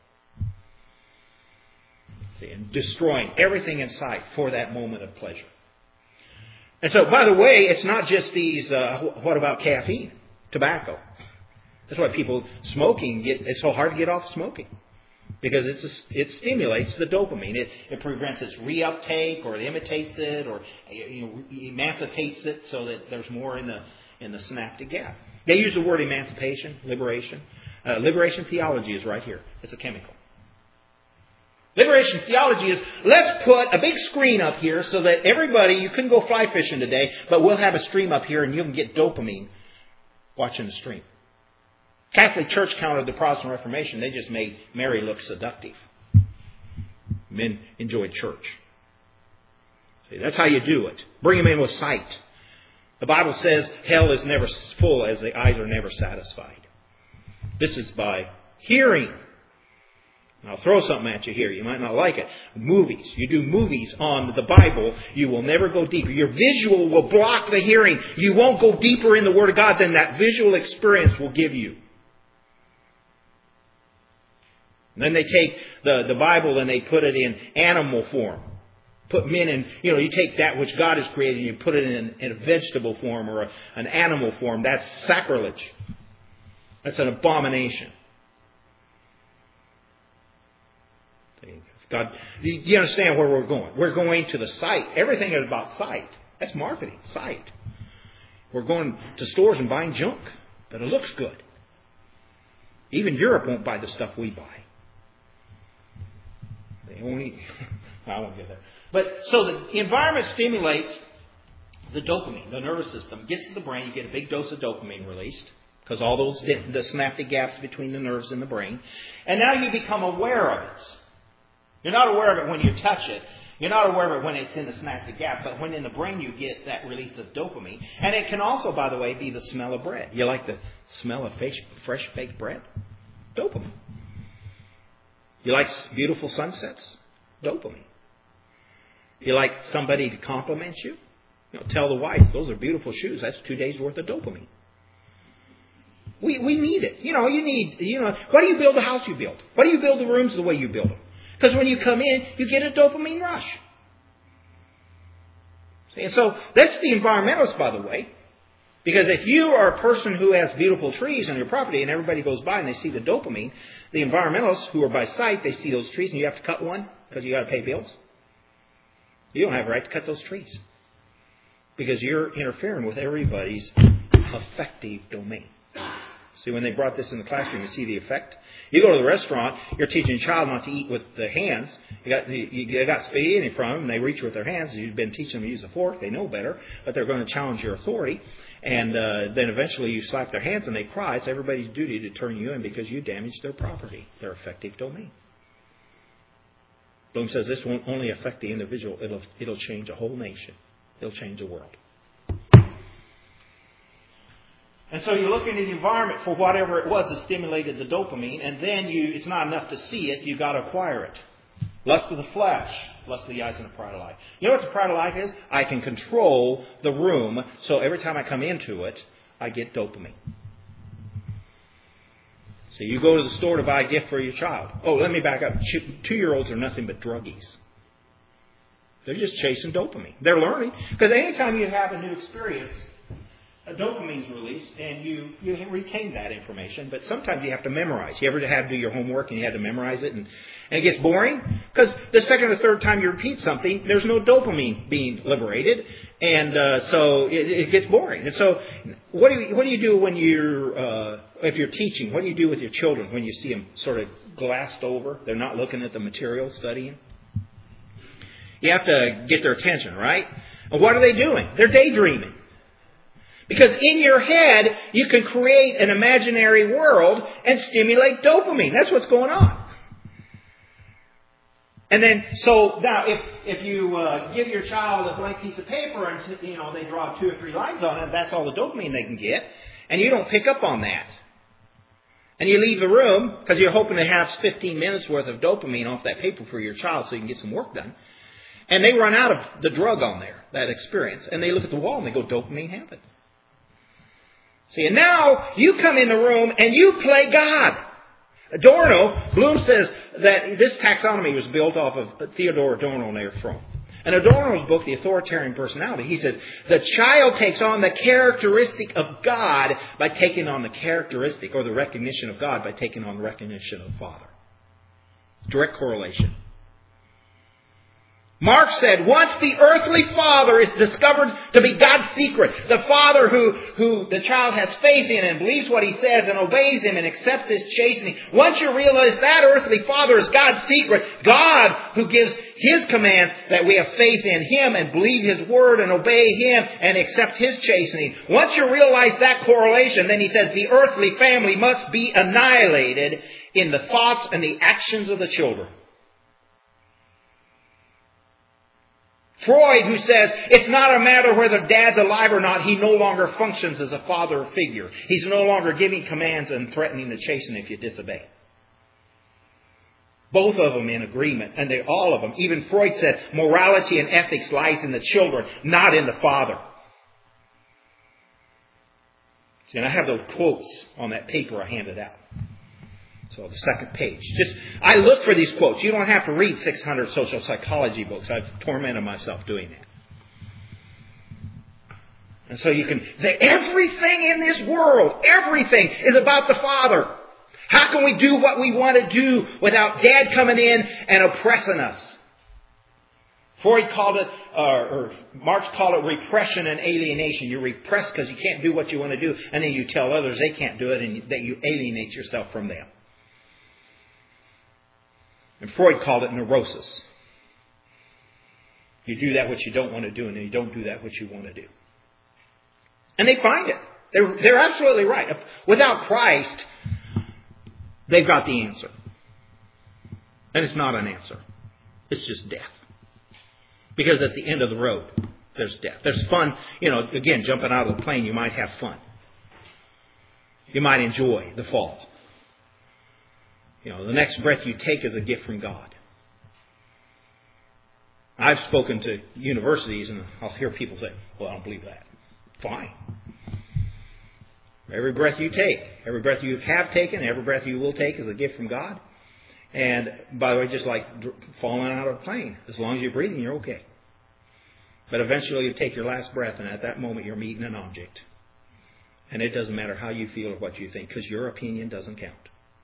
See, and destroying everything in sight for that moment of pleasure. And so, by the way, it's not just these, uh, what about caffeine? Tobacco. That's why people smoking, get, it's so hard to get off smoking. Because it's a, it stimulates the dopamine. It, it prevents its reuptake, or it imitates it, or you know, emancipates it so that there's more in the in the synaptic gap. They use the word emancipation, liberation. Uh, liberation theology is right here. It's a chemical. Liberation theology is, let's put a big screen up here so that everybody, you couldn't go fly fishing today, but we'll have a stream up here and you can get dopamine watching the stream. Catholic Church countered the Protestant Reformation. They just made Mary look seductive. Men enjoyed church. See, that's how you do it. Bring them in with sight. The Bible says hell is never full as the eyes are never satisfied. This is by hearing. I'll throw something at you here. You might not like it. Movies. You do movies on the Bible, you will never go deeper. Your visual will block the hearing. You won't go deeper in the Word of God than that visual experience will give you. And then they take the, the Bible and they put it in animal form. Put men in, you know, you take that which God has created and you put it in, in a vegetable form or a, an animal form. That's sacrilege. That's an abomination. God, you understand where we're going? We're going to the site. Everything is about sight. That's marketing, sight. We're going to stores and buying junk, but it looks good. Even Europe won't buy the stuff we buy. They only, I won't get there. But so the environment stimulates the dopamine, the nervous system, gets to the brain. You get a big dose of dopamine released because all those the synaptic gaps between the nerves in the brain, and now you become aware of it. You're not aware of it when you touch it. You're not aware of it when it's in the synaptic gap, but when in the brain you get that release of dopamine. And it can also, by the way, be the smell of bread. You like the smell of fresh baked bread? Dopamine. You like beautiful sunsets? Dopamine. You like somebody to compliment you? You know, tell the wife, those are beautiful shoes. That's two days worth of dopamine. We we need it. You know, you need, you know, why do you build the house you build? Why do you build the rooms the way you build them? Because when you come in, you get a dopamine rush. See, and so that's the environmentalist, by the way. Because if you are a person who has beautiful trees on your property and everybody goes by and they see the dopamine, the environmentalists who are by sight, they see those trees and you have to cut one because you got to pay bills. You don't have a right to cut those trees. Because you're interfering with everybody's affective domain. See, when they brought this in the classroom, you see the effect. You go to the restaurant, you're teaching a child not to eat with the hands. You got you, you got spaghetti from them, and they reach with their hands. You've been teaching them to use a fork. They know better, but they're going to challenge your authority. And uh, then eventually you slap their hands and they cry. It's everybody's duty to turn you in because you damaged their property, their affective domain. Bloom says this won't only affect the individual, it'll, it'll change a whole nation. It'll change the world. And so you look into the environment for whatever it was that stimulated the dopamine, and then you it's not enough to see it, you've got to acquire it. Lust of the flesh, lust of the eyes, and the pride of life. You know what the pride of life is? I can control the room, so every time I come into it, I get dopamine. So you go to the store to buy a gift for your child. Oh, let me back up. Two-year-olds are nothing but druggies. They're just chasing dopamine. They're learning. Because anytime you have a new experience, a dopamine's released, and you, you retain that information. But sometimes you have to memorize. You ever have to do your homework and you had to memorize it, and, and it gets boring? Because the second or third time you repeat something, there's no dopamine being liberated, and uh, so it, it gets boring. And so, what do you what do you do when you're uh, if you're teaching? What do you do with your children when you see them sort of glassed over? They're not looking at the material, studying. You have to get their attention, right? And what are they doing? They're daydreaming. Because in your head, you can create an imaginary world and stimulate dopamine. That's what's going on. And then, so now, if if you uh, give your child a blank piece of paper and you know they draw two or three lines on it, that's all the dopamine they can get, and you don't pick up on that, and you leave the room because you're hoping to have fifteen minutes worth of dopamine off that paper for your child so you can get some work done, and they run out of the drug on there, that experience, and they look at the wall and they go, dopamine happened. See, and now you come in the room and you play God. Adorno, Bloom says that this taxonomy was built off of Theodore Adorno and Eric Fromm. In Adorno's book, The Authoritarian Personality, he said, the child takes on the characteristic of God by taking on the characteristic or the recognition of God by taking on the recognition of the Father. Direct correlation. Marx said, once the earthly father is discovered to be God's secret, the father who, who the child has faith in and believes what he says and obeys him and accepts his chastening, once you realize that earthly father is God's secret, God who gives his commands that we have faith in him and believe his word and obey him and accept his chastening, once you realize that correlation, then he says the earthly family must be annihilated in the thoughts and the actions of the children. Freud, who says it's not a matter whether dad's alive or not, he no longer functions as a father figure. He's no longer giving commands and threatening to chasten if you disobey. Both of them in agreement, and they all of them. Even Freud said morality and ethics lies in the children, not in the father. See, and I have those quotes on that paper I handed out. So the second page. Just I look for these quotes. You don't have to read six hundred social psychology books. I've tormented myself doing that. And so you can say everything in this world, everything is about the Father. How can we do what we want to do without Dad coming in and oppressing us? Freud called it, uh, or Marx called it repression and alienation. You repress because you can't do what you want to do, and then you tell others they can't do it, and that you alienate yourself from them. And Freud called it neurosis. You do that which you don't want to do, and then you don't do that which you want to do. And they find it. They're, they're absolutely right. Without Christ, they've got the answer. And it's not an answer. It's just death. Because at the end of the road, there's death. There's fun. You know, again, jumping out of the plane, you might have fun. You might enjoy the fall. You know, the next breath you take is a gift from God. I've spoken to universities and I'll hear people say, well, I don't believe that. Fine. Every breath you take, every breath you have taken, every breath you will take is a gift from God. And by the way, just like falling out of a plane, as long as you're breathing, you're okay. But eventually you take your last breath, and at that moment you're meeting an object. And it doesn't matter how you feel or what you think, because your opinion doesn't count.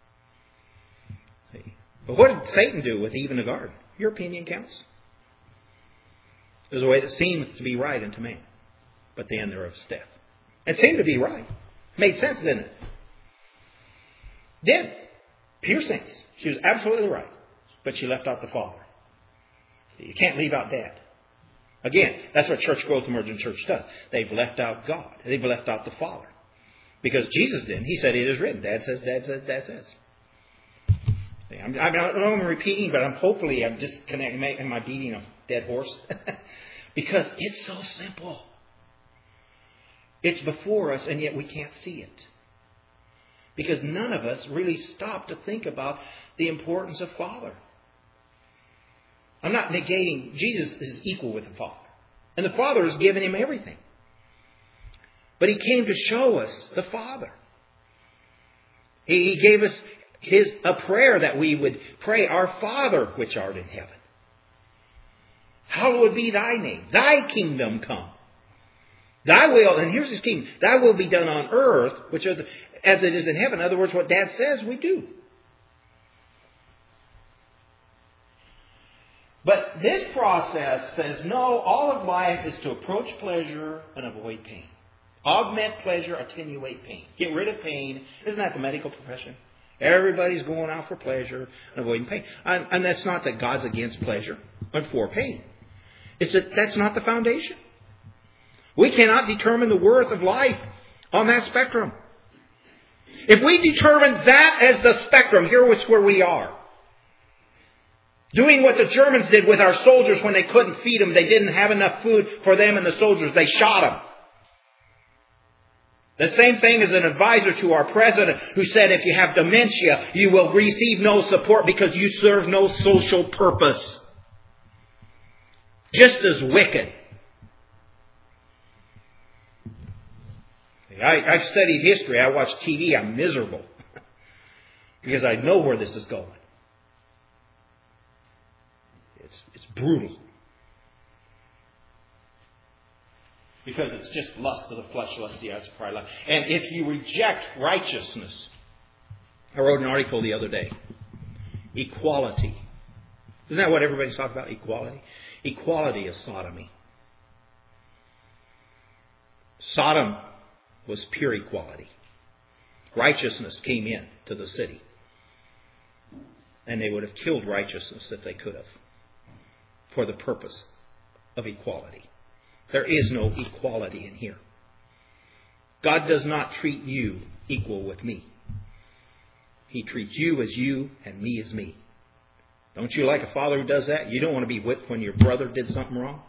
See? But what did Satan do with Eve in the garden? Your opinion counts. There's a way that seems to be right unto man, but the end thereof is death. It seemed to be right. Made sense, didn't it? Did. Pure sense. She was absolutely right. But she left out the Father. See, you can't leave out Dad. Again, that's what Church Growth Emergent Church does. They've left out God. They've left out the Father. Because Jesus didn't. He said, it is written. Dad says, Dad says, Dad says. I'm, I don't know if I'm repeating, but I'm hopefully I'm just connecting. Am I beating a dead horse? Because it's so simple. It's before us, and yet we can't see it. Because none of us really stop to think about the importance of Father. I'm not negating Jesus is equal with the Father. And the Father has given him everything. But he came to show us the Father. He gave us his a prayer that we would pray, Our Father which art in heaven. Hallowed be thy name. Thy kingdom come. Thy will, and here's his kingdom, thy will be done on earth, which are the, as it is in heaven. In other words, what Dad says, we do. But this process says, no, all of life is to approach pleasure and avoid pain. Augment pleasure, attenuate pain. Get rid of pain. Isn't that the medical profession? Everybody's going out for pleasure and avoiding pain. And, and that's not that God's against pleasure but for pain. It's that that's not the foundation. We cannot determine the worth of life on that spectrum. If we determine that as the spectrum, here is where we are. Doing what the Germans did with our soldiers when they couldn't feed them. They didn't have enough food for them and the soldiers. They shot them. The same thing as an advisor to our president who said if you have dementia, you will receive no support because you serve no social purpose. Just as wicked. I, I've studied history. I watch T V. I'm miserable. Because I know where this is going. It's, it's brutal. Because it's just lust of the flesh, lust of the eyes, pride, life. And if you reject righteousness, I wrote an article the other day. Equality. Isn't that what everybody's talking about? Equality. Equality is sodomy. Sodom was pure equality. Righteousness came in to the city. And they would have killed righteousness if they could have. For the purpose of equality. There is no equality in here. God does not treat you equal with me. He treats you as you and me as me. Don't you like a father who does that? You don't want to be whipped when your brother did something wrong.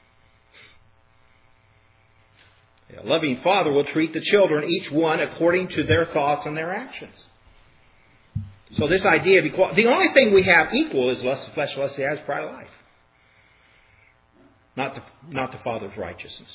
A loving father will treat the children, each one according to their thoughts and their actions. So this idea of equality, the only thing we have equal is lust of flesh, lust of the eyes, pride of life. Not the, not the Father's righteousness.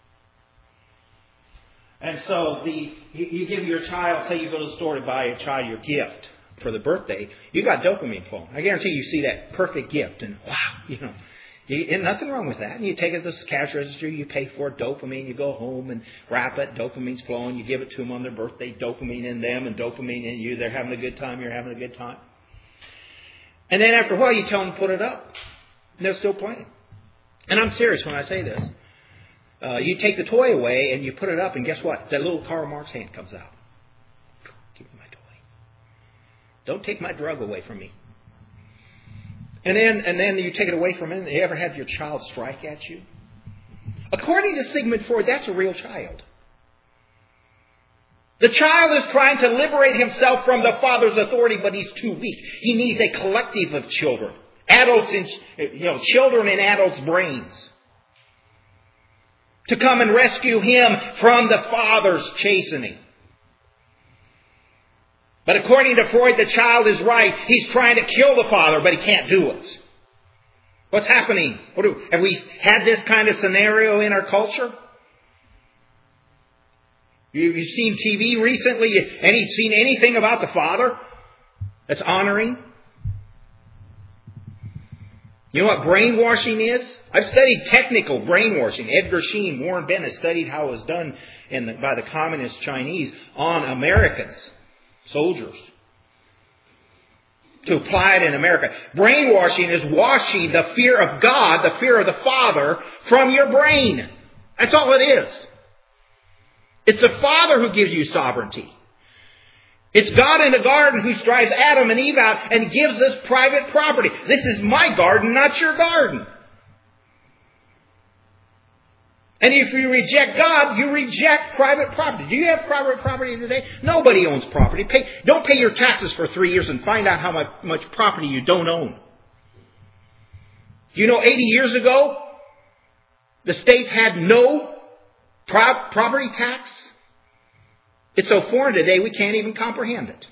And so the you, you give your child, say you go to the store to buy your child your gift for the birthday, you got dopamine flowing. I guarantee you see that perfect gift and wow, you know, you, and nothing wrong with that. And you take it to the cash register, you pay for it, dopamine, you go home and wrap it, dopamine's flowing, you give it to them on their birthday, dopamine in them and dopamine in you. They're having a good time, you're having a good time. And then after a while you tell them to put it up. And they're still playing. And I'm serious when I say this. Uh, you take the toy away and you put it up and guess what? That little Karl Marx hand comes out. Give me my toy. Don't take my drug away from me. And then and then you take it away from him. You ever had your child strike at you? According to Sigmund Freud, that's a real child. The child is trying to liberate himself from the father's authority, but he's too weak. He needs a collective of children. Adults in, you know, children in adults' brains. To come and rescue him from the father's chastening. But according to Freud, the child is right. He's trying to kill the father, but he can't do it. What's happening? What do, have we had this kind of scenario in our culture? You, you've seen T V recently? Any seen anything about the father that's honoring? You know what brainwashing is? I've studied technical brainwashing. Edgar Sheen, Warren Bennett studied how it was done in the, by the communist Chinese on Americans, soldiers, to apply it in America. Brainwashing is washing the fear of God, the fear of the Father, from your brain. That's all it is. It's the Father who gives you sovereignty. It's God in the garden who drives Adam and Eve out and gives us private property. This is my garden, not your garden. And if you reject God, you reject private property. Do you have private property today? Nobody owns property. Pay, don't pay your taxes for three years and find out how much, much property you don't own. You know, eighty years ago, the states had no pro- property tax. It's so foreign today, we can't even comprehend it.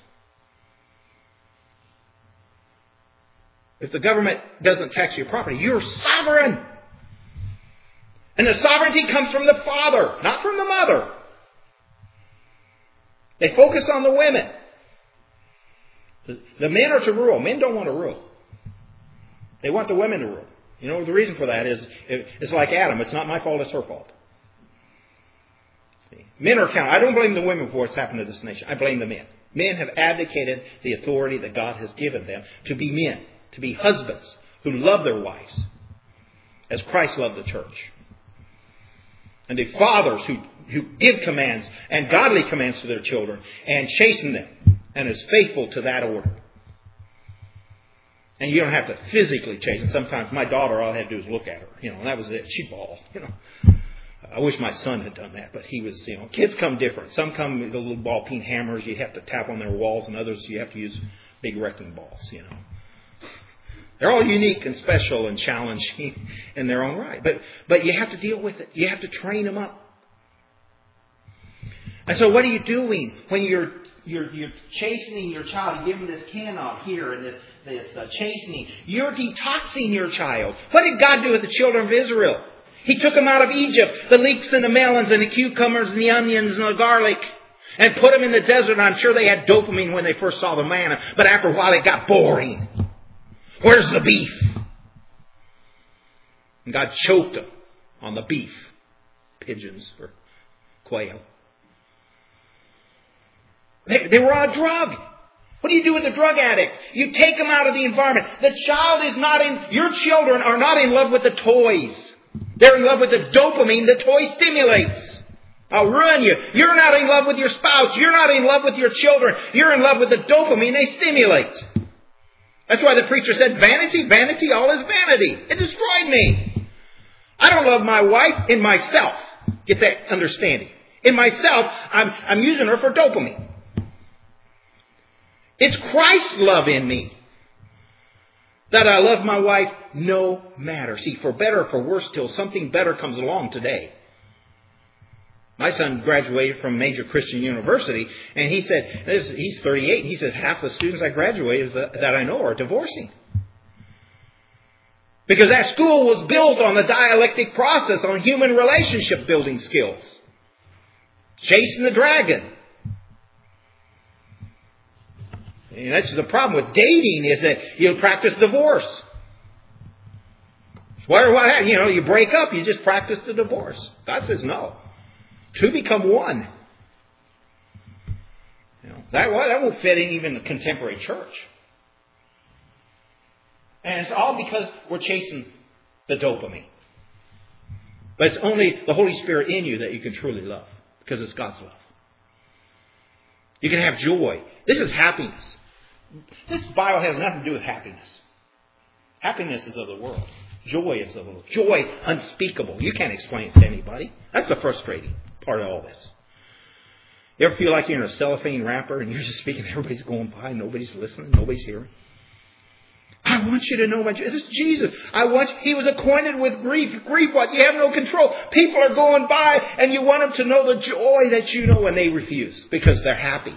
If the government doesn't tax your property, you're sovereign. And the sovereignty comes from the father, not from the mother. They focus on the women. The, the men are to rule. Men don't want to rule. They want the women to rule. You know, the reason for that is, it's like Adam. It's not my fault, it's her fault. Men are accountable. I don't blame the women for what's happened to this nation. I blame the men. Men have abdicated the authority that God has given them to be men, to be husbands who love their wives as Christ loved the church. And the fathers who, who give commands and godly commands to their children and chasten them and is faithful to that order. And you don't have to physically chasten. Sometimes my daughter, all I had to do was look at her. You know, and that was it. She bawled. You know, I wish my son had done that, but he was, you know, kids come different. Some come with little ball peen hammers. You have to tap on their walls, and others you have to use big wrecking balls, you know. They're all unique and special and challenging in their own right. But but you have to deal with it. You have to train them up. And so what are you doing when you're you're you're chastening your child? You give them this cannot here and this this uh, chastening. You're detoxing your child. What did God do with the children of Israel? He took them out of Egypt, the leeks and the melons and the cucumbers and the onions and the garlic, and put them in the desert. I'm sure they had dopamine when they first saw the manna, but after a while it got boring. Where's the beef? And God choked them on the beef. Pigeons or quail. They, they were on a drug. What do you do with a drug addict? You take them out of the environment. The child is not in, your children are not in love with the toys. They're in love with the dopamine the toy stimulates. I'll ruin you. You're not in love with your spouse. You're not in love with your children. You're in love with the dopamine they stimulate. That's why the preacher said, vanity, vanity, all is vanity. It destroyed me. I don't love my wife in myself. Get that understanding. In myself, I'm, I'm using her for dopamine. It's Christ's love in me that I love my wife no matter. See, for better or for worse, till something better comes along today. My son graduated from a major Christian university, and he said, this, he's thirty-eight, and he says, half the students I graduated that, that I know are divorcing. Because that school was built on the dialectic process, on human relationship building skills. Chasing the dragon. And that's the problem with dating, is that you'll practice divorce. What, what, you know, you break up, you just practice the divorce. God says no. Two become one. You know, that, that won't fit in even the contemporary church. And it's all because we're chasing the dopamine. But it's only the Holy Spirit in you that you can truly love. Because it's God's love. You can have joy. This is happiness. This Bible has nothing to do with happiness. Happiness is of the world. Joy is of the world. Joy unspeakable. You can't explain it to anybody. That's the frustrating part of all this. You ever feel like you're in a cellophane wrapper and you're just speaking, everybody's going by, nobody's listening, nobody's hearing? I want you to know about Jesus. This is Jesus. I want you, He was acquainted with grief. Grief, what? You have no control. People are going by and you want them to know the joy that you know, and they refuse because they're happy.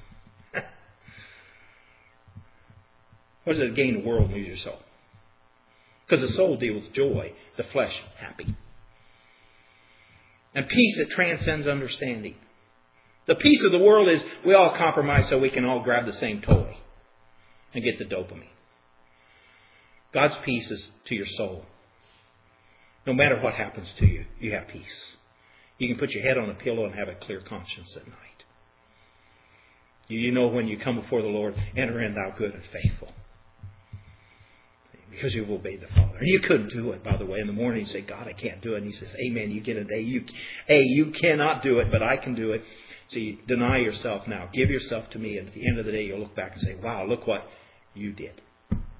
What does it gain the world and lose your soul? Because the soul deals with joy, the flesh happy. And peace that transcends understanding. The peace of the world is we all compromise so we can all grab the same toy and get the dopamine. God's peace is to your soul. No matter what happens to you, you have peace. You can put your head on a pillow and have a clear conscience at night. You know when you come before the Lord, enter in thou good and faithful. Because you've obeyed the Father. And you couldn't do it, by the way. In the morning you say, God, I can't do it. And He says, amen, you get it. A, you, A, you cannot do it, but I can do it. So you deny yourself now. Give yourself to me. And at the end of the day, you'll look back and say, wow, look what you did.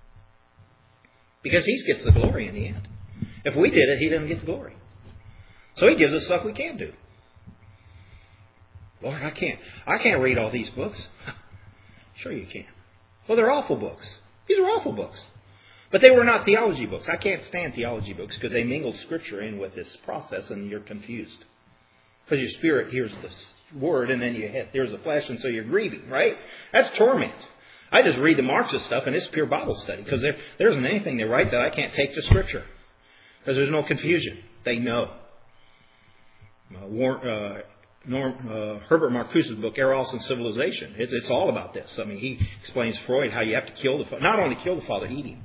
Because He gets the glory in the end. If we did it, He doesn't get the glory. So He gives us stuff we can't do. Lord, I can't. I can't read all these books. Sure you can. Well, they're awful books. These are awful books. But they were not theology books. I can't stand theology books because they mingled Scripture in with this process and you're confused. Because your spirit hears the word and then you hit, here's the flesh, and so you're grieving, right? That's torment. I just read the Marxist stuff and it's pure Bible study because there, there isn't anything they write that I can't take to Scripture. Because there's no confusion. They know. Uh, War, uh, Norm, uh, Herbert Marcuse's book, Eros and Civilization. It's, it's all about this. I mean, he explains Freud how you have to kill the father. Not only kill the father, eat him.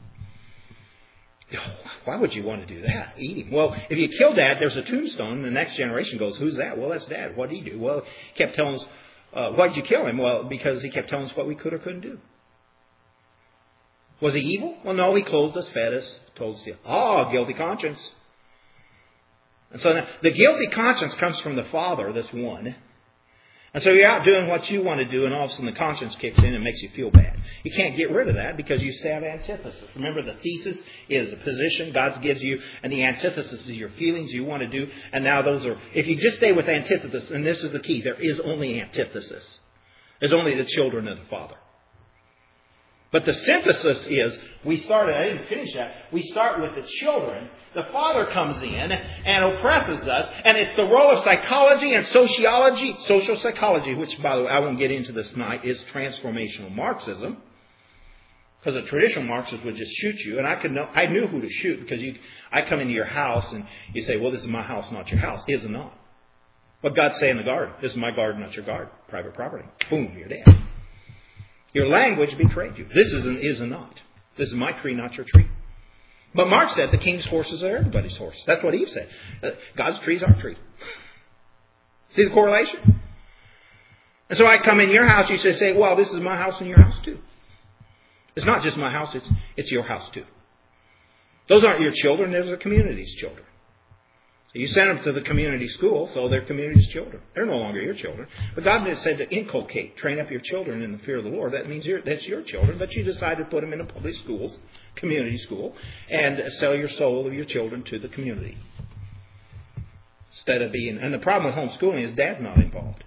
Why would you want to do that? Eat him. Well, if you kill Dad, there's a tombstone, and the next generation goes, who's that? Well, that's Dad. What did he do? Well, he kept telling us, uh, why did you kill him? Well, because he kept telling us what we could or couldn't do. Was he evil? Well, no, he clothed us, fed us, told us, oh, guilty conscience. And so now, the guilty conscience comes from the Father, this one. And so you're out doing what you want to do, and all of a sudden the conscience kicks in and makes you feel bad. You can't get rid of that because you have antithesis. Remember, the thesis is a position God gives you, and the antithesis is your feelings you want to do. And now those are, if you just stay with antithesis, and this is the key, there is only antithesis. There's only the children of the Father. But the synthesis is, we started, I didn't finish that, we start with the children. The Father comes in and oppresses us, and it's the role of psychology and sociology, social psychology, which, by the way, I won't get into this tonight, is transformational Marxism. Because a traditional Marxist would just shoot you, and I could know, I knew who to shoot, because you, I come into your house and you say, well, this is my house, not your house. It is not. What God say in the garden, this is my garden, not your garden, private property. Boom, you're dead. Your language betrayed you. This is and is and not. This is my tree, not your tree. But Marx said the king's horses are everybody's horse. That's what Eve said. God's tree is our tree. See the correlation? And so I come in your house, you say, well, this is my house and your house too. It's not just my house, it's, it's your house too. Those aren't your children, those are the community's children. So you send them to the community school, so they're community's children. They're no longer your children. But God has said to inculcate, train up your children in the fear of the Lord. That means you're, that's your children, but you decide to put them in a public schools, community school, and sell your soul of your children to the community. Instead of being, and the problem with homeschooling is Dad's not involved.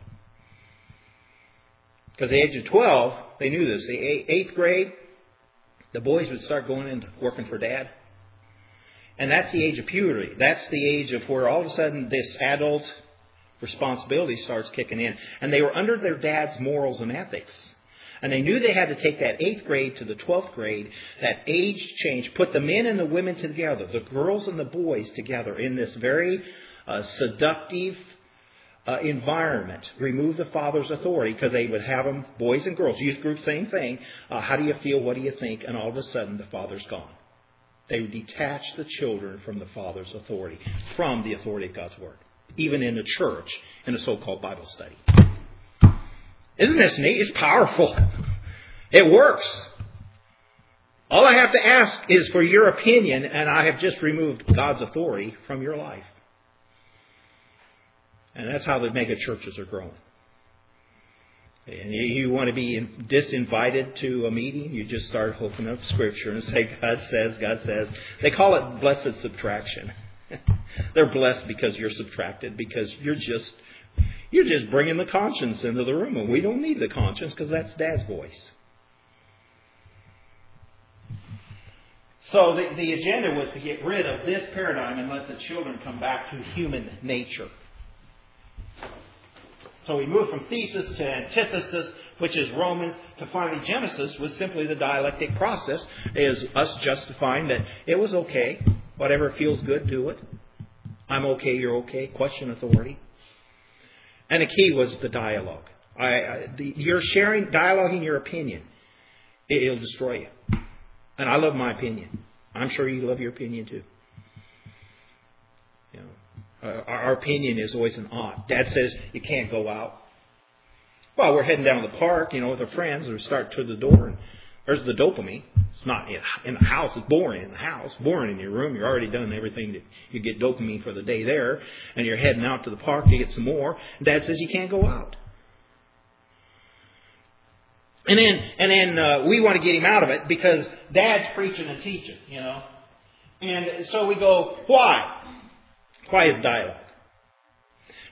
Because at the age of twelve, they knew this. The eighth grade, the boys would start going into working for Dad. And that's the age of puberty. That's the age of where all of a sudden this adult responsibility starts kicking in. And they were under their dad's morals and ethics. And they knew they had to take that eighth grade to the twelfth grade, that age change, put the men and the women together, the girls and the boys together in this very uh, seductive uh, environment. Remove the father's authority because they would have them, boys and girls, youth group, same thing. Uh, how do you feel? What do you think? And all of a sudden the father's gone. They would detach the children from the Father's authority, from the authority of God's Word, even in the church, in a so-called Bible study. Isn't this neat? It's powerful. It works. All I have to ask is for your opinion, and I have just removed God's authority from your life. And that's how the mega churches are growing. And you want to be disinvited to a meeting, you just start opening up Scripture and say, God says, God says. They call it blessed subtraction. They're blessed because you're subtracted, because you're just you're just bringing the conscience into the room. And we don't need the conscience because that's Dad's voice. So the, the agenda was to get rid of this paradigm and let the children come back to human nature. So we moved from thesis to antithesis, which is Romans, to finally Genesis was simply the dialectic process, is us justifying that it was okay. Whatever feels good, do it. I'm okay, you're okay. Question authority. And the key was the dialogue. I, I, the, you're sharing, dialoguing your opinion. It, it'll destroy you. And I love my opinion. I'm sure you love your opinion too. You know. Uh, our opinion is always an ought. Dad says you can't go out. Well, we're heading down to the park, you know, with our friends. We start to the door, and there's the dopamine. It's not in, in the house. It's boring in the house. Boring in your room. You've already done everything that you get dopamine for the day there, and you're heading out to the park to get some more. Dad says you can't go out. And then, and then uh, we want to get him out of it because Dad's preaching and teaching, you know. And so we go, why? Why is dialogue?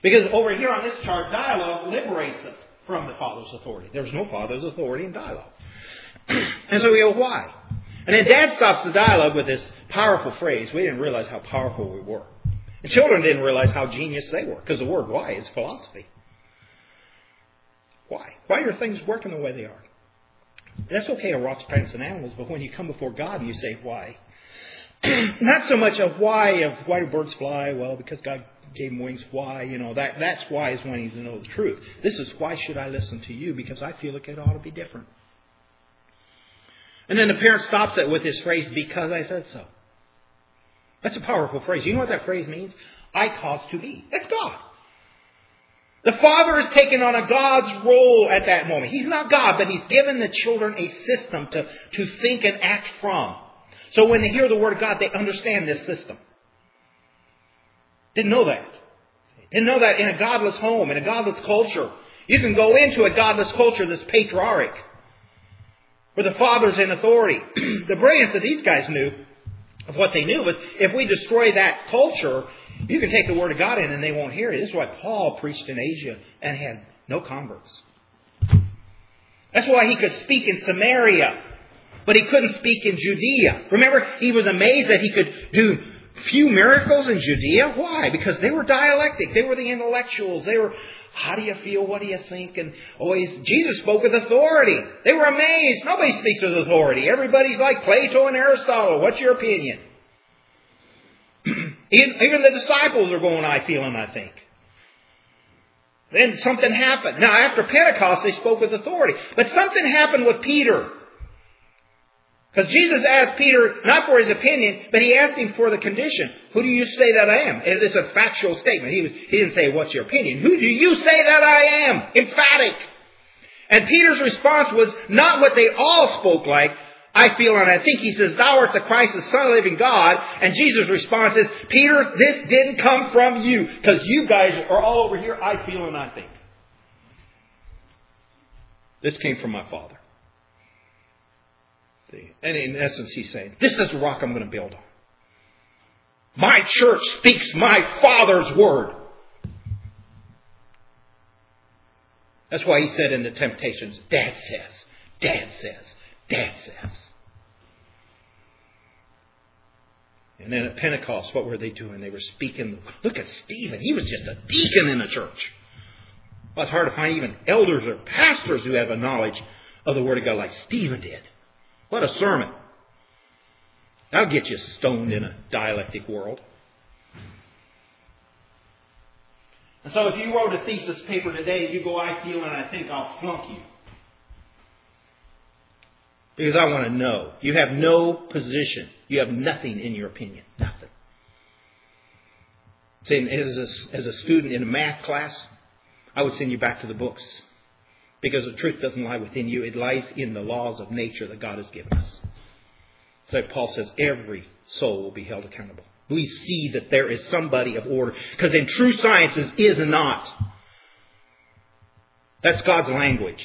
Because over here on this chart, dialogue liberates us from the Father's authority. There's no Father's authority in dialogue. And so we go, why? And then Dad stops the dialogue with this powerful phrase. We didn't realize how powerful we were. The children didn't realize how genius they were, because the word why is philosophy. Why? Why are things working the way they are? That's okay on rocks, plants, and animals, but when you come before God and you say why, not so much of why, of why do birds fly? Well, because God gave them wings. Why? You know, that that's why is wanting to know the truth. This is why should I listen to you? Because I feel like it ought to be different. And then the parent stops it with this phrase, because I said so. That's a powerful phrase. You know what that phrase means? I caused to be. That's God. The Father is taking on a God's role at that moment. He's not God, but He's given the children a system to, to think and act from. So when they hear the Word of God, they understand this system. Didn't know that. Didn't know that in a godless home, in a godless culture. You can go into a godless culture, this patriarch, where the father's in authority. The brilliance that these guys knew, of what they knew, was if we destroy that culture, you can take the Word of God in and they won't hear it. This is why Paul preached in Asia and had no converts. That's why he could speak in Samaria, but he couldn't speak in Judea. Remember, he was amazed that he could do few miracles in Judea. Why? Because they were dialectic. They were the intellectuals. They were, how do you feel? What do you think? And always, Jesus spoke with authority. They were amazed. Nobody speaks with authority. Everybody's like Plato and Aristotle. What's your opinion? even, even the disciples are going, I feel and I think. Then something happened. Now, after Pentecost, they spoke with authority. But something happened with Peter. Because Jesus asked Peter, not for his opinion, but he asked him for the condition. Who do you say that I am? It's a factual statement. He, was, he didn't say, what's your opinion? Who do you say that I am? Emphatic. And Peter's response was not what they all spoke like. I feel and I think. He says, thou art the Christ, the Son of the living God. And Jesus' response is, Peter, this didn't come from you. Because you guys are all over here. I feel and I think. This came from my Father. And in essence, he's saying, this is the rock I'm going to build on. My church speaks my Father's word. That's why he said in the Temptations, Dad says, Dad says, Dad says. And then at Pentecost, what were they doing? They were speaking. Look at Stephen. He was just a deacon in the church. Well, it's hard to find even elders or pastors who have a knowledge of the Word of God like Stephen did. What a sermon. That'll get you stoned in a dialectic world. And so if you wrote a thesis paper today, you go, I feel and I think, I'll flunk you. Because I want to know. You have no position. You have nothing in your opinion. Nothing. Saying as a, as a student in a math class, I would send you back to the books. Because the truth doesn't lie within you. It lies in the laws of nature that God has given us. So like Paul says, every soul will be held accountable. We see that there is somebody of order. Because in true science is is and not. That's God's language.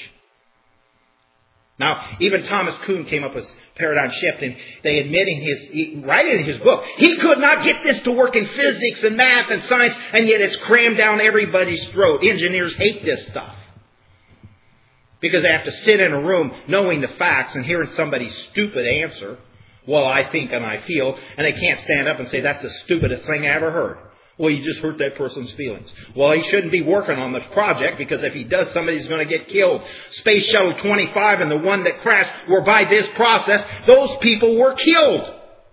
Now, even Thomas Kuhn came up with paradigm shift, and they admit in his, right in his book, he could not get this to work in physics and math and science, and yet it's crammed down everybody's throat. Engineers hate this stuff. Because they have to sit in a room knowing the facts and hearing somebody's stupid answer. Well, I think and I feel. And they can't stand up and say, that's the stupidest thing I ever heard. Well, you just hurt that person's feelings. Well, he shouldn't be working on this project because if he does, somebody's going to get killed. Space Shuttle twenty-five and the one that crashed were by this process. Those people were killed.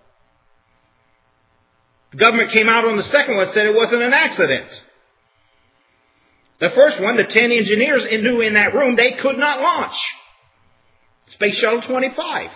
The government came out on the second one and said it wasn't an accident. The first one, the ten engineers knew in that room they could not launch Space Shuttle twenty-five.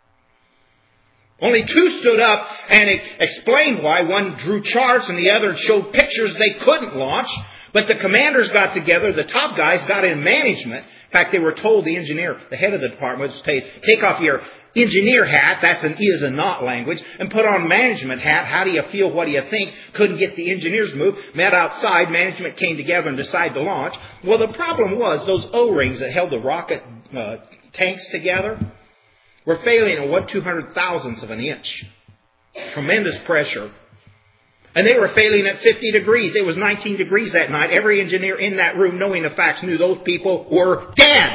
Only two stood up and explained why. One drew charts and the other showed pictures they couldn't launch. But the commanders got together, the top guys got in management. In fact, they were told, the engineer, the head of the department, was to take off your engineer hat, that's an is and not language, and put on management hat. How do you feel? What do you think? Couldn't get the engineers moved. Met outside. Management came together and decided to launch. Well, the problem was those O-rings that held the rocket uh, tanks together were failing at one two hundred thousandths of an inch. Tremendous pressure. And they were failing at fifty degrees. It was nineteen degrees that night. Every engineer in that room, knowing the facts, knew those people were dead.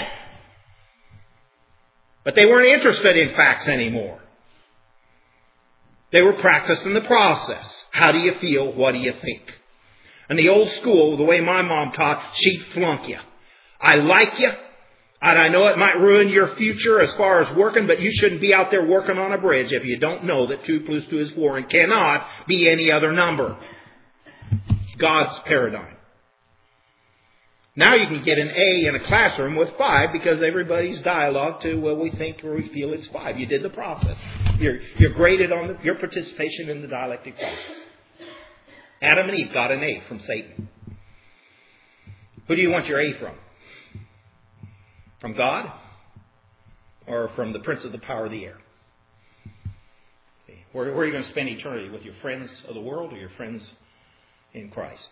But they weren't interested in facts anymore. They were practicing the process. How do you feel? What do you think? And the old school, the way my mom taught, she'd flunk you. I like you. And I know it might ruin your future as far as working, but you shouldn't be out there working on a bridge if you don't know that two plus two is four and cannot be any other number. God's paradigm. Now you can get an A in a classroom with five because everybody's dialogue to, well, we think or we feel it's five. You did the process. You're, you're graded on the, your participation in the dialectic process. Adam and Eve got an A from Satan. Who do you want your A from? From God? Or from the prince of the power of the air? Where, where are you going to spend eternity? With your friends of the world or your friends in Christ?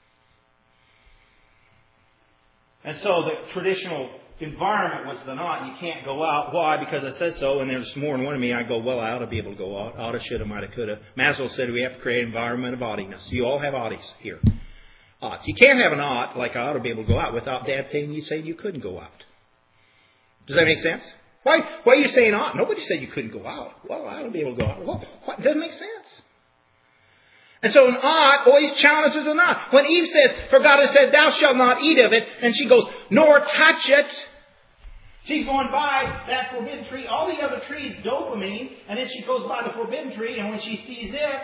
And so the traditional environment was the not. You can't go out. Why? Because I said so. And there's more than one of me. I go, well, I ought to be able to go out. Oughta, shoulda, mighta, coulda. Maslow said we have to create an environment of oddiness. You all have oddies here. Oughts. You can't have an ought like I ought to be able to go out without Dad saying you saying you couldn't go out. Does that make sense? Why, why are you saying ought? Nobody said you couldn't go out. Well, I ought to be able to go out. Well, what? Doesn't make sense. And so an ought always challenges an ought. When Eve says, for God has said, thou shalt not eat of it, and she goes, nor touch it. She's going by that forbidden tree. All the other trees, dopamine, and then she goes by the forbidden tree, and when she sees it,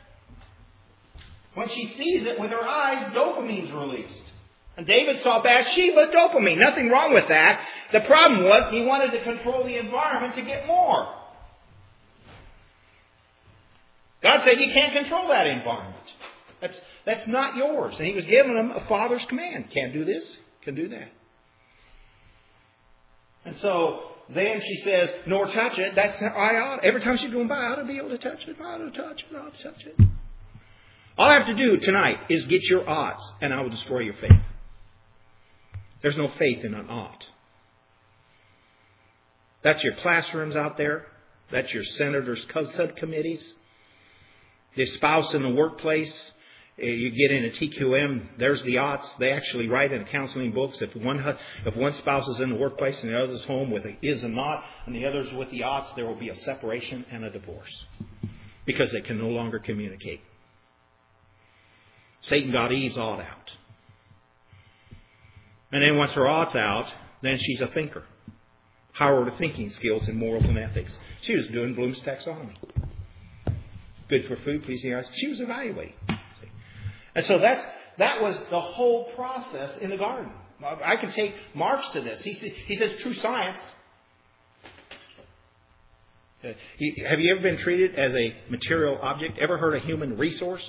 when she sees it with her eyes, dopamine's released. And David saw Bathsheba, dopamine. Nothing wrong with that. The problem was he wanted to control the environment to get more. God said you can't control that environment. That's, that's not yours. And he was giving them a father's command. Can't do this, can do that. And so then she says, nor touch it. That's how I ought. Every time she's going by, I ought to be able to touch it. I ought to touch it. I ought to touch it. All I have to do tonight is get your oughts, and I will destroy your faith. There's no faith in an ought. That's your classrooms out there. That's your senators' subcommittees. The spouse in the workplace. You get in a T Q M, there's the oughts. They actually write in counseling books if one if one spouse is in the workplace and the other's home with a is and not, and the other's with the oughts, there will be a separation and a divorce. Because they can no longer communicate. Satan got Eve's ought out. And then once her oughts out, then she's a thinker. How are her thinking skills in morals and ethics? She was doing Bloom's taxonomy. Good for food, pleasing eyes. She was evaluating. And so that's that was the whole process in the garden. I can take Marx to this. He, he says true science. Have you ever been treated as a material object? Ever heard of human resource?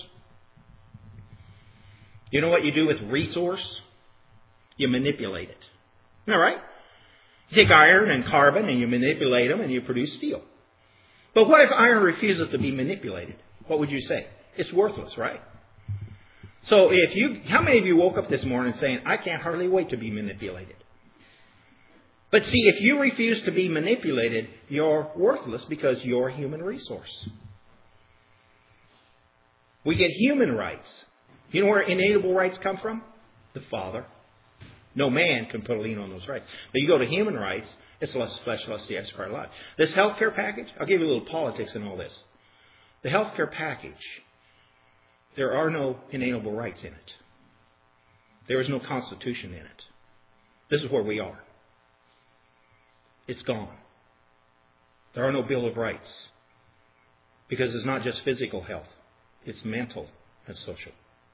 You know what you do with resource? You manipulate it. Isn't that right? You take iron and carbon and you manipulate them and you produce steel. But what if iron refuses to be manipulated? What would you say? It's worthless, right? So if you, how many of you woke up this morning saying, I can't hardly wait to be manipulated? But see, if you refuse to be manipulated, you're worthless because you're a human resource. We get human rights. You know where inalienable rights come from? The Father. No man can put a lien on those rights. But you go to human rights, it's less flesh, less the extra life. This health care package, I'll give you a little politics in all this. The health care package, there are no inalienable rights in it. There is no constitution in it. This is where we are. It's gone. There are no Bill of Rights. Because it's not just physical health. It's mental and social.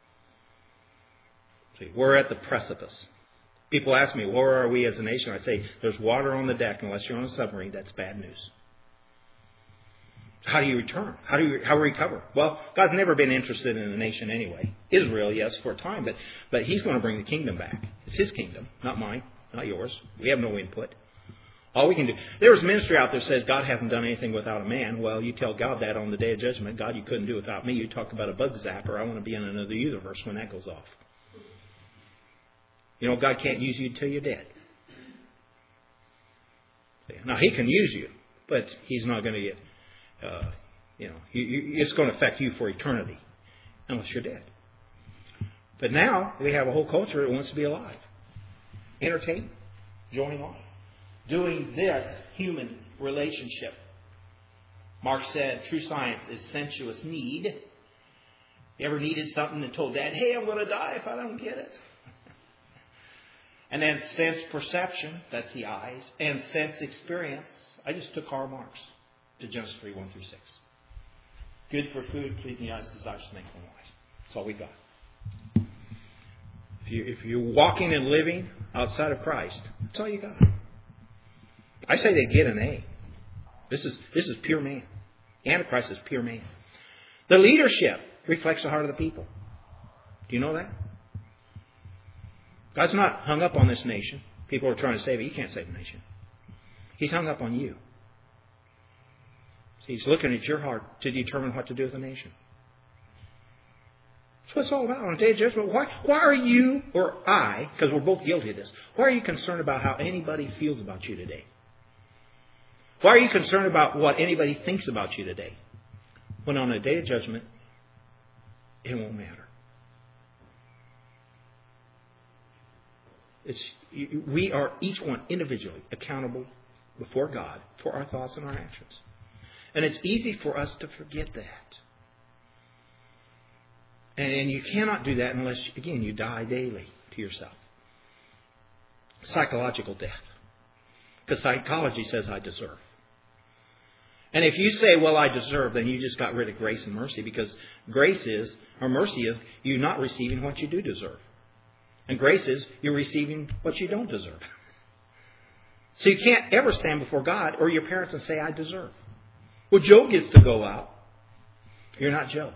See, we're at the precipice. People ask me, where are we as a nation? I say, there's water on the deck. Unless you're on a submarine, that's bad news. How do you return? How do you how recover? Well, God's never been interested in a nation anyway. Israel, yes, for a time, but but He's going to bring the kingdom back. It's His kingdom, not mine, not yours. We have no input. All we can do. There's ministry out there that says God hasn't done anything without a man. Well, you tell God that on the day of judgment. God, you couldn't do it without me. You talk about a bug zapper. I want to be in another universe when that goes off. You know, God can't use you until you're dead. Now, He can use you, but He's not going to get, uh, you know, you, you, it's going to affect you for eternity. unless you're dead. But now we have a whole culture that wants to be alive. Entertainment, enjoying life, doing this human relationship. Marx said true science is sensuous need. You ever needed something and told Dad, hey, I'm going to die if I don't get it? And then sense perception, that's the eyes, and sense experience. I just took Karl Marx to Genesis three, one through six. Good for food, pleasing the eyes, desires to make one wise. That's all we got. If, you, if you're walking and living outside of Christ, that's all you got. I say they get an A. This is this is pure man. Antichrist is pure man. The leadership reflects the heart of the people. Do you know that? God's not hung up on this nation. People are trying to save it. He can't save the nation. He's hung up on you. He's looking at your heart to determine what to do with the nation. That's what it's all about on the day of judgment. Why, why are you, or I, because we're both guilty of this, why are you concerned about how anybody feels about you today? Why are you concerned about what anybody thinks about you today? When on the day of judgment, it won't matter. It's, we are each one individually accountable before God for our thoughts and our actions. And it's easy for us to forget that. And you cannot do that unless, again, you die daily to yourself. Psychological death. Because psychology says I deserve. And if you say, well, I deserve, then you just got rid of grace and mercy. Because grace is, or mercy is, you not receiving what you do deserve. And grace is, you're receiving what you don't deserve. So you can't ever stand before God or your parents and say, I deserve. Well, Joe gets to go out. You're not Joe.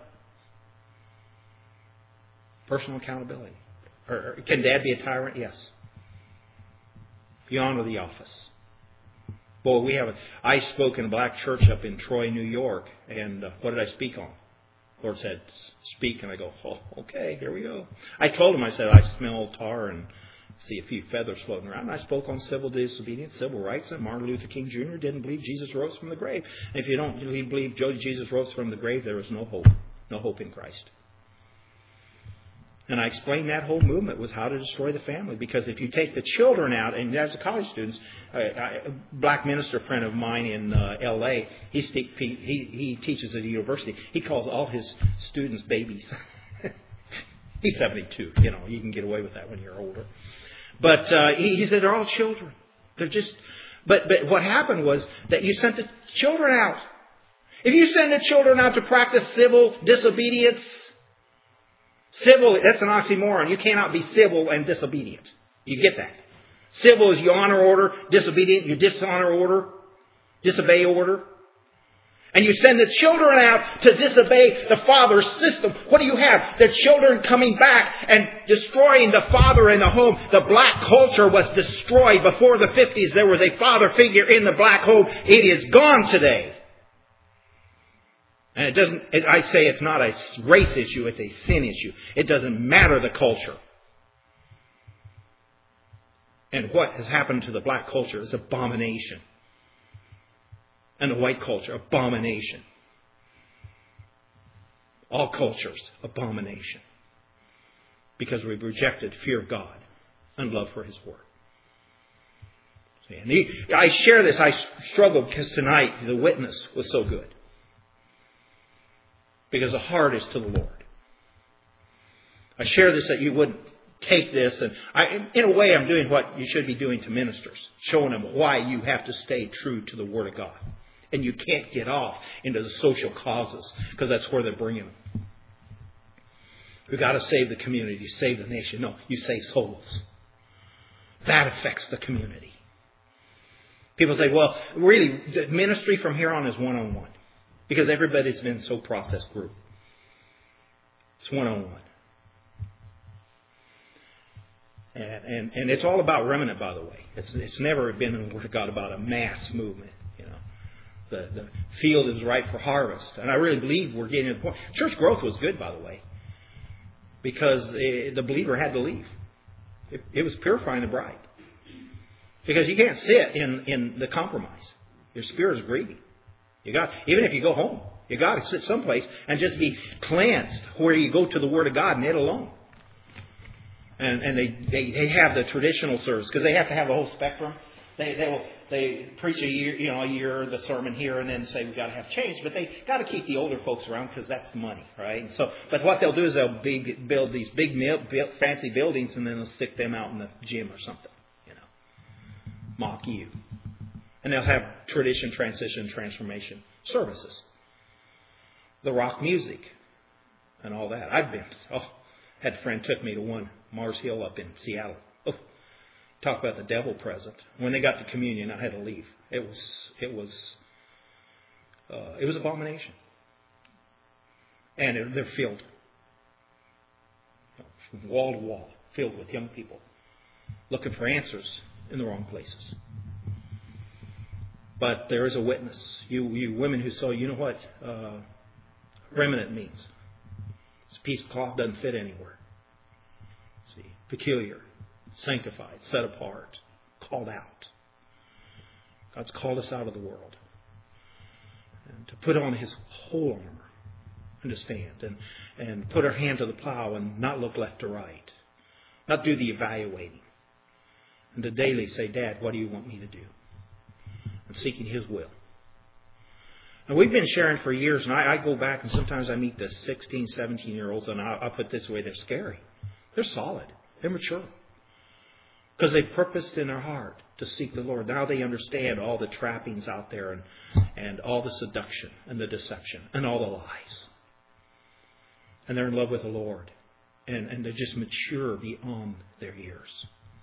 Personal accountability. Or, or can Dad be a tyrant? Yes. Beyond the office. Boy, we have a, I spoke in a black church up in Troy, New York. And uh, what did I speak on? The Lord said, speak. And I go, oh, okay, here we go. I told him, I said, I smell tar and see a few feathers floating around. And I spoke on civil disobedience, civil rights. And Martin Luther King Junior didn't believe Jesus rose from the grave. And if you don't believe Jesus rose from the grave, there is no hope. No hope in Christ. And I explained that whole movement was how to destroy the family. Because if you take the children out, and as a college students, a black minister friend of mine in uh, L A, he, he, he teaches at a university. He calls all his students babies. He's seventy-two. You know, you can get away with that when you're older. But uh, he, he said they're all children. They're just. But but what happened was that you sent the children out. If you send the children out to practice civil disobedience. Civil, that's an oxymoron. You cannot be civil and disobedient. You get that? Civil is you honor order. Disobedient, you dishonor order. Disobey order. And you send the children out to disobey the father's system. What do you have? The children coming back and destroying the father in the home. The black culture was destroyed. Before the fifties, there was a father figure in the black home. It is gone today. And it doesn't, I say it's not a race issue, it's a sin issue. It doesn't matter the culture. And what has happened to the black culture is abomination. And the white culture, abomination. All cultures, abomination. Because we've rejected fear of God and love for His Word. And he, I share this, I struggled because tonight the witness was so good. Because the heart is to the Lord. I share this that you wouldn't take this. And I, in a way, I'm doing what you should be doing to ministers. Showing them why you have to stay true to the Word of God. And you can't get off into the social causes. Because that's where they're bringing them. We've got to save the community, save the nation. No, you save souls. That affects the community. People say, well, really, the ministry from here on is one-on-one. Because everybody's been so processed group. It's one-on-one. And, and, and it's all about remnant, by the way. It's, it's never been in the Word of God about a mass movement. You know, the, the field is ripe for harvest. And I really believe we're getting to the point. Church growth was good, by the way. Because it, the believer had to leave. It, it was purifying the bride. Because you can't sit in, in the compromise. Your spirit is grieving. You got, even if you go home, You got to sit someplace and just be cleansed where you go to the Word of God and it alone. And and they, they, they have the traditional service because they have to have the whole spectrum. They they will they preach a year you know a year the sermon here and then say we've got to have change, but they got to keep the older folks around because that's the money, right? And so, but what they'll do is they'll big, build these big fancy buildings and then they'll stick them out in the gym or something, you know, mock you, and they'll have tradition, transition, transformation services, the rock music, and all that. I've been oh, had a friend took me to one Mars Hill up in Seattle. Oh, talk about the devil present. When they got to communion, I had to leave. It was it was uh, it was abomination, and it, they're filled wall to wall, filled with young people looking for answers in the wrong places. But there is a witness. You you women who sew, you know what uh, remnant means. This piece of cloth doesn't fit anywhere. See, peculiar, sanctified, set apart, called out. God's called us out of the world. And to put on His whole armor and to stand and, and put our hand to the plow and not look left or right. Not do the evaluating. And to daily say, Dad, what do you want me to do? I'm seeking His will. And we've been sharing for years, and I, I go back and sometimes I meet the sixteen, seventeen-year-olds, and I, I'll put it this way, they're scary. They're solid. They're mature. Because they purposed in their heart to seek the Lord. Now they understand all the trappings out there and, and all the seduction and the deception and all the lies. And they're in love with the Lord. And, and they're just mature beyond their years.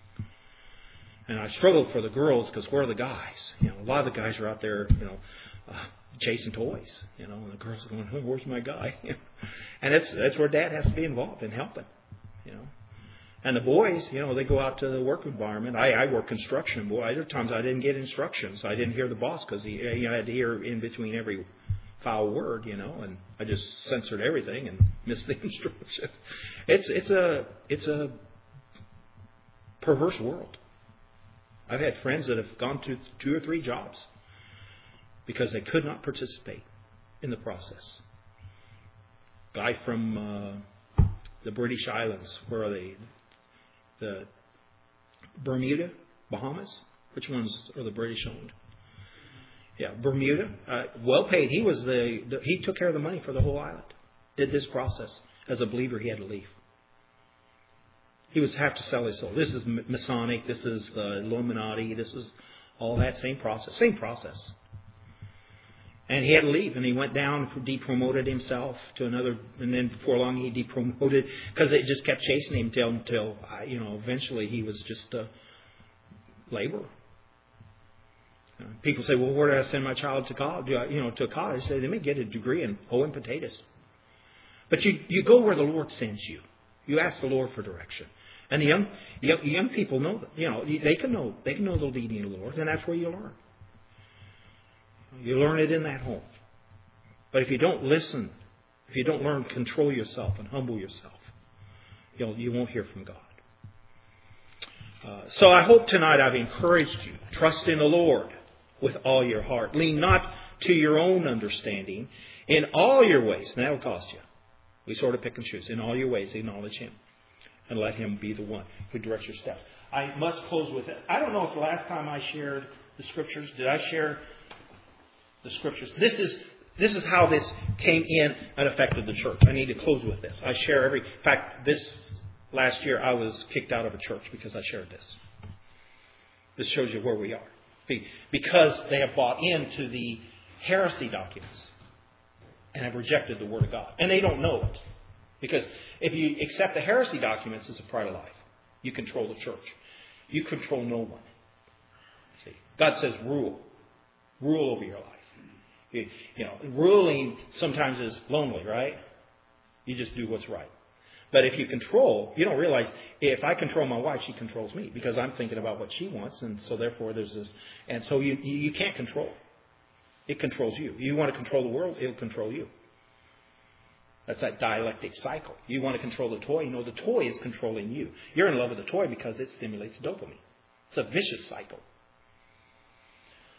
And I struggled for the girls because where are the guys? You know, a lot of the guys are out there, you know, uh, chasing toys. You know, and the girls are going, oh, where's my guy? And that's that's where Dad has to be involved in helping. You know, and the boys, you know, they go out to the work environment. I, I work construction. Boy, there are times I didn't get instructions. I didn't hear the boss because he, you know, I had to hear in between every foul word. You know, and I just censored everything and missed the instructions. It's it's a it's a perverse world. I've had friends that have gone to two or three jobs because they could not participate in the process. Guy from uh, the British Islands, where are they? The Bermuda, Bahamas? Which ones are the British owned? Yeah, Bermuda. Uh, well paid. He was the, the he took care of the money for the whole island. Did this process. As a believer, he had to leave. He would have to sell his soul. This is Masonic. This is the Illuminati. This is all that same process. Same process. And he had to leave. And he went down, depromoted himself to another. And then before long, he depromoted because it just kept chasing him until, until you know, eventually he was just a laborer. People say, well, where do I send my child to college? You know, to college. They say, they may get a degree in hoeing potatoes. But you, you go where the Lord sends you. You ask the Lord for direction. And the young, young young people know that, you know, they can know they can know the leading of the Lord, and that's where you learn. You learn it in that home. But if you don't listen, if you don't learn to control yourself and humble yourself, you'll, you won't hear from God. Uh, so I hope tonight I've encouraged you. Trust in the Lord with all your heart. Lean not to your own understanding. In all your ways, and that will cost you. We sort of pick and choose. In all your ways, acknowledge Him. And let Him be the one who directs your steps. I must close with it. I don't know if the last time I shared the Scriptures, did I share the Scriptures? This is this is how this came in and affected the church. I need to close with this. I share every... In fact, this last year I was kicked out of a church because I shared this. This shows you where we are. Because they have bought into the heresy documents and have rejected the Word of God. And they don't know it. Because if you accept the heresy documents as a pride of life, you control the church. You control no one. See, God says rule. Rule over your life. You, you know, ruling sometimes is lonely, right? You just do what's right. But if you control, you don't realize if I control my wife, she controls me because I'm thinking about what she wants. And so therefore there's this. And so you, you can't control. It controls you. You want to control the world, it'll control you. That's that dialectic cycle. You want to control the toy, you know the toy is controlling you. You're in love with the toy because it stimulates dopamine. It's a vicious cycle.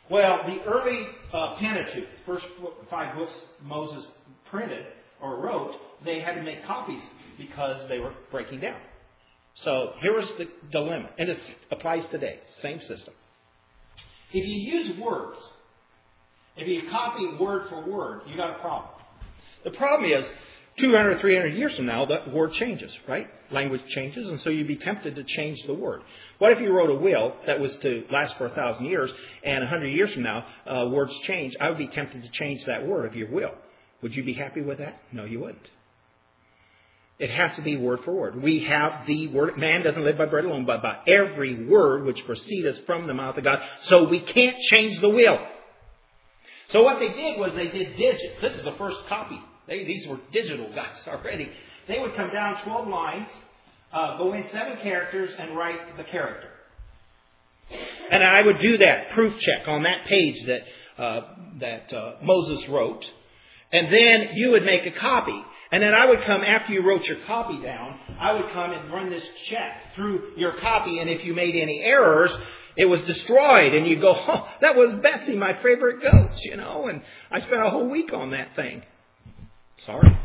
Well, the early uh, Pentateuch, first five books Moses printed or wrote, they had to make copies because they were breaking down. So here was the dilemma, and it applies today. Same system. If you use words, if you copy word for word, you got a problem. The problem is, two hundred, three hundred years from now, the word changes, right? Language changes, and so you'd be tempted to change the word. What if you wrote a will that was to last for a thousand years, and a hundred years from now, uh, words change? I would be tempted to change that word of your will. Would you be happy with that? No, you wouldn't. It has to be word for word. We have the word. Man doesn't live by bread alone, but by every word which proceedeth from the mouth of God. So we can't change the will. So what they did was they did digits. This is the first copy. They, these were digital guys already. They would come down twelve lines, uh, go in seven characters, and write the character. And I would do that proof check on that page that uh, that uh, Moses wrote. And then you would make a copy. And then I would come, after you wrote your copy down, I would come and run this check through your copy. And if you made any errors, it was destroyed. And you go, oh, that was Betsy, my favorite goat, you know. And I spent a whole week on that thing. Sorry.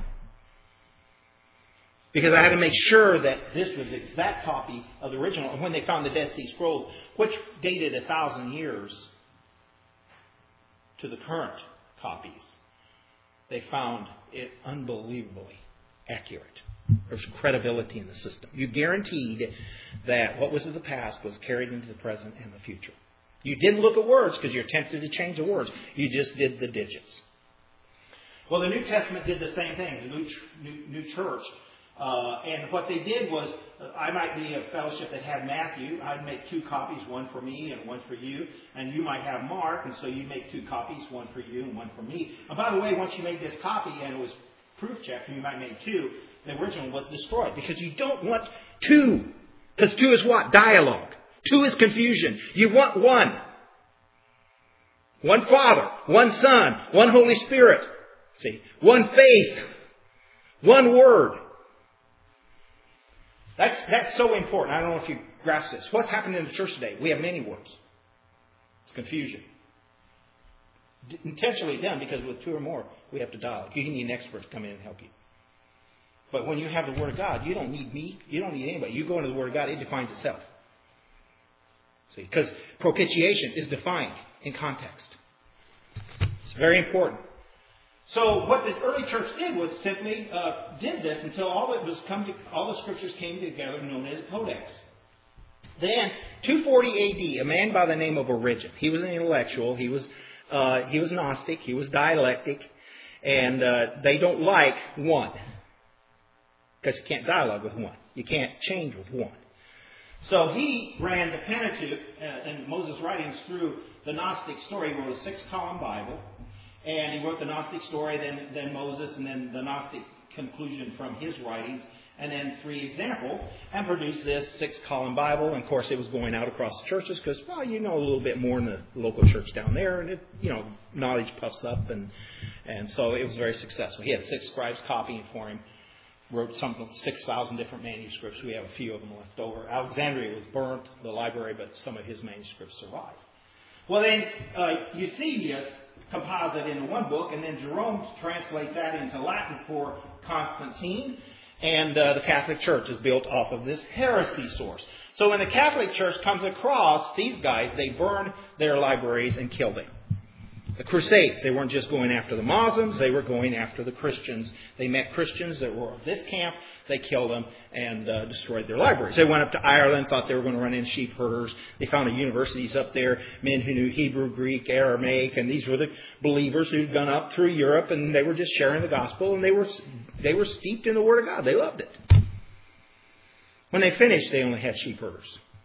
Because I had to make sure that this was the exact copy of the original. And when they found the Dead Sea Scrolls, which dated a thousand years to the current copies, they found it unbelievably accurate. There's credibility in the system. You guaranteed that what was in the past was carried into the present and the future. You didn't look at words because you're tempted to change the words. You just did the digits. Well, the New Testament did the same thing, the New, new, new Church. Uh, and what they did was, uh, I might be a fellowship that had Matthew. I'd make two copies, one for me and one for you. And you might have Mark, and so you'd make two copies, one for you and one for me. And by the way, once you made this copy and it was proof checked, and you might make two, the original was destroyed. Because you don't want two. Because two is what? Dialogue. Two is confusion. You want one. One Father, one Son, one Holy Spirit. See, one faith, one word. That's that's so important. I don't know if you grasp this. What's happened in the church today? We have many words. It's confusion. D- intentionally done because with two or more, we have to dialogue. You need an expert to come in and help you. But when you have the Word of God, you don't need me. You don't need anybody. You go into the Word of God, it defines itself. See, because propitiation is defined in context. It's very important. So what the early church did was simply uh, did this until all it was come to, all the scriptures came together, known as Codex. Then, two forty A D, a man by the name of Origen. He was an intellectual. He was uh, he was Gnostic. He was dialectic, and uh, they don't like one because you can't dialogue with one. You can't change with one. So he ran the Pentateuch uh, and Moses' writings through the Gnostic story. He wrote a six-column Bible. And he wrote the Gnostic story, then, then Moses, and then the Gnostic conclusion from his writings, and then three examples, and produced this six-column Bible. And, of course, it was going out across the churches because, well, you know a little bit more in the local church down there, and, it, you know, knowledge puffs up, and and so it was very successful. He had six scribes copying for him, wrote something six thousand different manuscripts. We have a few of them left over. Alexandria was burnt, the library, but some of his manuscripts survived. Well, then uh, Eusebius compiles it into one book, and then Jerome translates that into Latin for Constantine, and uh, the Catholic Church is built off of this heresy source. So when the Catholic Church comes across these guys, they burn their libraries and kill them. The Crusades, they weren't just going after the Muslims, they were going after the Christians. They met Christians that were of this camp, they killed them and uh, destroyed their libraries. They went up to Ireland, thought they were going to run in sheep herders. They founded universities up there, men who knew Hebrew, Greek, Aramaic, and these were the believers who'd gone up through Europe, and they were just sharing the gospel, and they were they were steeped in the Word of God. They loved it. When they finished, they only had sheep herders.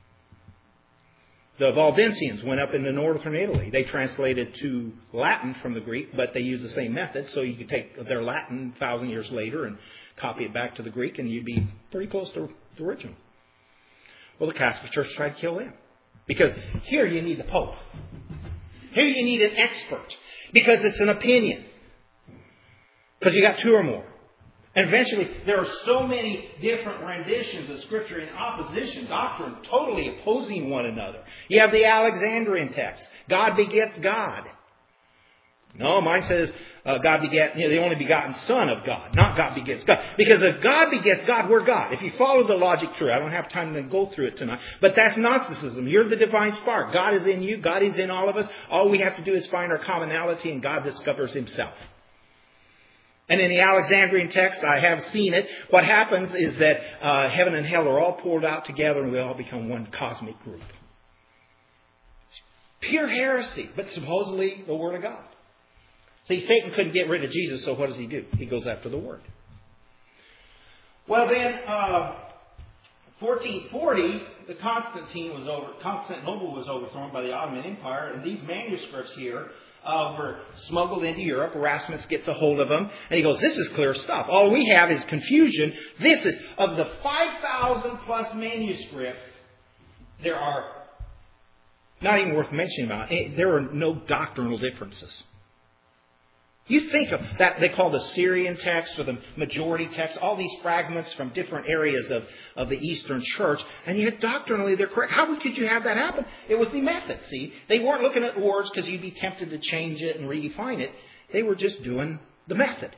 The Valdensians went up into northern Italy. They translated to Latin from the Greek, but they used the same method. So you could take their Latin a thousand years later and copy it back to the Greek, and you'd be pretty close to the original. Well, the Catholic Church tried to kill them. Because here you need the Pope. Here you need an expert. Because it's an opinion. Because you got two or more. And eventually, there are so many different renditions of Scripture in opposition, doctrine, totally opposing one another. You have the Alexandrian text. God begets God. No, mine says uh, God begat, you know, the only begotten Son of God, not God begets God. Because if God begets God, we're God. If you follow the logic through, I don't have time to go through it tonight, but that's Gnosticism. You're the divine spark. God is in you. God is in all of us. All we have to do is find our commonality, and God discovers Himself. And in the Alexandrian text, I have seen it. What happens is that uh, heaven and hell are all pulled out together, and we all become one cosmic group. It's pure heresy, but supposedly the Word of God. See, Satan couldn't get rid of Jesus, so what does he do? He goes after the Word. Well, then, uh, fourteen forty, the Constantine was over. Constantinople was overthrown by the Ottoman Empire, and these manuscripts here Uh, were smuggled into Europe. Erasmus gets a hold of them, and he goes, this is clear stuff. All we have is confusion. This is, of the five thousand plus manuscripts, there are, not even worth mentioning about, there are no doctrinal differences. You think of that, they call the Syrian text or the majority text, all these fragments from different areas of, of the Eastern Church, and yet doctrinally they're correct. How could you have that happen? It was the method, see? They weren't looking at words because you'd be tempted to change it and redefine it. They were just doing the method.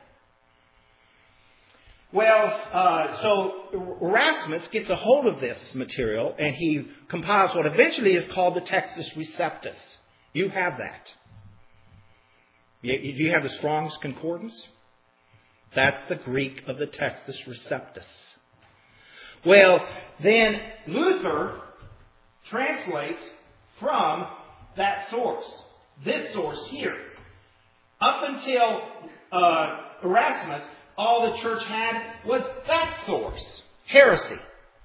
Well, uh, so Erasmus gets a hold of this material, and he compiles what eventually is called the Textus Receptus. You have that. Do you have the Strong's Concordance? That's the Greek of the Textus Receptus. Well, then Luther translates from that source. This source here. Up until uh, Erasmus, all the church had was that source. Heresy.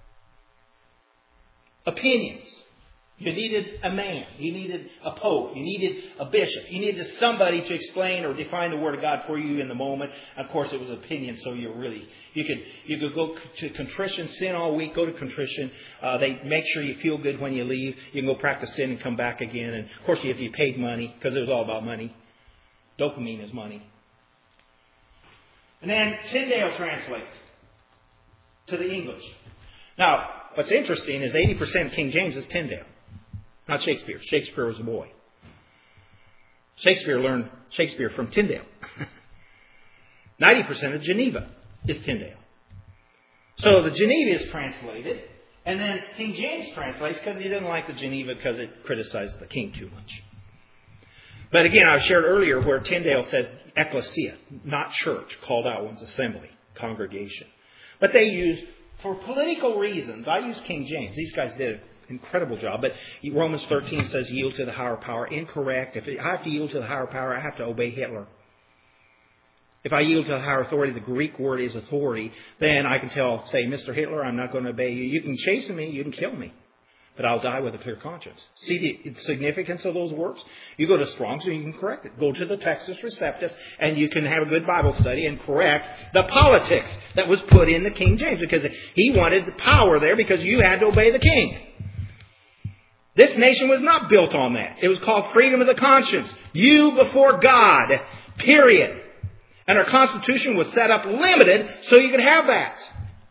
Opinions. You needed a man. You needed a pope. You needed a bishop. You needed somebody to explain or define the Word of God for you in the moment. Of course, it was opinion, so you really you could you could go to contrition, sin all week, go to contrition. Uh, they make sure you feel good when you leave. You can go practice sin and come back again. And of course, if you paid money, because it was all about money. Dopamine is money. And then Tyndale translates to the English. Now, what's interesting is eighty percent of King James is Tyndale. Not Shakespeare. Shakespeare was a boy. Shakespeare learned Shakespeare from Tyndale. ninety percent of Geneva is Tyndale. So the Geneva is translated, and then King James translates because he didn't like the Geneva because it criticized the king too much. But again, I shared earlier where Tyndale said ecclesia, not church, called out one's assembly, congregation. But they used, for political reasons, I use King James. These guys did incredible job. But Romans thirteen says yield to the higher power. Incorrect. If I have to yield to the higher power, I have to obey Hitler. If I yield to the higher authority, the Greek word is authority, then I can tell, say, Mister Hitler, I'm not going to obey you. You can chasten me, you can kill me, but I'll die with a clear conscience. See the significance of those words? You go to Strong's and you can correct it. Go to the Textus Receptus and you can have a good Bible study and correct the politics that was put in the King James, because he wanted the power there because you had to obey the king. This nation was not built on that. It was called freedom of the conscience. You before God. Period. And our Constitution was set up limited so you could have that.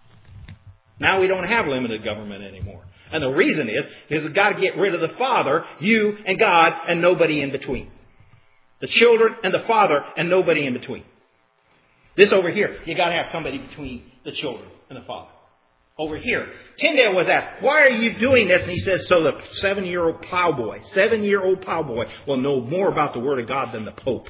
Now we don't have limited government anymore. And the reason is, is we've got to get rid of the Father, you and God, and nobody in between. The children and the Father and nobody in between. This over here, you got to have somebody between the children and the Father. Over here, Tyndale was asked, why are you doing this? And he says, so the seven-year-old plowboy, seven-year-old plowboy will know more about the Word of God than the Pope.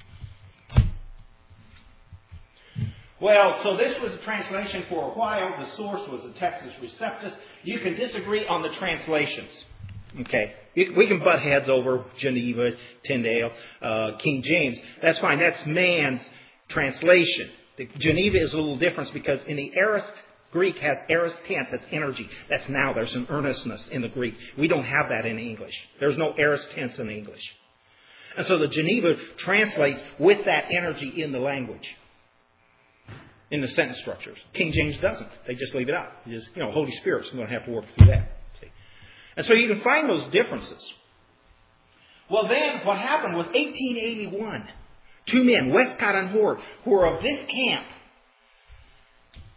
Well, so this was a translation for a while. The source was the Textus Receptus. You can disagree on the translations. Okay. We can butt heads over Geneva, Tyndale, uh, King James. That's fine. That's man's translation. The Geneva is a little different because in the aorist Greek has aorist tense. That's energy. That's now. There's an earnestness in the Greek. We don't have that in English. There's no aorist tense in English. And so the Geneva translates with that energy in the language, in the sentence structures. King James doesn't. They just leave it out. You just, you know, Holy Spirit's going to have to work through that. See? And so you can find those differences. Well, then what happened was eighteen eighty-one. Two men, Westcott and Hort, who were of this camp,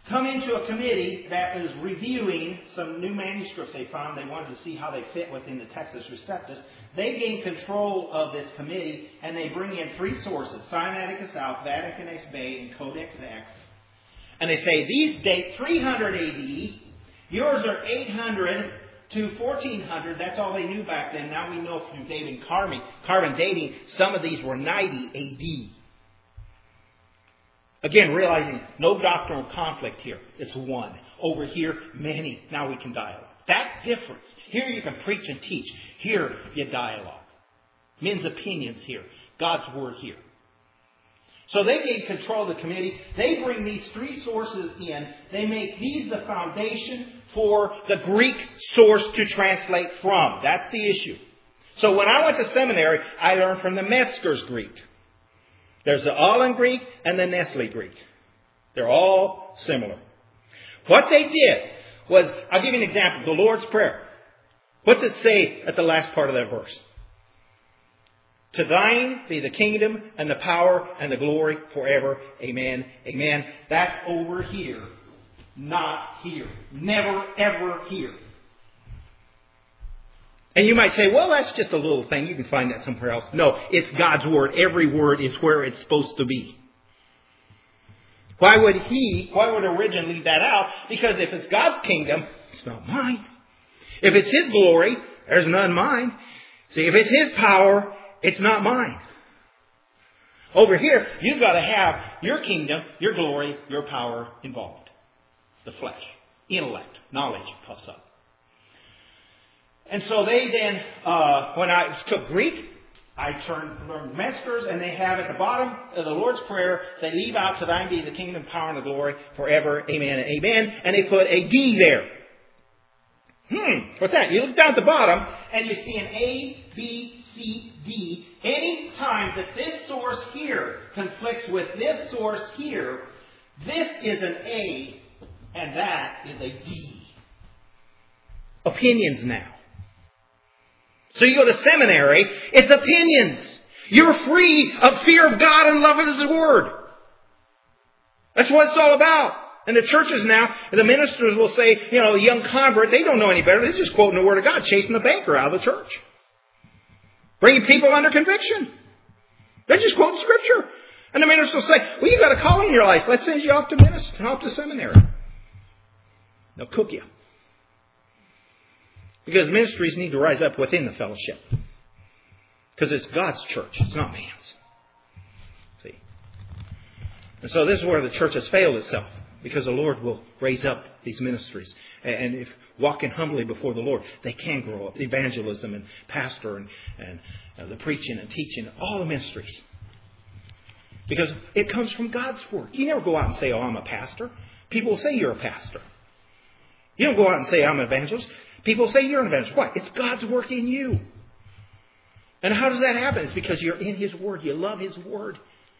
come into a committee that is reviewing some new manuscripts they found. They wanted to see how they fit within the Textus Receptus. They gain control of this committee, and they bring in three sources, Sinaiticus Alpha, Vaticanus Bay, and Codex X. And they say, these date three hundred A D, yours are eight hundred to fourteen hundred. That's all they knew back then. Now we know through dating carbon, carbon dating, some of these were ninety A D. Again, realizing no doctrinal conflict here. It's one. Over here, many. Now we can dialogue. That difference. Here you can preach and teach. Here you dialogue. Men's opinions here. God's Word here. So they gain control of the committee. They bring these three sources in. They make these the foundation for the Greek source to translate from. That's the issue. So when I went to seminary, I learned from the Metzger's Greek. There's the Aulin Greek and the Nestle Greek. They're all similar. What they did was, I'll give you an example, the Lord's Prayer. What's it say at the last part of that verse? To thine be the kingdom and the power and the glory forever. Amen. Amen. That's over here. Not here. Never, ever here. And you might say, well, that's just a little thing. You can find that somewhere else. No, it's God's Word. Every word is where it's supposed to be. Why would He, why would originally leave that out? Because if it's God's kingdom, it's not mine. If it's His glory, there's none mine. See, if it's His power, it's not mine. Over here, you've got to have your kingdom, your glory, your power involved. The flesh, intellect, knowledge puffs up. And so they then, uh, when I took Greek, I turned learned Metzger's, and they have at the bottom of the Lord's Prayer, they leave out to thine be the kingdom, power, and the glory forever. Amen and amen. And they put a D there. Hmm, what's that? You look down at the bottom, and you see an A, B, C, D. Any time that this source here conflicts with this source here, this is an A, and that is a D. Opinions now. So you go to seminary, it's opinions. You're free of fear of God and love of His Word. That's what it's all about. And the churches now, the ministers will say, you know, young convert, they don't know any better. They're just quoting the Word of God, chasing the banker out of the church. Bringing people under conviction. They're just quoting Scripture. And the minister will say, well, you've got a calling in your life. Let's send you off to minister, off to seminary. They'll cook you. Because ministries need to rise up within the fellowship. Because it's God's church. It's not man's. See? And so this is where the church has failed itself. Because the Lord will raise up these ministries. And if walking humbly before the Lord, they can grow up. Evangelism and pastor and, and uh, the preaching and teaching. All the ministries. Because it comes from God's Word. You never go out and say, oh, I'm a pastor. People say you're a pastor. You don't go out and say, I'm an evangelist. People say you're an evangelist. Why? It's God's work in you. And how does that happen? It's because you're in His Word. You love His Word.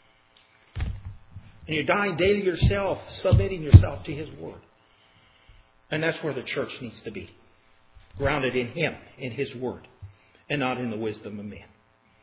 And you're dying daily yourself, submitting yourself to His Word. And that's where the church needs to be. Grounded in Him, in His Word. And not in the wisdom of men.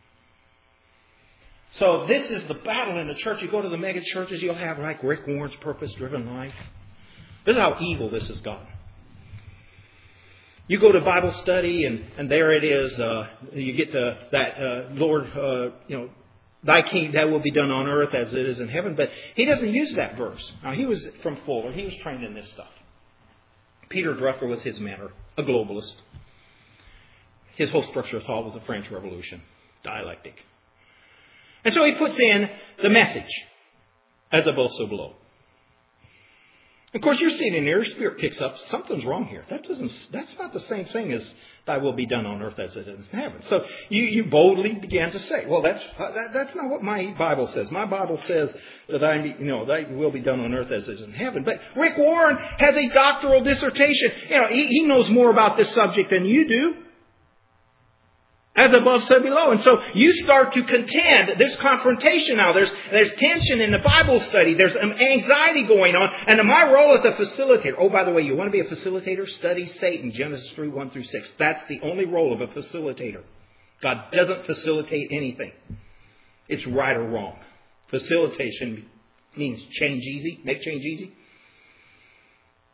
So this is the battle in the church. You go to the mega churches, you'll have like Rick Warren's Purpose-Driven Life. This is how evil this has gotten. You go to Bible study, and, and there it is. Uh, you get the, that, uh, Lord, uh, you know, thy kingdom, that will be done on earth as it is in heaven. But he doesn't use that verse. Now, he was from Fuller. He was trained in this stuff. Peter Drucker was his mentor, a globalist. His whole structure of thought was the French Revolution, dialectic. And so he puts in the message as above, so below. Of course, you're sitting there, your spirit picks up, something's wrong here. That doesn't, that's not the same thing as thy will be done on earth as it is in heaven. So you, you boldly began to say, well, that's, that, that's not what my Bible says. My Bible says that thy, you know, thy will be done on earth as it is in heaven. But Rick Warren has a doctoral dissertation. You know, he, he knows more about this subject than you do. As above, so below. And so you start to contend. There's confrontation now. There's there's tension in the Bible study. There's anxiety going on. And my role as a facilitator. Oh, by the way, you want to be a facilitator? Study Satan, Genesis three, one through six. That's the only role of a facilitator. God doesn't facilitate anything. It's right or wrong. Facilitation means change easy. Make change easy.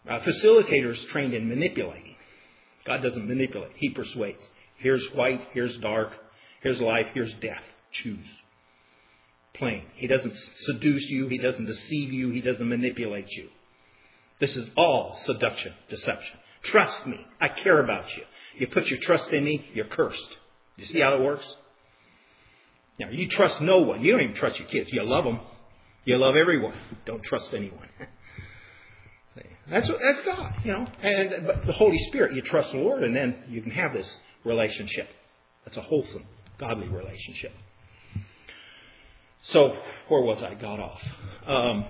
A facilitator is trained in manipulating. God doesn't manipulate. He persuades. Here's white, here's dark, here's life, here's death. Choose. Plain. He doesn't seduce you. He doesn't deceive you. He doesn't manipulate you. This is all seduction, deception. Trust me. I care about you. You put your trust in me, you're cursed. You see how it works? Now, you trust no one. You don't even trust your kids. You love them. You love everyone. Don't trust anyone. That's that's God, you know. And but the Holy Spirit, you trust the Lord, and then you can have this relationship. That's a wholesome, godly relationship. So, where was I? Got off. Um,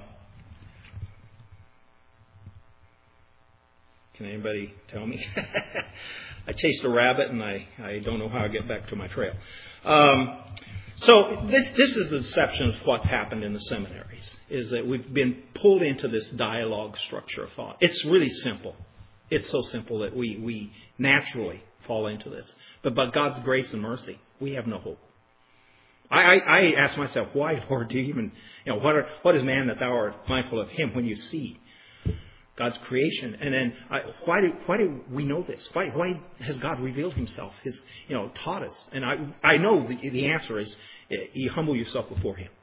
can anybody tell me? I chased a rabbit, and I, I don't know how I get back to my trail. Um, so this this is the deception of what's happened in the seminaries, is that we've been pulled into this dialogue structure of thought. It's really simple. It's so simple that we, we naturally fall into this. But by God's grace and mercy, we have no hope. I, I, I ask myself, why, Lord, do you even, you know, what, are, what is man that thou art mindful of him when you see God's creation? And then I, why do why do we know this? Why why has God revealed himself, his, you know, taught us? And I I know the, the answer is you humble yourself before him.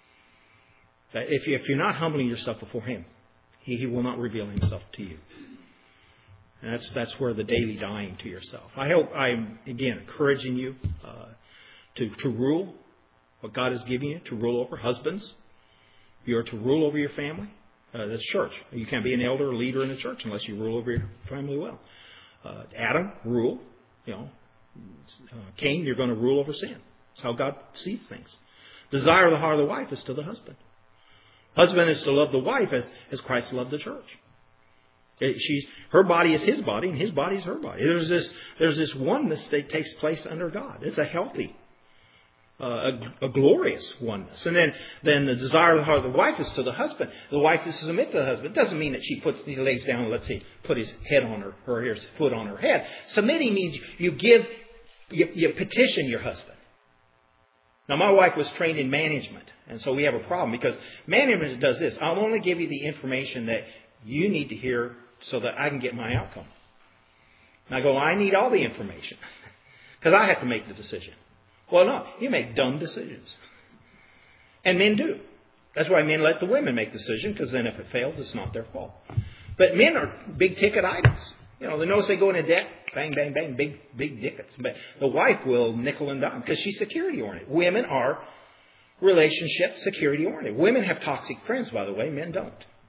That if, you, if you're not humbling yourself before him, he, he will not reveal himself to you. And that's that's where the daily dying to yourself. I hope I'm, again, encouraging you uh, to, to rule what God has given you, to rule over husbands. You are to rule over your family. Uh, the church. You can't be an elder or leader in the church unless you rule over your family well. Uh, Adam, rule. You know, uh, Cain, you're going to rule over sin. That's how God sees things. Desire of the heart of the wife is to the husband. Husband is to love the wife as, as Christ loved the church. It, she's, her body is his body, and his body is her body. There's this, there's this oneness that takes place under God. It's a healthy, uh, a, a glorious oneness. And then, then the desire of the heart of the wife is to the husband. The wife is to submit to the husband. It doesn't mean that she puts, he lays down, let's say, put his head on her, or his foot on her head. Submitting means you give, you, you petition your husband. Now, my wife was trained in management, and so we have a problem because management does this. I'll only give you the information that you need to hear so that I can get my outcome. And I go, I need all the information because I have to make the decision. Well, no, you make dumb decisions. And men do. That's why men let the women make the decision, because then if it fails, it's not their fault. But men are big ticket items. You know, they notice they go into debt, bang, bang, bang, big, big tickets. But the wife will nickel and dime because she's security oriented. Women are relationship security oriented. Women have toxic friends, by the way. Men don't.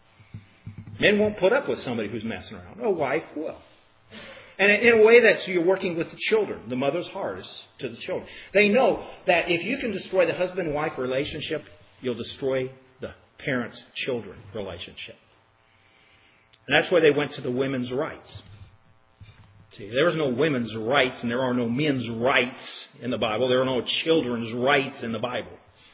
Men won't put up with somebody who's messing around. A wife will. And in a way that's you're working with the children. The mother's heart is to the children. They know that if you can destroy the husband-wife relationship, you'll destroy the parents-children relationship. And that's why they went to the women's rights. See, there is no women's rights and there are no men's rights in the Bible. There are no children's rights in the Bible.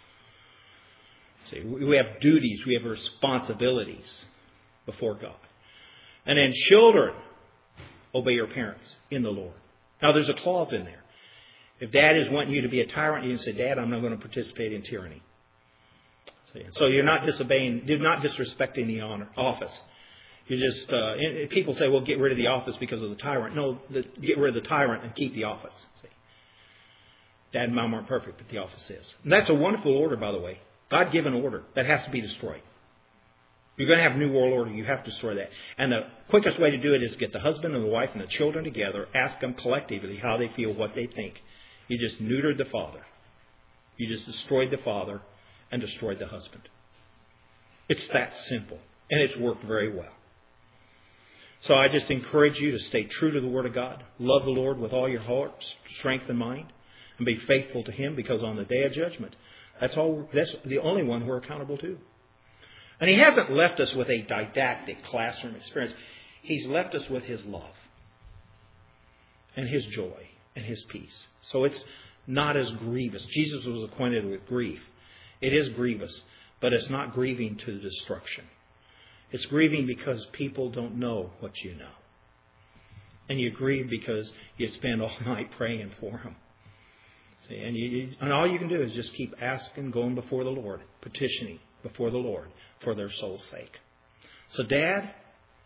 See, we have duties, we have responsibilities before God. And then children, obey your parents in the Lord. Now there's a clause in there. If dad is wanting you to be a tyrant, you can say, Dad, I'm not going to participate in tyranny. See, so you're not disobeying, you're not disrespecting the honor, office. You just, uh, people say, well, get rid of the office because of the tyrant. No, the, get rid of the tyrant and keep the office. See? Dad and Mom aren't perfect, but the office is. And that's a wonderful order, by the way. God-given order. That has to be destroyed. If you're going to have a new world order, you have to destroy that. And the quickest way to do it is get the husband and the wife and the children together, ask them collectively how they feel, what they think. You just neutered the father. You just destroyed the father and destroyed the husband. It's that simple. And it's worked very well. So I just encourage you to stay true to the Word of God. Love the Lord with all your heart, strength, and mind. And be faithful to Him, because on the day of judgment, that's all. That's the only one we're accountable to. And He hasn't left us with a didactic classroom experience. He's left us with His love and His joy and His peace. So it's not as grievous. Jesus was acquainted with grief. It is grievous, but it's not grieving to destruction. It's grieving because people don't know what you know. And you grieve because you spend all night praying for them. See, and, you, and all you can do is just keep asking, going before the Lord, petitioning before the Lord for their soul's sake. So, Dad,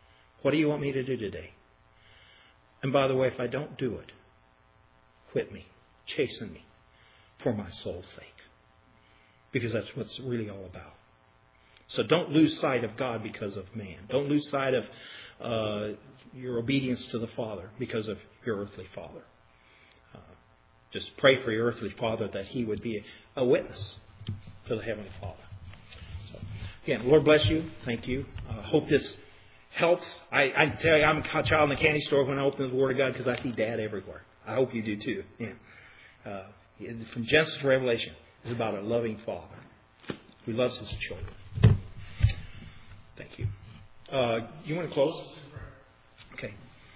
What do you want me to do today? And by the way, if I don't do it, whip me, chasten me for my soul's sake. Because that's what it's really all about. So don't lose sight of God because of man. Don't lose sight of uh, your obedience to the Father because of your earthly father. Uh, just pray for your earthly father that he would be a, a witness to the Heavenly Father. So, again, Lord bless you. Thank you. I uh, hope this helps. I, I tell you, I'm a child in the candy store when I open the Word of God because I see Dad everywhere. I hope you do too. Yeah. Uh, from Genesis to Revelation is about a loving Father who loves His children. Thank you. Uh, you want to close? Okay.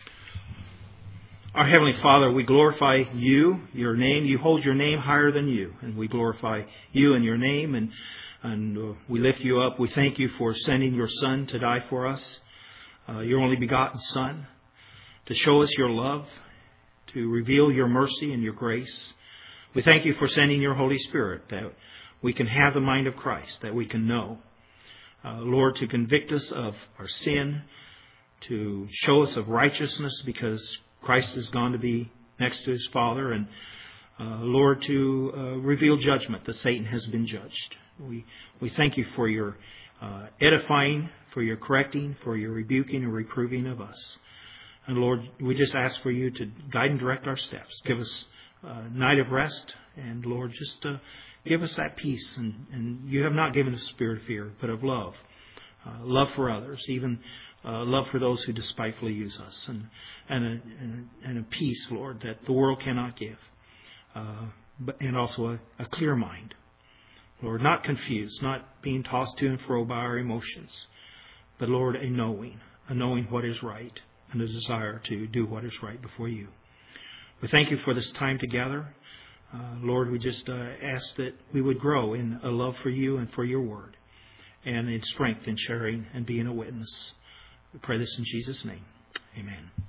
Our Heavenly Father, we glorify You, Your name. You hold Your name higher than you. And we glorify You and Your name. And, and uh, we lift You up. We thank You for sending Your Son to die for us. Uh, your only begotten Son. To show us Your love. To reveal Your mercy and Your grace. We thank You for sending Your Holy Spirit. That we can have the mind of Christ. That we can know. Uh, Lord, to convict us of our sin, to show us of righteousness because Christ has gone to be next to His Father, and uh, Lord, to uh, reveal judgment that Satan has been judged. We we thank You for Your uh, edifying, for Your correcting, for Your rebuking and reproving of us. And Lord, we just ask for You to guide and direct our steps. Give us a night of rest, and Lord, just uh, give us that peace. And, and You have not given us a spirit of fear, but of love. Uh, love for others, even uh, love for those who despitefully use us. And, and, a, and, a, and a peace, Lord, that the world cannot give. Uh, but, and also a, a clear mind. Lord, not confused, not being tossed to and fro by our emotions. But Lord, a knowing, a knowing what is right, and a desire to do what is right before You. We thank You for this time together. Uh, Lord, we just uh, ask that we would grow in a love for You and for Your Word, and in strength in sharing and being a witness. We pray this in Jesus' name. Amen.